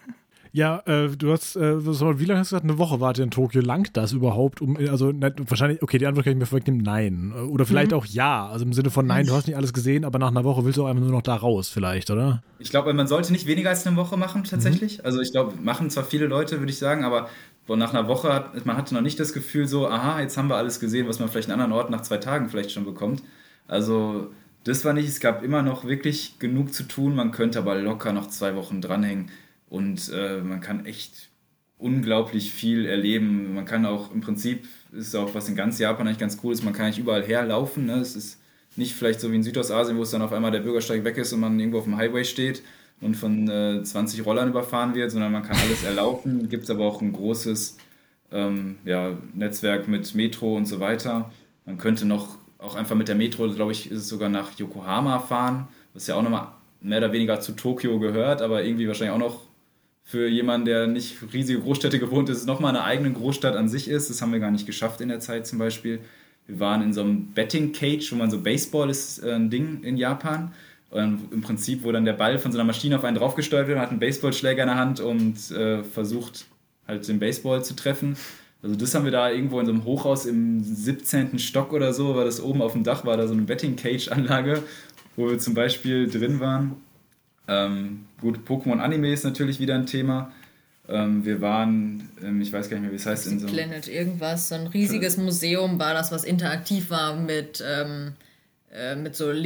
Ja, äh, du hast, äh, wie lange hast du gesagt, eine Woche wart ihr in Tokio? Langt das überhaupt? Um, also ne, wahrscheinlich, okay, die Antwort kann ich mir vorwegnehmen, nein. Oder vielleicht mhm. auch ja. Also im Sinne von nein, du hast nicht alles gesehen, aber nach einer Woche willst du auch einfach nur noch da raus vielleicht, oder? Ich glaube, man sollte nicht weniger als eine Woche machen tatsächlich. Mhm. Also ich glaube, machen zwar viele Leute, würde ich sagen, aber nach einer Woche, hat, man hatte noch nicht das Gefühl so, aha, jetzt haben wir alles gesehen, was man vielleicht in anderen Orten nach zwei Tagen vielleicht schon bekommt. Also das war nicht, es gab immer noch wirklich genug zu tun, man könnte aber locker noch zwei Wochen dranhängen. Und äh, man kann echt unglaublich viel erleben. Man kann auch im Prinzip, ist auch was in ganz Japan eigentlich ganz cool ist, man kann eigentlich überall herlaufen. Ne? Es ist nicht vielleicht so wie in Südostasien, wo es dann auf einmal der Bürgersteig weg ist und man irgendwo auf dem Highway steht und von äh, zwanzig Rollern überfahren wird, sondern man kann alles erlaufen. Gibt es aber auch ein großes ähm, ja, Netzwerk mit Metro und so weiter. Man könnte noch auch einfach mit der Metro, glaube ich, ist es sogar nach Yokohama fahren, was ja auch nochmal mehr oder weniger zu Tokio gehört, aber irgendwie wahrscheinlich auch noch für jemanden, der nicht riesige Großstädte gewohnt ist, nochmal eine eigene Großstadt an sich ist. Das haben wir gar nicht geschafft in der Zeit zum Beispiel. Wir waren in so einem Betting Cage, wo man so Baseball ist äh, ein Ding in Japan. Und im Prinzip, wo dann der Ball von so einer Maschine auf einen draufgesteuert wird, man hat einen Baseballschläger in der Hand und äh, versucht halt den Baseball zu treffen. Also das haben wir da irgendwo in so einem Hochhaus im siebzehnten Stock oder so, weil das oben auf dem Dach war, da so eine Betting Cage Anlage, wo wir zum Beispiel drin waren. Ähm, gut, Pokémon Anime ist natürlich wieder ein Thema. Ähm, wir waren, ähm, ich weiß gar nicht mehr, wie es heißt. In so Planet irgendwas, so ein riesiges Museum war das, was interaktiv war mit, ähm, äh, mit so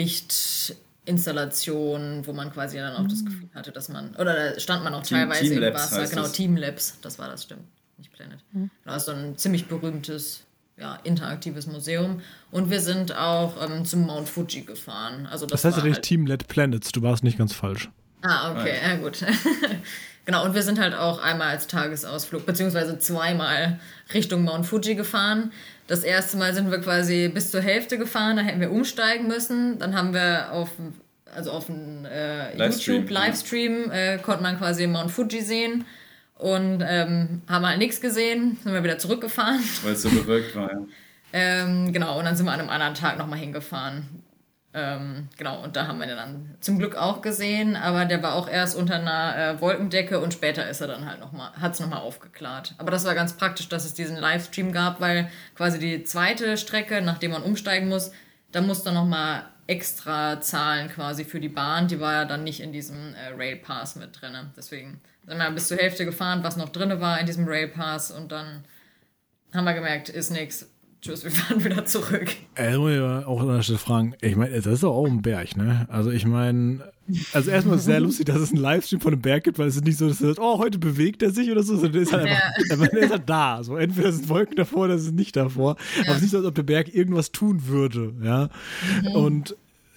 Lichtinstallationen, wo man quasi dann auch das Gefühl hatte, dass man, oder da stand man auch Team, teilweise Team im Labs Wasser. Genau, das. Team Labs, das war das, stimmt. Nicht Planet. Mhm. Das ist so ein ziemlich berühmtes, ja, interaktives Museum. Und wir sind auch ähm, zum Mount Fuji gefahren. Also das, das heißt ja nicht halt Team Let Planets, du warst nicht ganz falsch. Ah, okay, ja gut. Genau, und wir sind halt auch einmal als Tagesausflug, beziehungsweise zweimal Richtung Mount Fuji gefahren. Das erste Mal sind wir quasi bis zur Hälfte gefahren, da hätten wir umsteigen müssen. Dann haben wir auf, also auf dem äh, YouTube-Livestream äh, konnte man quasi Mount Fuji sehen. Und ähm, haben halt nichts gesehen, sind wir wieder zurückgefahren. Weil es so bewölkt war, ja. ähm, genau, und dann sind wir an einem anderen Tag nochmal hingefahren. Ähm, genau, und da haben wir den dann zum Glück auch gesehen, aber der war auch erst unter einer äh, Wolkendecke und später ist er dann halt nochmal, hat es nochmal aufgeklärt. Aber das war ganz praktisch, dass es diesen Livestream gab, weil quasi die zweite Strecke, nachdem man umsteigen muss, da muss dann nochmal extra zahlen quasi für die Bahn, die war ja dann nicht in diesem äh, Rail Pass mit drin. Deswegen sind wir bis zur Hälfte gefahren, was noch drin war in diesem Rail Pass und dann haben wir gemerkt, ist nix. Tschüss, wir fahren wieder zurück. Äh, muss ich auch an der Stelle fragen, ich meine, das ist doch auch ein Berg, ne? Also ich meine, also erstmal ist es sehr lustig, dass es einen Livestream von einem Berg gibt, weil es ist nicht so, dass du sagst, oh, heute bewegt er sich oder so, sondern der ist halt einfach, ja. der ist halt da. So, entweder sind Wolken davor oder es ist nicht davor. Ja. Aber es ist nicht so, als ob der Berg irgendwas tun würde, ja. Mhm. Und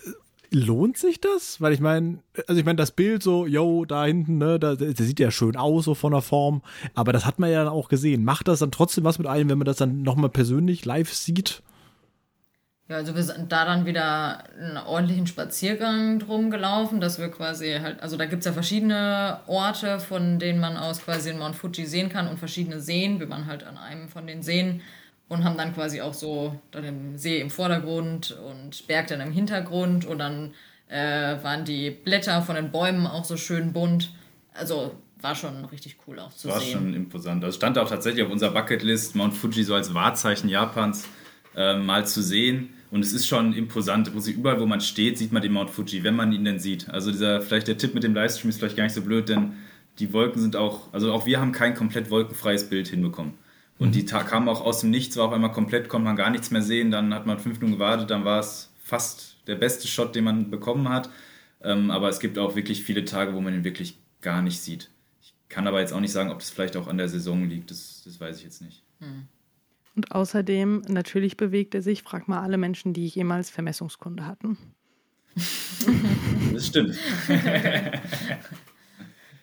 lohnt sich das? Weil ich meine, also ich meine, das Bild so, yo, da hinten, ne, da, der sieht ja schön aus, so von der Form, aber das hat man ja dann auch gesehen. Macht das dann trotzdem was mit einem, wenn man das dann nochmal persönlich live sieht? Ja, also wir sind da dann wieder einen ordentlichen Spaziergang drum gelaufen, dass wir quasi halt, also da gibt es ja verschiedene Orte, von denen man aus quasi den Mount Fuji sehen kann und verschiedene Seen. Wir waren halt an einem von den Seen und haben dann quasi auch so dann den See im Vordergrund und Berg dann im Hintergrund und dann äh, waren die Blätter von den Bäumen auch so schön bunt. Also war schon richtig cool auch zu war sehen. War schon imposant. Also stand auch tatsächlich auf unserer Bucketlist, Mount Fuji so als Wahrzeichen Japans äh, mal zu sehen. Und es ist schon imposant. Wo sie, überall, wo man steht, sieht man den Mount Fuji, wenn man ihn denn sieht. Also dieser, vielleicht der Tipp mit dem Livestream ist vielleicht gar nicht so blöd, denn die Wolken sind auch, also auch wir haben kein komplett wolkenfreies Bild hinbekommen. Und die kamen auch aus dem Nichts, war auf einmal komplett, konnte man gar nichts mehr sehen. Dann hat man fünf Minuten gewartet, dann war es fast der beste Shot, den man bekommen hat. Ähm, aber es gibt auch wirklich viele Tage, wo man ihn wirklich gar nicht sieht. Ich kann aber jetzt auch nicht sagen, ob das vielleicht auch an der Saison liegt. Das, das weiß ich jetzt nicht. Hm. Und außerdem, natürlich bewegt er sich, frag mal alle Menschen, die jemals Vermessungskunde hatten. Das stimmt.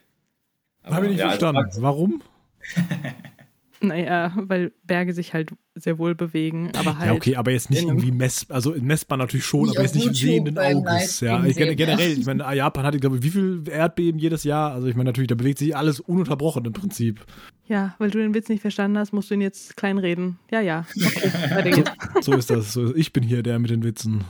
Habe ich nicht ja, verstanden. Also, warum? Naja, weil Berge sich halt sehr wohl bewegen, aber halt. Ja, okay, aber jetzt nicht irgendwie mess, also messbar natürlich schon, aber jetzt nicht im sehenden Auges. Ja, ich, generell, ich meine, Japan hat, glaube ich, wie viel Erdbeben jedes Jahr? Also ich meine natürlich, da bewegt sich alles ununterbrochen im Prinzip. Ja, weil du den Witz nicht verstanden hast, musst du ihn jetzt kleinreden. Ja, ja. Okay, weiter geht's. So ist das. So, ich bin hier der mit den Witzen.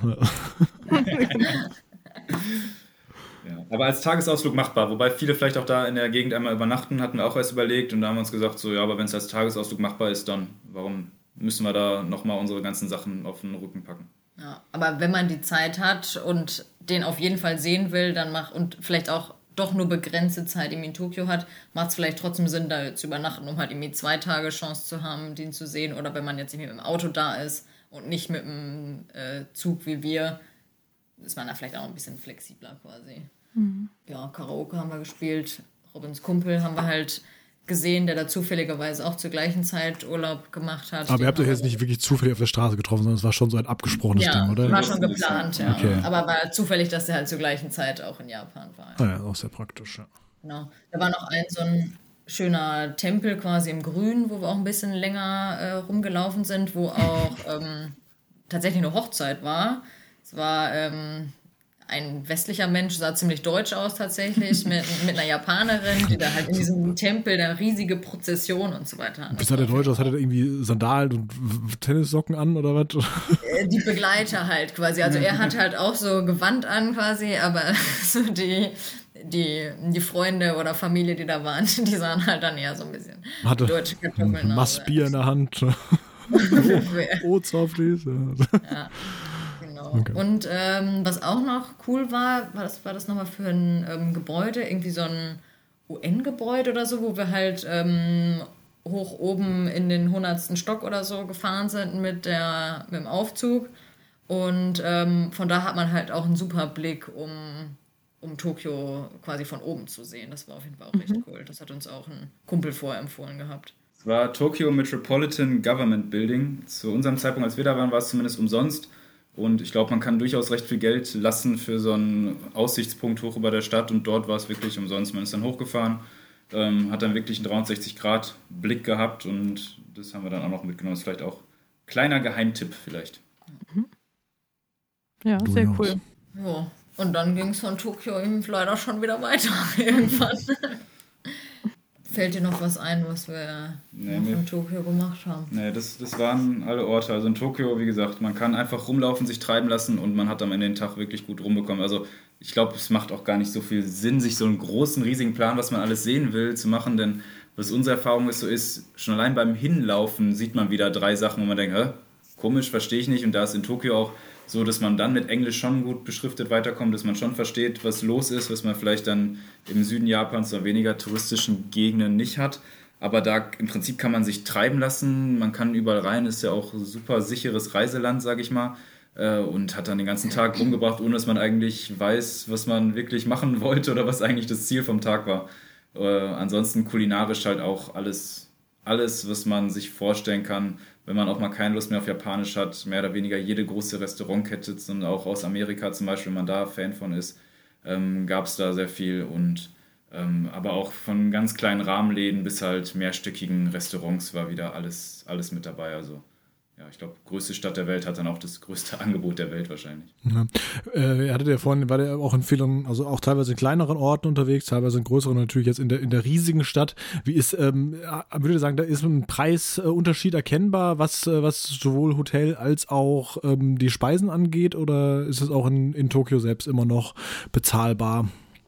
Ja, aber als Tagesausflug machbar, wobei viele vielleicht auch da in der Gegend einmal übernachten, hatten wir auch erst überlegt und da haben wir uns gesagt, so ja, aber wenn es als Tagesausflug machbar ist, dann warum müssen wir da nochmal unsere ganzen Sachen auf den Rücken packen? Ja, aber wenn man die Zeit hat und den auf jeden Fall sehen will, dann macht und vielleicht auch doch nur begrenzte Zeit irgendwie in Tokio hat, macht es vielleicht trotzdem Sinn, da zu übernachten, um halt irgendwie zwei Tage Chance zu haben, den zu sehen. Oder wenn man jetzt nicht mit dem Auto da ist und nicht mit dem äh, Zug wie wir, ist man da vielleicht auch ein bisschen flexibler quasi. Mhm. Ja, Karaoke haben wir gespielt. Robins Kumpel haben wir halt gesehen, der da zufälligerweise auch zur gleichen Zeit Urlaub gemacht hat. Aber ihr habt euch jetzt nicht wirklich zufällig auf der Straße getroffen, sondern es war schon so ein abgesprochenes ja, Ding, oder? Ja, war schon geplant, ja. Okay. Aber war zufällig, dass der halt zur gleichen Zeit auch in Japan war. Ah ja, auch sehr praktisch, ja. Genau. Da war noch ein so ein schöner Tempel quasi im Grün, wo wir auch ein bisschen länger äh, rumgelaufen sind, wo auch ähm, tatsächlich eine Hochzeit war. Es war ähm, ein westlicher Mensch, sah ziemlich deutsch aus tatsächlich, mit, mit einer Japanerin, die da halt in diesem Tempel eine riesige Prozession und so weiter hat. Wie sah der Deutsch aus? Hat er irgendwie Sandalen und Tennissocken an oder was? Die Begleiter halt quasi. Also er hat halt auch so Gewand an quasi, aber so die, die, die Freunde oder Familie, die da waren, die sahen halt dann eher so ein bisschen hatte deutsche Kartoffeln ein Massbier in der Hand. O-Zoflis. Ja. Okay. Und ähm, was auch noch cool war, war das, war das nochmal für ein ähm, Gebäude, irgendwie so ein U N-Gebäude oder so, wo wir halt ähm, hoch oben in den hundertsten Stock oder so gefahren sind mit, der, mit dem Aufzug. Und ähm, von da hat man halt auch einen super Blick, um, um Tokio quasi von oben zu sehen. Das war auf jeden Fall auch mhm. echt cool. Das hat uns auch ein Kumpel vorher empfohlen gehabt. Es war Tokyo Metropolitan Government Building. Zu unserem Zeitpunkt, als wir da waren, war es zumindest umsonst. Und ich glaube, man kann durchaus recht viel Geld lassen für so einen Aussichtspunkt hoch über der Stadt. Und dort war es wirklich umsonst. Man ist dann hochgefahren, ähm, hat dann wirklich einen dreihundertsechzig Grad Blick gehabt. Und das haben wir dann auch noch mitgenommen. Das ist vielleicht auch ein kleiner Geheimtipp vielleicht. Mhm. Ja, du sehr cool. Ja, und dann ging es von Tokio eben leider schon wieder weiter irgendwann. Fällt dir noch was ein, was wir nee, noch in Tokio gemacht haben? Nee, das, das waren alle Orte. Also in Tokio, wie gesagt, man kann einfach rumlaufen, sich treiben lassen und man hat am Ende den Tag wirklich gut rumbekommen. Also ich glaube, es macht auch gar nicht so viel Sinn, sich so einen großen, riesigen Plan, was man alles sehen will, zu machen. Denn was unsere Erfahrung ist, so ist, schon allein beim Hinlaufen sieht man wieder drei Sachen, wo man denkt, hä, komisch, verstehe ich nicht. Und da ist in Tokio auch so, dass man dann mit Englisch schon gut beschriftet weiterkommt, dass man schon versteht, was los ist, was man vielleicht dann im Süden Japans oder weniger touristischen Gegenden nicht hat. Aber da im Prinzip kann man sich treiben lassen, man kann überall rein, ist ja auch ein super sicheres Reiseland, sage ich mal, und hat dann den ganzen Tag rumgebracht, ohne dass man eigentlich weiß, was man wirklich machen wollte oder was eigentlich das Ziel vom Tag war. Äh, ansonsten kulinarisch halt auch alles, alles, was man sich vorstellen kann, wenn man auch mal keine Lust mehr auf Japanisch hat, mehr oder weniger jede große Restaurantkette, und auch aus Amerika zum Beispiel, wenn man da Fan von ist, ähm, gab es da sehr viel und ähm, aber auch von ganz kleinen Rahmenläden bis halt mehrstöckigen Restaurants war wieder alles, alles mit dabei, also ja, ich glaube, größte Stadt der Welt hat dann auch das größte Angebot der Welt wahrscheinlich. Ja. Äh, ihr hattet ja vorhin, war der auch in vielen, also auch teilweise in kleineren Orten unterwegs, teilweise in größeren, natürlich jetzt in der, in der riesigen Stadt. Wie ist, ähm, würde ich sagen, da ist ein Preisunterschied erkennbar, was, was sowohl Hotel als auch ähm, die Speisen angeht, oder ist es auch in, in Tokio selbst immer noch bezahlbar?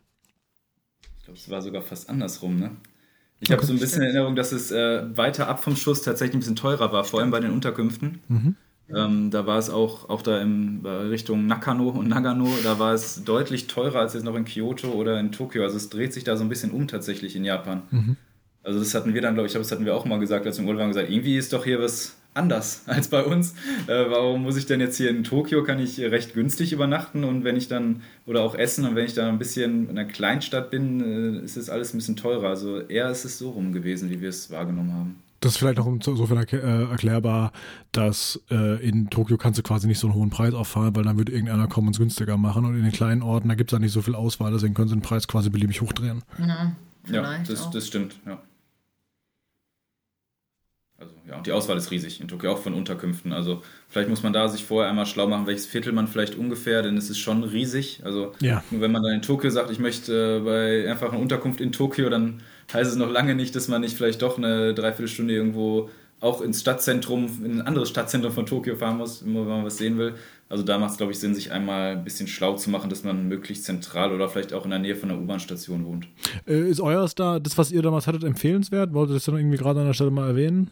Ich glaube, es war sogar fast andersrum, ne? Ich habe so ein bisschen Erinnerung, dass es äh, weiter ab vom Schuss tatsächlich ein bisschen teurer war, vor allem bei den Unterkünften. Mhm. Ähm, da war es auch, auch da in Richtung Nakano und Nagano, da war es deutlich teurer als jetzt noch in Kyoto oder in Tokio. Also es dreht sich da so ein bisschen um tatsächlich in Japan. Mhm. Also das hatten wir dann, glaube ich, das hatten wir auch mal gesagt, als wir im Urlaub waren, gesagt, irgendwie ist doch hier was anders als bei uns. Äh, warum muss ich denn jetzt hier in Tokio, kann ich recht günstig übernachten und wenn ich dann, oder auch essen, und wenn ich da ein bisschen in einer Kleinstadt bin, äh, ist es alles ein bisschen teurer. Also eher ist es so rum gewesen, wie wir es wahrgenommen haben. Das ist vielleicht noch insofern erklär, äh, erklärbar, dass äh, in Tokio kannst du quasi nicht so einen hohen Preis auffahren, weil dann würde irgendeiner kommen und es günstiger machen, und in den kleinen Orten, da gibt es da nicht so viel Auswahl, deswegen können sie den Preis quasi beliebig hochdrehen. Ja, ja das, das stimmt, ja. Also ja, und die Auswahl ist riesig in Tokio, auch von Unterkünften. Also vielleicht muss man da sich vorher einmal schlau machen, welches Viertel man vielleicht ungefähr, denn es ist schon riesig. Also ja. Nur wenn man dann in Tokio sagt, ich möchte äh, bei einfach einer Unterkunft in Tokio, dann heißt es noch lange nicht, dass man nicht vielleicht doch eine Dreiviertelstunde irgendwo auch ins Stadtzentrum, in ein anderes Stadtzentrum von Tokio fahren muss, wenn man was sehen will. Also da macht es, glaube ich, Sinn, sich einmal ein bisschen schlau zu machen, dass man möglichst zentral oder vielleicht auch in der Nähe von einer U-Bahn-Station wohnt. Äh, ist euers da, das, was ihr damals hattet, empfehlenswert? Wolltet ihr das dann irgendwie gerade an der Stelle mal erwähnen?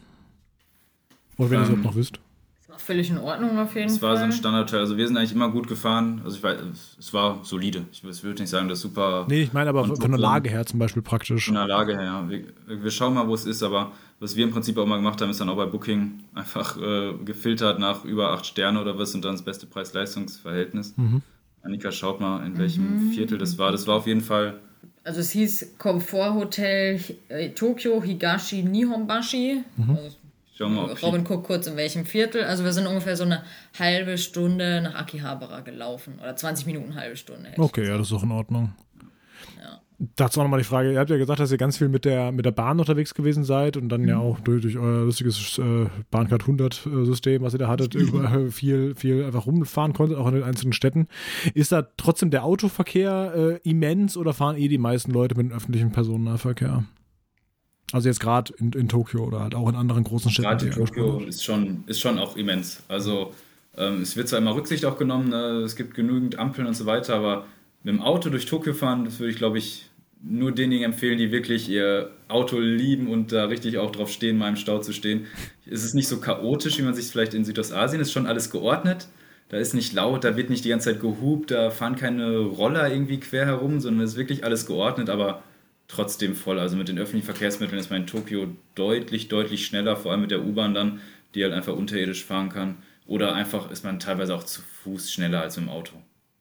Oder wenn ähm, ihr es überhaupt noch wisst? Das war völlig in Ordnung auf jeden Fall. Es war so ein Standardteil. Also wir sind eigentlich immer gut gefahren. Also ich weiß, es war solide. Ich würde nicht sagen, das ist super. Nee, ich meine aber von, von der Lage her zum Beispiel praktisch. Von der Lage her, ja. Wir, wir schauen mal, wo es ist, aber was wir im Prinzip auch mal gemacht haben, ist dann auch bei Booking einfach äh, gefiltert nach über acht Sterne oder was und dann das beste Preis-Leistungs-Verhältnis. Mhm. Annika, schaut mal, in welchem mhm. Viertel das war. Das war auf jeden Fall... Also es hieß Komforthotel äh, Tokyo Higashi Nihonbashi. Mhm. Also Mal, Robin guckt kurz in welchem Viertel. Also wir sind ungefähr so eine halbe Stunde nach Akihabara gelaufen. Oder zwanzig Minuten, halbe Stunde. Okay, ja, das ist auch in Ordnung. Ja. Dazu auch nochmal die Frage, ihr habt ja gesagt, dass ihr ganz viel mit der, mit der Bahn unterwegs gewesen seid und dann mhm. ja auch durch, durch euer lustiges äh, Bahncard hundert System, was ihr da hattet, über, viel, viel einfach rumfahren konntet, auch in den einzelnen Städten. Ist da trotzdem der Autoverkehr äh, immens oder fahren eh die meisten Leute mit dem öffentlichen Personennahverkehr? Also jetzt gerade in, in Tokio oder halt auch in anderen großen Städten. Gerade in Tokio ist schon, ist schon auch immens. Also ähm, es wird zwar immer Rücksicht auch genommen, ne? Es gibt genügend Ampeln und so weiter, aber mit dem Auto durch Tokio fahren, das würde ich, glaube ich, nur denjenigen empfehlen, die wirklich ihr Auto lieben und da richtig auch drauf stehen, mal im Stau zu stehen. Es ist nicht so chaotisch, wie man sich vielleicht in Südostasien ist, schon alles geordnet. Da ist nicht laut, da wird nicht die ganze Zeit gehupt, da fahren keine Roller irgendwie quer herum, sondern es ist wirklich alles geordnet, aber trotzdem voll. Also mit den öffentlichen Verkehrsmitteln ist man in Tokio deutlich, deutlich schneller, vor allem mit der U-Bahn dann, die halt einfach unterirdisch fahren kann. Oder einfach ist man teilweise auch zu Fuß schneller als im Auto.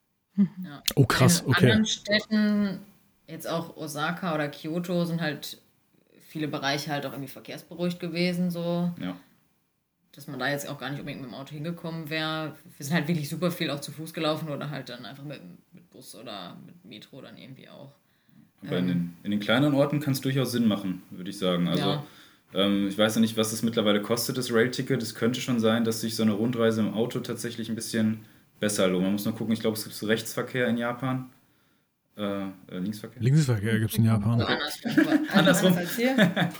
Ja. Oh krass, okay. In anderen Städten, jetzt auch Osaka oder Kyoto, sind halt viele Bereiche halt auch irgendwie verkehrsberuhigt gewesen, so. Ja. Dass man da jetzt auch gar nicht unbedingt mit dem Auto hingekommen wäre. Wir sind halt wirklich super viel auch zu Fuß gelaufen oder halt dann einfach mit, mit Bus oder mit Metro dann irgendwie auch. Aber in den, in den kleineren Orten kann es durchaus Sinn machen, würde ich sagen. Also ja. ähm, ich weiß ja nicht, was es mittlerweile kostet, das Rail-Ticket. Es könnte schon sein, dass sich so eine Rundreise im Auto tatsächlich ein bisschen besser lohnt. Man muss nur gucken, ich glaube, es gibt so Rechtsverkehr in Japan. Äh, äh, Linksverkehr? Linksverkehr gibt es in Japan. Also andersrum. andersrum. Als hier.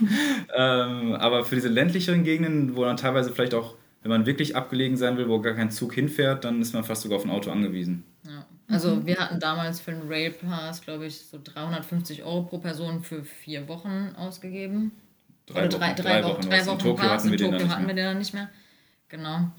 ähm, aber für diese ländlicheren Gegenden, wo dann teilweise vielleicht auch, wenn man wirklich abgelegen sein will, wo gar kein Zug hinfährt, dann ist man fast sogar auf ein Auto angewiesen. Ja. Also wir hatten damals für den Railpass, glaube ich, so dreihundertfünfzig Euro pro Person für vier Wochen ausgegeben. Drei Oder Wochen, drei, drei, drei Wochen, Wochen. drei Wochen in Tokio Pass. hatten wir, In den, Tokio dann hatten wir den dann nicht mehr. Genau.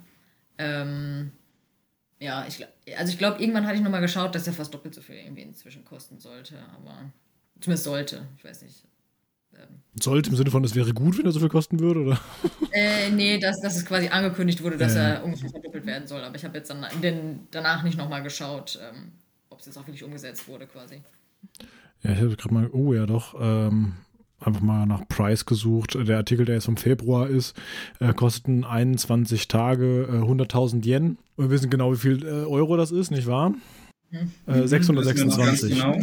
Ähm, ja, ich, also ich glaube, irgendwann hatte ich nochmal geschaut, dass der fast doppelt so viel irgendwie inzwischen kosten sollte. Aber zumindest sollte, ich weiß nicht. Sollte im Sinne von, es wäre gut, wenn er so viel kosten würde, oder? Äh, nee, dass, dass es quasi angekündigt wurde, dass äh. er ungefähr verdoppelt werden soll. Aber ich habe jetzt dann den, danach nicht nochmal geschaut, ähm, ob es jetzt auch wirklich umgesetzt wurde quasi. Ja, ich habe gerade mal, oh ja doch, ähm, einfach mal nach Price gesucht. Der Artikel, der jetzt vom Februar ist, äh, kosteten einundzwanzig Tage äh, hunderttausend Yen. Und wir wissen genau, wie viel äh, Euro das ist, nicht wahr? Hm. Äh, sechshundertsechsundzwanzig. Genau.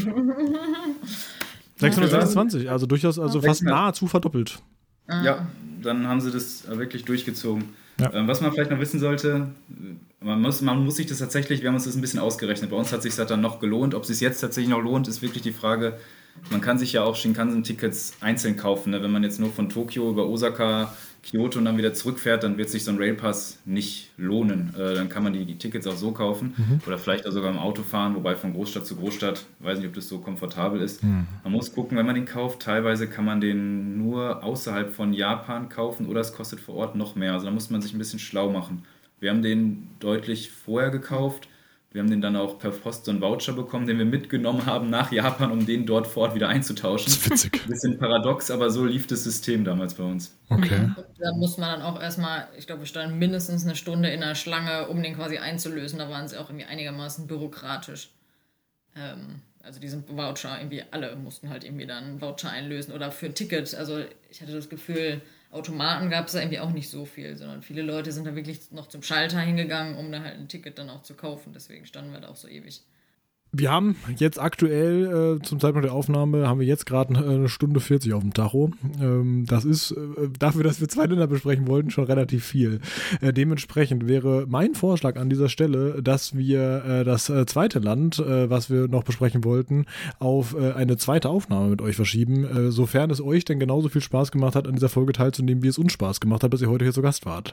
sechshundertsechsundzwanzig, also durchaus also fast nahezu verdoppelt. Ja, dann haben sie das wirklich durchgezogen. Ja. Ähm, was man vielleicht noch wissen sollte, man muss, man muss sich das tatsächlich, wir haben uns das ein bisschen ausgerechnet, bei uns hat es sich dann noch gelohnt. Ob es sich jetzt tatsächlich noch lohnt, ist wirklich die Frage. Man kann sich ja auch Shinkansen-Tickets einzeln kaufen. Ne? Wenn man jetzt nur von Tokio über Osaka, Kyoto und dann wieder zurückfährt, dann wird sich so ein Railpass nicht lohnen. Äh, dann kann man die, die Tickets auch so kaufen mhm. oder vielleicht auch sogar im Auto fahren, wobei von Großstadt zu Großstadt, weiß nicht, ob das so komfortabel ist. Mhm. Man muss gucken, wenn man den kauft, teilweise kann man den nur außerhalb von Japan kaufen oder es kostet vor Ort noch mehr. Also da muss man sich ein bisschen schlau machen. Wir haben den deutlich vorher gekauft. Wir haben den dann auch per Post so einen Voucher bekommen, den wir mitgenommen haben nach Japan, um den dort vor Ort wieder einzutauschen. Das ist witzig. Ein bisschen paradox, aber so lief das System damals bei uns. Okay. Da muss man dann auch erstmal, ich glaube, wir standen mindestens eine Stunde in der Schlange, um den quasi einzulösen. Da waren sie auch irgendwie einigermaßen bürokratisch. Ähm, also diesen Voucher, irgendwie alle mussten halt irgendwie dann einen Voucher einlösen oder für ein Ticket. Also ich hatte das Gefühl, Automaten gab es da irgendwie auch nicht so viel, sondern viele Leute sind da wirklich noch zum Schalter hingegangen, um da halt ein Ticket dann auch zu kaufen. Deswegen standen wir da auch so ewig. Wir haben jetzt aktuell, äh, zum Zeitpunkt der Aufnahme, haben wir jetzt gerade eine Stunde vierzig auf dem Tacho. Ähm, das ist äh, dafür, dass wir zwei Länder besprechen wollten, schon relativ viel. Äh, dementsprechend wäre mein Vorschlag an dieser Stelle, dass wir äh, das äh, zweite Land, äh, was wir noch besprechen wollten, auf äh, eine zweite Aufnahme mit euch verschieben, äh, sofern es euch denn genauso viel Spaß gemacht hat, an dieser Folge teilzunehmen, wie es uns Spaß gemacht hat, dass ihr heute hier zu Gast wart.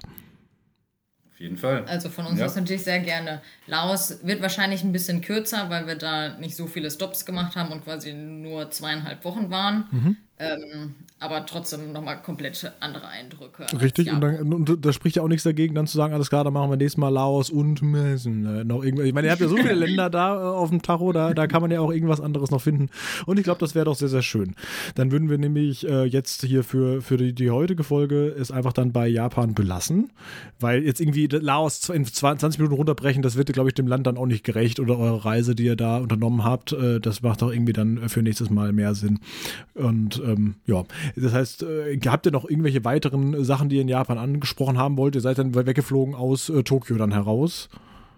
Auf jeden Fall. Also von uns Ja. aus natürlich sehr gerne. Laos wird wahrscheinlich ein bisschen kürzer, weil wir da nicht so viele Stops gemacht haben und quasi nur zweieinhalb Wochen waren. Mhm. Ähm, aber trotzdem nochmal komplett andere Eindrücke. als Richtig, und, Japan. dann, und da spricht ja auch nichts dagegen, dann zu sagen, alles klar, dann machen wir nächstes Mal Laos und Messen. Äh, noch irgendwas. Ich meine, ihr habt ja so viele Länder da äh, auf dem Tacho, da, da kann man ja auch irgendwas anderes noch finden. Und ich glaube, das wäre doch sehr, sehr schön. Dann würden wir nämlich äh, jetzt hier für, für die, die heutige Folge es einfach dann bei Japan belassen, weil jetzt irgendwie Laos in zwanzig Minuten runterbrechen, das wird, glaube ich, dem Land dann auch nicht gerecht oder eure Reise, die ihr da unternommen habt, äh, das macht doch irgendwie dann für nächstes Mal mehr Sinn. Und ähm, ja, das heißt, äh, habt ihr noch irgendwelche weiteren Sachen, die ihr in Japan angesprochen haben wollt? Ihr seid dann weggeflogen aus äh, Tokio dann heraus.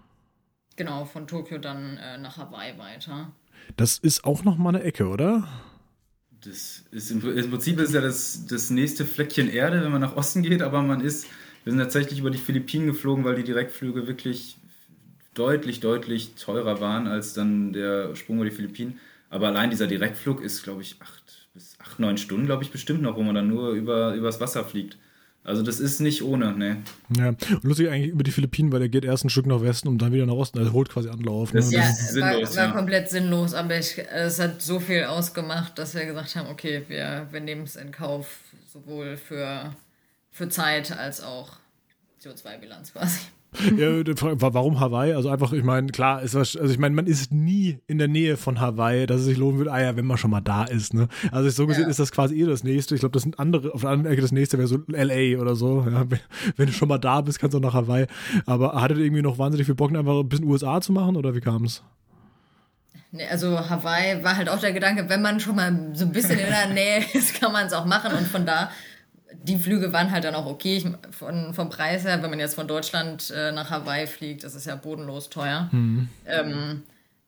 Genau, von Tokio dann äh, nach Hawaii weiter. Das ist auch noch mal eine Ecke, oder? Das ist im, im Prinzip ist ja das, das nächste Fleckchen Erde, wenn man nach Osten geht, aber man ist, wir sind tatsächlich über die Philippinen geflogen, weil die Direktflüge wirklich deutlich, deutlich teurer waren als dann der Sprung über die Philippinen. Aber allein dieser Direktflug ist, glaube ich, acht bis acht, neun Stunden, glaube ich, bestimmt noch, wo man dann nur über, übers Wasser fliegt. Also das ist nicht ohne, ne. Ja, und lustig eigentlich über die Philippinen, weil der geht erst ein Stück nach Westen und dann wieder nach Osten. Also holt quasi Anlauf. Ne? Das Ja, ist sinnlos, war, war ja. komplett sinnlos, aber ich, es hat so viel ausgemacht, dass wir gesagt haben, okay, wir, wir nehmen es in Kauf, sowohl für, für Zeit als auch C O zwei Bilanz quasi. Ja, die Frage war, warum Hawaii? Also einfach, ich meine, klar, ist was, also ich meine, man ist nie in der Nähe von Hawaii, dass es sich lohnen würde, ah ja, wenn man schon mal da ist, ne? Also so gesehen Ja. ist das quasi eh das nächste. Ich glaube, das sind andere, auf der anderen Ecke das nächste wäre so L A oder so. Ja, wenn, wenn du schon mal da bist, kannst du auch nach Hawaii. Aber hattet ihr irgendwie noch wahnsinnig viel Bock, einfach ein bisschen U S A zu machen oder wie kam es? Nee, also Hawaii war halt auch der Gedanke, wenn man schon mal so ein bisschen in der Nähe ist, kann man es auch machen. Und von da, die Flüge waren halt dann auch okay. Ich, von, vom Preis her, wenn man jetzt von Deutschland äh, nach Hawaii fliegt, das ist ja bodenlos teuer. Mhm. Ähm,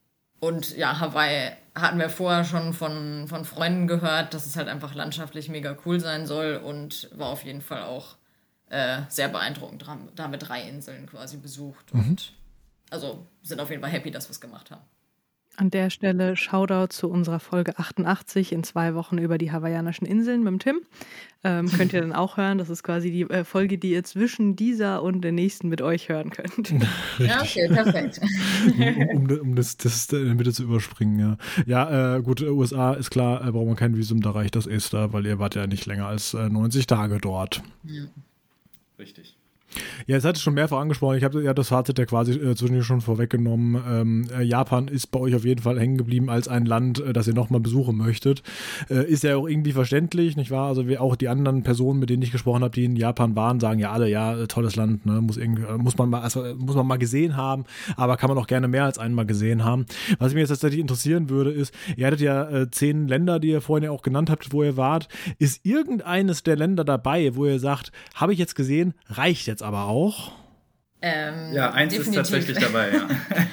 und ja, Hawaii hatten wir vorher schon von, von Freunden gehört, dass es halt einfach landschaftlich mega cool sein soll und war auf jeden Fall auch äh, sehr beeindruckend. Da haben wir drei Inseln quasi besucht. Mhm. Und also sind auf jeden Fall happy, dass wir es gemacht haben. An der Stelle Shoutout zu unserer Folge achtundachtzig in zwei Wochen über die hawaiianischen Inseln mit dem Tim. Ähm, könnt ihr dann auch hören. Das ist quasi die äh, Folge, die ihr zwischen dieser und der nächsten mit euch hören könnt. Ja, okay, perfekt. um, um, um das, das in der Mitte zu überspringen, ja. Ja, äh, gut, U S A ist klar, äh, braucht man kein Visum, da reicht das ESTA, weil ihr wart ja nicht länger als äh, neunzig Tage dort. Ja. Richtig. Ja, jetzt hat es schon mehrfach angesprochen. Ich habe ja das Fazit ja quasi äh, zwischendurch schon vorweggenommen. Ähm, äh, Japan ist bei euch auf jeden Fall hängen geblieben als ein Land, äh, das ihr nochmal besuchen möchtet. Äh, ist ja auch irgendwie verständlich, nicht wahr? Also wir, auch die anderen Personen, mit denen ich gesprochen habe, die in Japan waren, sagen ja alle, ja, äh, tolles Land, ne? muss, irgendwie, äh, muss, man mal, also, äh, muss man mal gesehen haben, aber kann man auch gerne mehr als einmal gesehen haben. Was mich jetzt tatsächlich interessieren würde, ist, ihr hattet ja äh, zehn Länder, die ihr vorhin ja auch genannt habt, wo ihr wart. Ist irgendeines der Länder dabei, wo ihr sagt, habe ich jetzt gesehen, reicht jetzt aber auch? Ähm, Ja, eins definitiv. ist tatsächlich dabei, ja.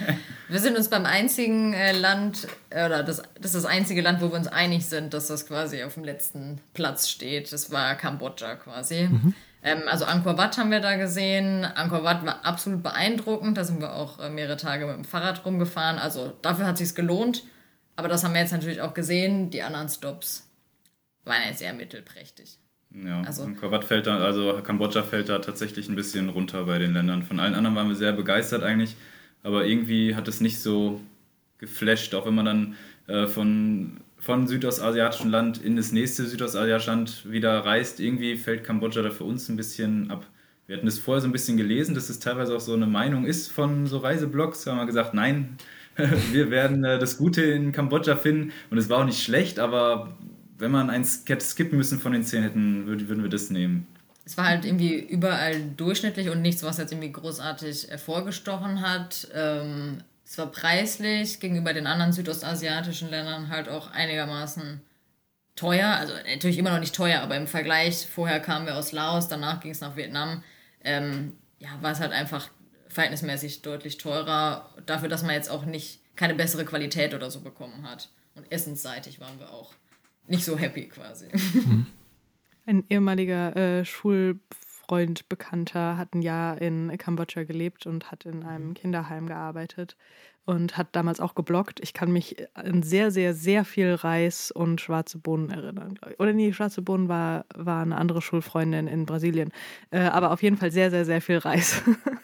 Wir sind uns beim einzigen äh, Land, äh, oder das, das ist das einzige Land, wo wir uns einig sind, dass das quasi auf dem letzten Platz steht. Das war Kambodscha quasi. Mhm. Ähm, also Angkor Wat haben wir da gesehen. Angkor Wat war absolut beeindruckend. Da sind wir auch äh, mehrere Tage mit dem Fahrrad rumgefahren. Also dafür hat es sich gelohnt. Aber das haben wir jetzt natürlich auch gesehen. Die anderen Stops waren jetzt eher mittelprächtig. Ja, Also- Angkor Wat fällt da, also Kambodscha fällt da tatsächlich ein bisschen runter bei den Ländern. Von allen anderen waren wir sehr begeistert eigentlich, aber irgendwie hat es nicht so geflasht, auch wenn man dann äh, von, von südostasiatischen Land in das nächste südostasiatische Land wieder reist, irgendwie fällt Kambodscha da für uns ein bisschen ab. Wir hatten das vorher so ein bisschen gelesen, dass es teilweise auch so eine Meinung ist von so Reiseblogs, da haben wir gesagt, nein, wir werden äh, das Gute in Kambodscha finden und es war auch nicht schlecht, aber wenn man eins hätte skippen müssen von den zehn, hätten, würden wir das nehmen. Es war halt irgendwie überall durchschnittlich und nichts, was jetzt irgendwie großartig hervorgestochen hat. Ähm, es war preislich gegenüber den anderen südostasiatischen Ländern halt auch einigermaßen teuer. Also natürlich immer noch nicht teuer, aber im Vergleich, vorher kamen wir aus Laos, danach ging es nach Vietnam. Ähm, ja, war es halt einfach verhältnismäßig deutlich teurer. Dafür, dass man jetzt auch nicht keine bessere Qualität oder so bekommen hat. Und essensseitig waren wir auch nicht so happy quasi. Mhm. Ein ehemaliger äh, Schulfreund, Bekannter hat ein Jahr in Kambodscha gelebt und hat in einem Kinderheim gearbeitet und hat damals auch gebloggt. Ich kann mich an sehr, sehr, sehr viel Reis und schwarze Bohnen erinnern, glaube ich. Oder nee, schwarze Bohnen war, war eine andere Schulfreundin in Brasilien. Äh, aber auf jeden Fall sehr, sehr, sehr viel Reis.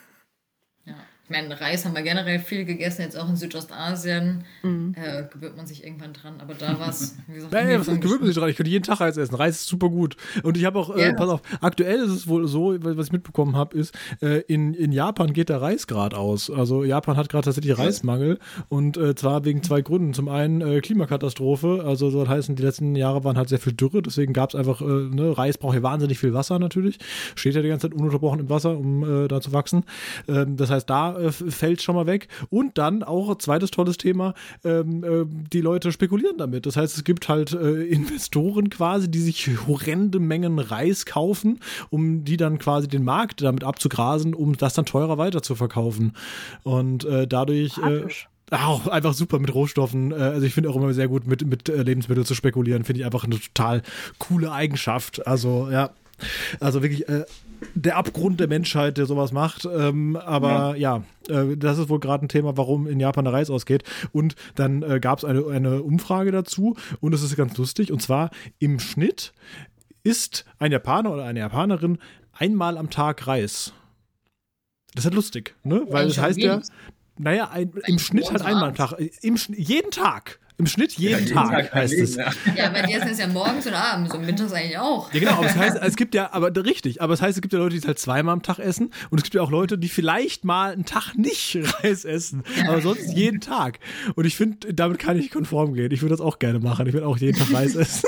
Ja, ich meine, Reis haben wir generell viel gegessen, jetzt auch in Südostasien. Mhm. Äh, gewöhnt man sich irgendwann dran, aber da war es, wie gesagt, Nein, was gewöhnt man sich dran? Ich könnte jeden Tag Reis essen. Reis ist super gut. Und ich habe auch, ja. äh, pass auf, aktuell ist es wohl so, was ich mitbekommen habe, ist, äh, in, in Japan geht der Reis gerade aus. Also Japan hat gerade tatsächlich Reismangel und äh, zwar wegen zwei Gründen. Zum einen äh, Klimakatastrophe, also soll heißen, die letzten Jahre waren halt sehr viel Dürre, deswegen gab es einfach, äh, ne, Reis braucht ja wahnsinnig viel Wasser natürlich. Steht ja die ganze Zeit ununterbrochen im Wasser, um äh, da zu wachsen. Ähm, das heißt, da äh, fällt schon mal weg. Und dann auch, zweites tolles Thema, ähm, äh, die Leute spekulieren damit. Das heißt, es gibt halt äh, Investoren quasi, die sich horrende Mengen Reis kaufen, um die dann quasi den Markt damit abzugrasen, um das dann teurer weiter zu verkaufen. Und äh, dadurch äh, auch einfach super mit Rohstoffen. Äh, also ich finde auch immer sehr gut, mit, mit äh, Lebensmitteln zu spekulieren. Finde ich einfach eine total coole Eigenschaft. Also ja, also wirklich äh, der Abgrund der Menschheit, der sowas macht. Ähm, aber ja, ja äh, das ist wohl gerade ein Thema, warum in Japan der Reis ausgeht. Und dann äh, gab es eine, eine Umfrage dazu und das ist ganz lustig. Und zwar im Schnitt isst ein Japaner oder eine Japanerin einmal am Tag Reis. Das ist halt lustig, ne? Weil das heißt ja, naja, ein, im Schnitt halt einmal am Tag. Im, jeden Tag. Im Schnitt jeden, ja, jeden Tag, Tag heißt es. Ja, ja, bei dir ist es ja morgens und abends und mittags eigentlich auch. Ja, genau, aber es heißt, es gibt ja, aber richtig, aber es heißt, es gibt ja Leute, die es halt zweimal am Tag essen und es gibt ja auch Leute, die vielleicht mal einen Tag nicht Reis essen, ja. aber sonst jeden Tag. Und ich finde, damit kann ich konform gehen. Ich würde das auch gerne machen. Ich würde auch jeden Tag Reis essen.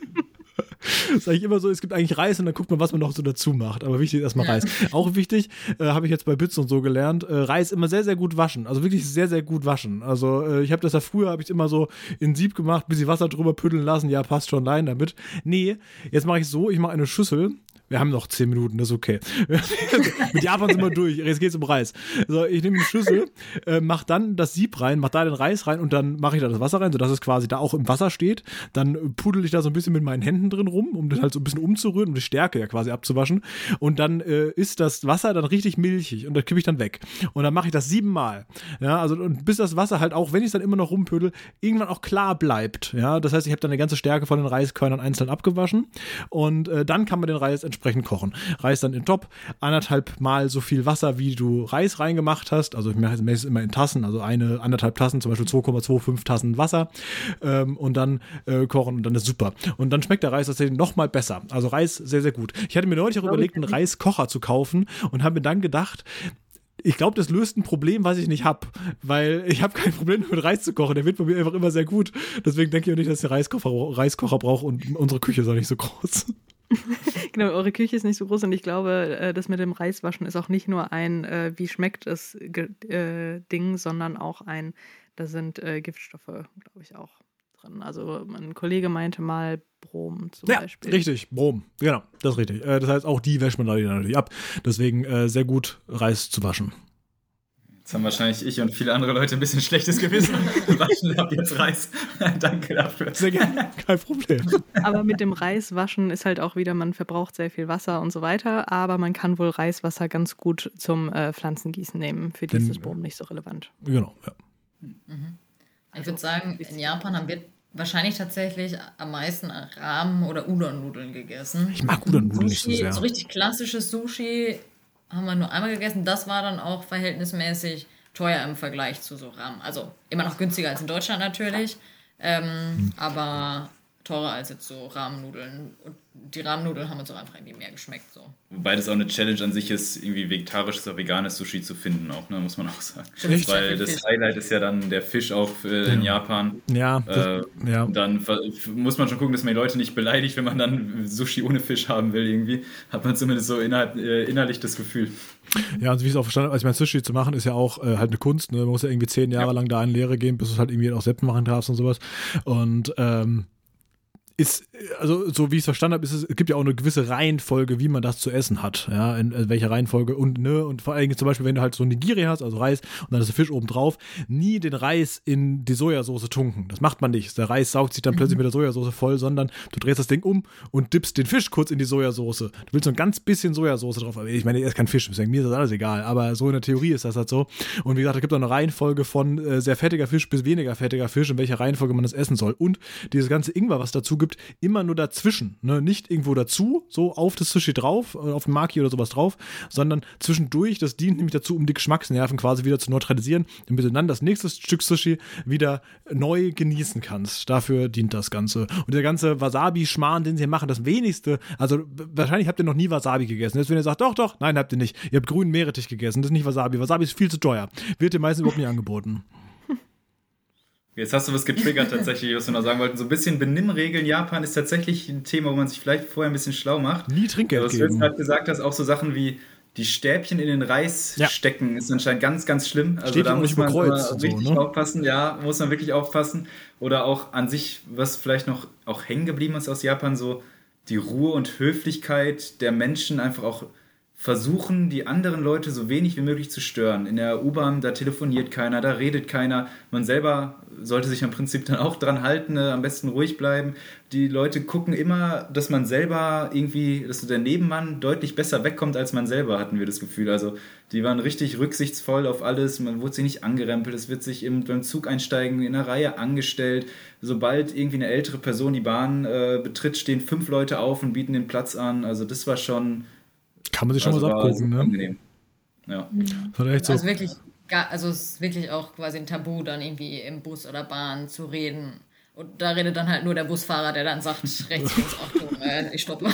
Das ist eigentlich immer so, es gibt eigentlich Reis und dann guckt man, was man noch so dazu macht. Aber wichtig ist erstmal Reis. Auch wichtig, äh, habe ich jetzt bei Bits und so gelernt, äh, Reis immer sehr, sehr gut waschen. Also wirklich sehr, sehr gut waschen. Also äh, ich habe das ja früher, habe ich immer so in Sieb gemacht, bisschen Wasser drüber pütteln lassen. Ja, passt schon rein damit. Nee, jetzt mache ich so, ich mache eine Schüssel. Wir haben noch zehn Minuten, das ist okay. Mit Japan sind wir durch, jetzt geht's um Reis. So, ich nehme eine Schüssel, äh, mach dann das Sieb rein, mach da den Reis rein und dann mache ich da das Wasser rein, sodass es quasi da auch im Wasser steht. Dann pudel ich da so ein bisschen mit meinen Händen drin rum, um das halt so ein bisschen umzurühren, um die Stärke ja quasi abzuwaschen. Und dann äh, ist das Wasser dann richtig milchig und das kippe ich dann weg. Und dann mache ich das siebenmal. Ja, also und bis das Wasser halt auch, wenn ich es dann immer noch rumpödel, irgendwann auch klar bleibt. Ja, das heißt, ich habe dann eine ganze Stärke von den Reiskörnern einzeln abgewaschen und äh, dann kann man den Reis entsprechend kochen. Reis dann in Topf, anderthalb Mal so viel Wasser, wie du Reis reingemacht hast. Also ich mache es immer in Tassen, also eine, anderthalb Tassen, zum Beispiel zwei Komma fünfundzwanzig Tassen Wasser ähm, und dann äh, kochen und dann ist super. Und dann schmeckt der Reis tatsächlich noch mal besser. Also Reis sehr, sehr gut. Ich hatte mir neulich auch überlegt, einen Reiskocher zu kaufen und habe mir dann gedacht, ich glaube, das löst ein Problem, was ich nicht habe, weil ich habe kein Problem mit Reis zu kochen. Der wird bei mir einfach immer sehr gut. Deswegen denke ich auch nicht, dass ich einen Reiskocher, Reiskocher brauche und unsere Küche ist auch nicht so groß. Genau, eure Küche ist nicht so groß und ich glaube, das mit dem Reiswaschen ist auch nicht nur ein, wie schmeckt es äh, Ding, sondern auch ein, da sind äh, Giftstoffe, glaube ich, auch drin. Also ein Kollege meinte mal Brom zum ja, Beispiel. Richtig, Brom, genau, das ist richtig. Das heißt, auch die wäscht man da natürlich ab. Deswegen äh, sehr gut, Reis zu waschen. Jetzt haben wahrscheinlich ich und viele andere Leute ein bisschen schlechtes Gewissen. Waschen ab jetzt Reis. Danke dafür. Sehr gerne, kein Problem. Aber mit dem Reiswaschen ist halt auch wieder, man verbraucht sehr viel Wasser und so weiter, aber man kann wohl Reiswasser ganz gut zum äh, Pflanzengießen nehmen. Für die ist das Brom nicht so relevant. Genau, ja. Mhm. Ich würde sagen, in Japan haben wir wahrscheinlich tatsächlich am meisten Ramen oder Udon-Nudeln gegessen. Ich mag Udon-Nudeln nicht so sehr. So richtig klassisches Sushi haben wir nur einmal gegessen. Das war dann auch verhältnismäßig teuer im Vergleich zu so Ramen. Also immer noch günstiger als in Deutschland natürlich, ähm, hm. aber teurer als jetzt so Rahmennudeln. Und die Rahmennudeln haben uns auch einfach irgendwie mehr geschmeckt. So. Wobei das auch eine Challenge an sich ist, irgendwie vegetarisches oder veganes Sushi zu finden, auch, ne, muss man auch sagen. Echt? Weil das Highlight ist ja dann der Fisch auch äh, in Japan. Ja, das, äh, ja. Dann muss man schon gucken, dass man die Leute nicht beleidigt, wenn man dann Sushi ohne Fisch haben will irgendwie. Hat man zumindest so innerhalb, äh, innerlich das Gefühl. Ja, und wie ich es auch verstanden habe, also ich meine, Sushi zu machen ist ja auch äh, halt eine Kunst, ne? Man muss ja irgendwie zehn Jahre ja. lang da in Lehre gehen, bis du es halt irgendwie auch selbst machen darfst und sowas. Und ähm, ist, also so wie ich es verstanden habe, ist es, es gibt ja auch eine gewisse Reihenfolge, wie man das zu essen hat, ja, in, in welcher Reihenfolge und ne, und vor allem zum Beispiel, wenn du halt so Nigiri hast, also Reis und dann ist der Fisch oben drauf, nie den Reis in die Sojasauce tunken, das macht man nicht, der Reis saugt sich dann mhm. plötzlich mit der Sojasauce voll, sondern du drehst das Ding um und dippst den Fisch kurz in die Sojasauce, du willst so ein ganz bisschen Sojasauce drauf, ich meine, er ist kein Fisch, deswegen mir ist das alles egal, aber so in der Theorie ist das halt so und wie gesagt, es gibt auch eine Reihenfolge von äh, sehr fettiger Fisch bis weniger fettiger Fisch, in welcher Reihenfolge man das essen soll und dieses ganze Ingwer, was dazu gibt, immer nur dazwischen, ne? Nicht irgendwo dazu, so auf das Sushi drauf, auf den Maki oder sowas drauf, sondern zwischendurch, das dient nämlich dazu, um die Geschmacksnerven quasi wieder zu neutralisieren, damit du dann das nächste Stück Sushi wieder neu genießen kannst. Dafür dient das Ganze. Und der ganze Wasabi-Schmarrn, den sie hier machen, das wenigste, also wahrscheinlich habt ihr noch nie Wasabi gegessen. Jetzt wenn ihr sagt, doch, doch, nein, habt ihr nicht. Ihr habt grünen Meerrettich gegessen, das ist nicht Wasabi. Wasabi ist viel zu teuer. Wird dir meistens überhaupt nicht angeboten. Jetzt hast du was getriggert tatsächlich, was wir noch sagen wollten. So ein bisschen Benimmregeln Japan ist tatsächlich ein Thema, wo man sich vielleicht vorher ein bisschen schlau macht. Nie Trinkgeld was geben. Was du jetzt gerade gesagt hast, auch so Sachen wie die Stäbchen in den Reis ja. stecken, ist anscheinend ganz, ganz schlimm. Also Stäbchen da muss man bekreuzt, richtig so, ne? aufpassen. Ja, muss man wirklich aufpassen. Oder auch an sich, was vielleicht noch auch hängen geblieben ist aus Japan, so die Ruhe und Höflichkeit der Menschen einfach auch versuchen, die anderen Leute so wenig wie möglich zu stören. In der U-Bahn, da telefoniert keiner, da redet keiner. Man selber sollte sich im Prinzip dann auch dran halten, ne? Am besten ruhig bleiben. Die Leute gucken immer, dass man selber irgendwie, dass der Nebenmann deutlich besser wegkommt als man selber, hatten wir das Gefühl. Also die waren richtig rücksichtsvoll auf alles. Man wurde sich nicht angerempelt. Es wird sich im, beim Zug einsteigen in einer Reihe angestellt. Sobald irgendwie eine ältere Person die Bahn äh, betritt, stehen fünf Leute auf und bieten den Platz an. Also das war schon... Kann man sich schon also mal abgucken, ne? Angenehm. Ja. Das war echt so. Also wirklich, also es ist wirklich auch quasi ein Tabu, dann irgendwie im Bus oder Bahn zu reden. Und da redet dann halt nur der Busfahrer, der dann sagt, rechts, links, Achtung, äh, ich stoppe.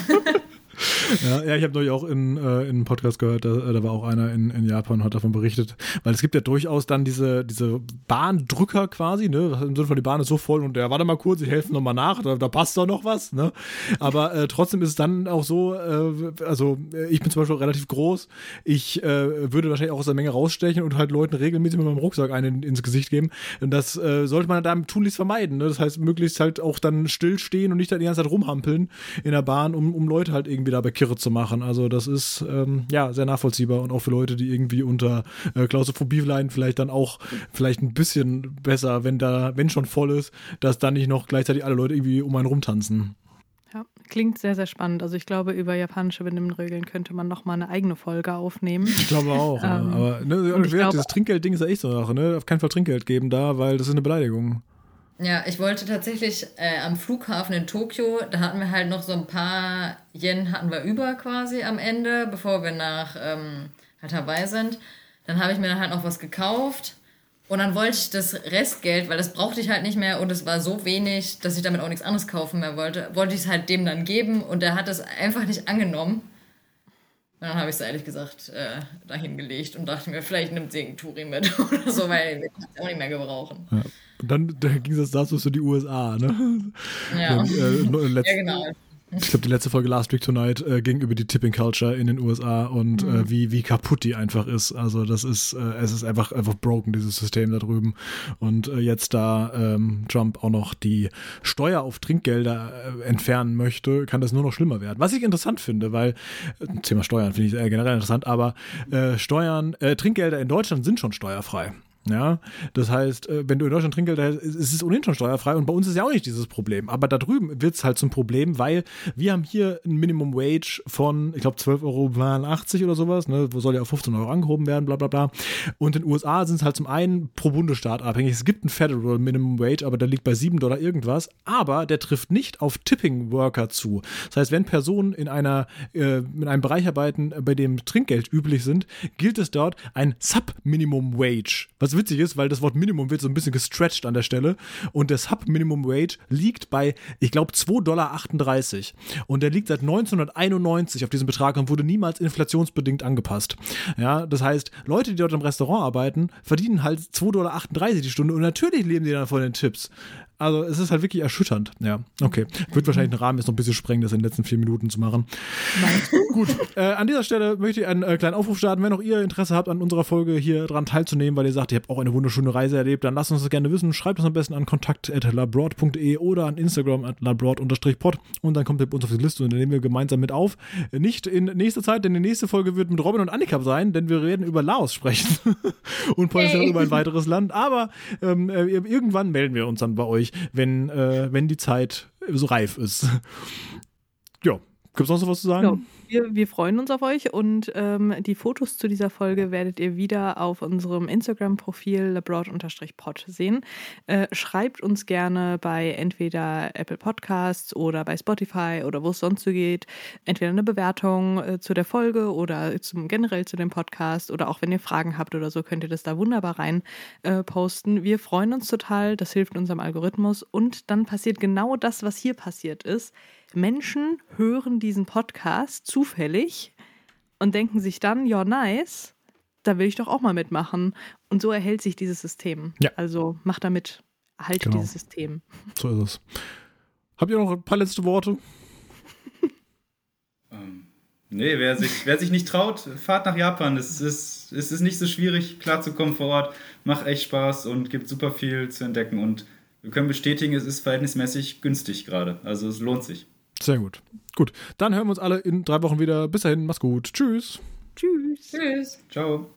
Ja, ja, ich habe neulich auch in, äh, in einem Podcast gehört, da, da war auch einer in, in Japan und hat davon berichtet, weil es gibt ja durchaus dann diese, diese Bahndrücker quasi, ne, im Sinne von die Bahn ist so voll und ja, warte mal kurz, ich helfe nochmal nach, da, da passt doch noch was, ne, aber äh, trotzdem ist es dann auch so, äh, also ich bin zum Beispiel relativ groß, ich äh, würde wahrscheinlich auch aus der Menge rausstechen und halt Leuten regelmäßig mit meinem Rucksack einen ins Gesicht geben und das äh, sollte man dann tunlichst vermeiden, ne, das heißt möglichst halt auch dann stillstehen und nicht dann die ganze Zeit rumhampeln in der Bahn, um, um Leute halt irgendwie dabei Kirre zu machen. Also das ist ähm, ja sehr nachvollziehbar und auch für Leute, die irgendwie unter äh, Klaustrophobie leiden, vielleicht dann auch vielleicht ein bisschen besser, wenn da, wenn schon voll ist, dass dann nicht noch gleichzeitig alle Leute irgendwie um einen rumtanzen. Ja, klingt sehr, sehr spannend. Also ich glaube, über japanische Benimmregeln könnte man noch mal eine eigene Folge aufnehmen. Ich glaube auch. ähm, aber ne, ich glaub, dieses Trinkgeldding ist ja echt so eine Sache, ne? Auf keinen Fall Trinkgeld geben da, weil das ist eine Beleidigung. Ja, ich wollte tatsächlich äh, am Flughafen in Tokio, da hatten wir halt noch so ein paar Yen hatten wir über quasi am Ende, bevor wir nach ähm, halt Hawaii sind. Dann habe ich mir dann halt noch was gekauft und dann wollte ich das Restgeld, weil das brauchte ich halt nicht mehr und es war so wenig, dass ich damit auch nichts anderes kaufen mehr wollte, wollte ich es halt dem dann geben und der hat es einfach nicht angenommen. Und dann habe ich es ehrlich gesagt äh, dahin gelegt und dachte mir, vielleicht nimmt sie einen Touri mit oder so, weil wir es auch nicht mehr gebrauchen. Ja. Und dann, dann ging es dazu für die U S A, ne? Ja, dann, äh, letzt, ja genau. Ich glaube, die letzte Folge Last Week Tonight äh, ging über die Tipping Culture in den U S A und mhm. äh, wie, wie kaputt die einfach ist. Also das ist, äh, es ist einfach, einfach broken, dieses System da drüben. Und äh, jetzt da ähm, Trump auch noch die Steuer auf Trinkgelder äh, entfernen möchte, kann das nur noch schlimmer werden. Was ich interessant finde, weil, äh, Thema Steuern finde ich äh, generell interessant, aber äh, Steuern, äh, Trinkgelder in Deutschland sind schon steuerfrei. Ja, das heißt, wenn du in Deutschland Trinkgeld hast, ist es ohnehin schon steuerfrei und bei uns ist ja auch nicht dieses Problem. Aber da drüben wird es halt zum Problem, weil wir haben hier ein Minimum Wage von, ich glaube, zwölf Euro achtzig oder sowas, ne, wo soll ja auf fünfzehn Euro angehoben werden, bla bla bla. Und in den U S A sind es halt zum einen pro Bundesstaat abhängig. Es gibt ein Federal Minimum Wage, aber der liegt bei sieben Dollar irgendwas. Aber der trifft nicht auf Tipping Worker zu. Das heißt, wenn Personen in einer äh, in einem Bereich arbeiten, bei dem Trinkgeld üblich sind, gilt es dort ein Sub-Minimum Wage. Was witzig ist, weil das Wort Minimum wird so ein bisschen gestretched an der Stelle und der Sub-Minimum Wage liegt bei, ich glaube, zwei Komma achtunddreißig Dollar und der liegt seit neunzehnhunderteinundneunzig auf diesem Betrag und wurde niemals inflationsbedingt angepasst. Ja, das heißt, Leute, die dort im Restaurant arbeiten, verdienen halt zwei Komma achtunddreißig Dollar die Stunde und natürlich leben die dann von den Tipps. Also es ist halt wirklich erschütternd. Ja, okay. Wird wahrscheinlich den Rahmen jetzt noch ein bisschen sprengen, das in den letzten vier Minuten zu machen. Gut, äh, an dieser Stelle möchte ich einen äh, kleinen Aufruf starten. Wenn auch ihr Interesse habt, an unserer Folge hier dran teilzunehmen, weil ihr sagt, ihr habt auch eine wunderschöne Reise erlebt, dann lasst uns das gerne wissen. Schreibt uns am besten an kontakt at labroad punkt de oder an Instagram at labroad pod und dann kommt ihr bei uns auf die Liste und dann nehmen wir gemeinsam mit auf. Nicht in nächster Zeit, denn die nächste Folge wird mit Robin und Annika sein, denn wir werden über Laos sprechen und potenziell über ein weiteres Land. Aber ähm, irgendwann melden wir uns dann bei euch, wenn, äh, wenn die Zeit so reif ist. Ja, gibt es noch so was zu sagen? Ja, wir, wir freuen uns auf euch und ähm, die Fotos zu dieser Folge werdet ihr wieder auf unserem Instagram-Profil labroad-pod sehen. Äh, schreibt uns gerne bei entweder Apple Podcasts oder bei Spotify oder wo es sonst so geht, entweder eine Bewertung äh, zu der Folge oder zum, generell zu dem Podcast oder auch wenn ihr Fragen habt oder so, könnt ihr das da wunderbar rein äh, posten. Wir freuen uns total, das hilft unserem Algorithmus und dann passiert genau das, was hier passiert ist. Menschen hören diesen Podcast zufällig und denken sich dann, ja nice, da will ich doch auch mal mitmachen. Und so erhält sich dieses System. Ja. Also macht damit, erhaltet Genau. dieses System. So ist es. Habt ihr noch ein paar letzte Worte? Ähm, nee, wer sich, wer sich nicht traut, fahrt nach Japan. Es ist, es ist nicht so schwierig, klarzukommen vor Ort. Macht echt Spaß und gibt super viel zu entdecken. Und wir können bestätigen, es ist verhältnismäßig günstig gerade. Also es lohnt sich. Sehr gut. Gut, dann hören wir uns alle in drei Wochen wieder. Bis dahin, mach's gut. Tschüss. Tschüss. Tschüss. Ciao.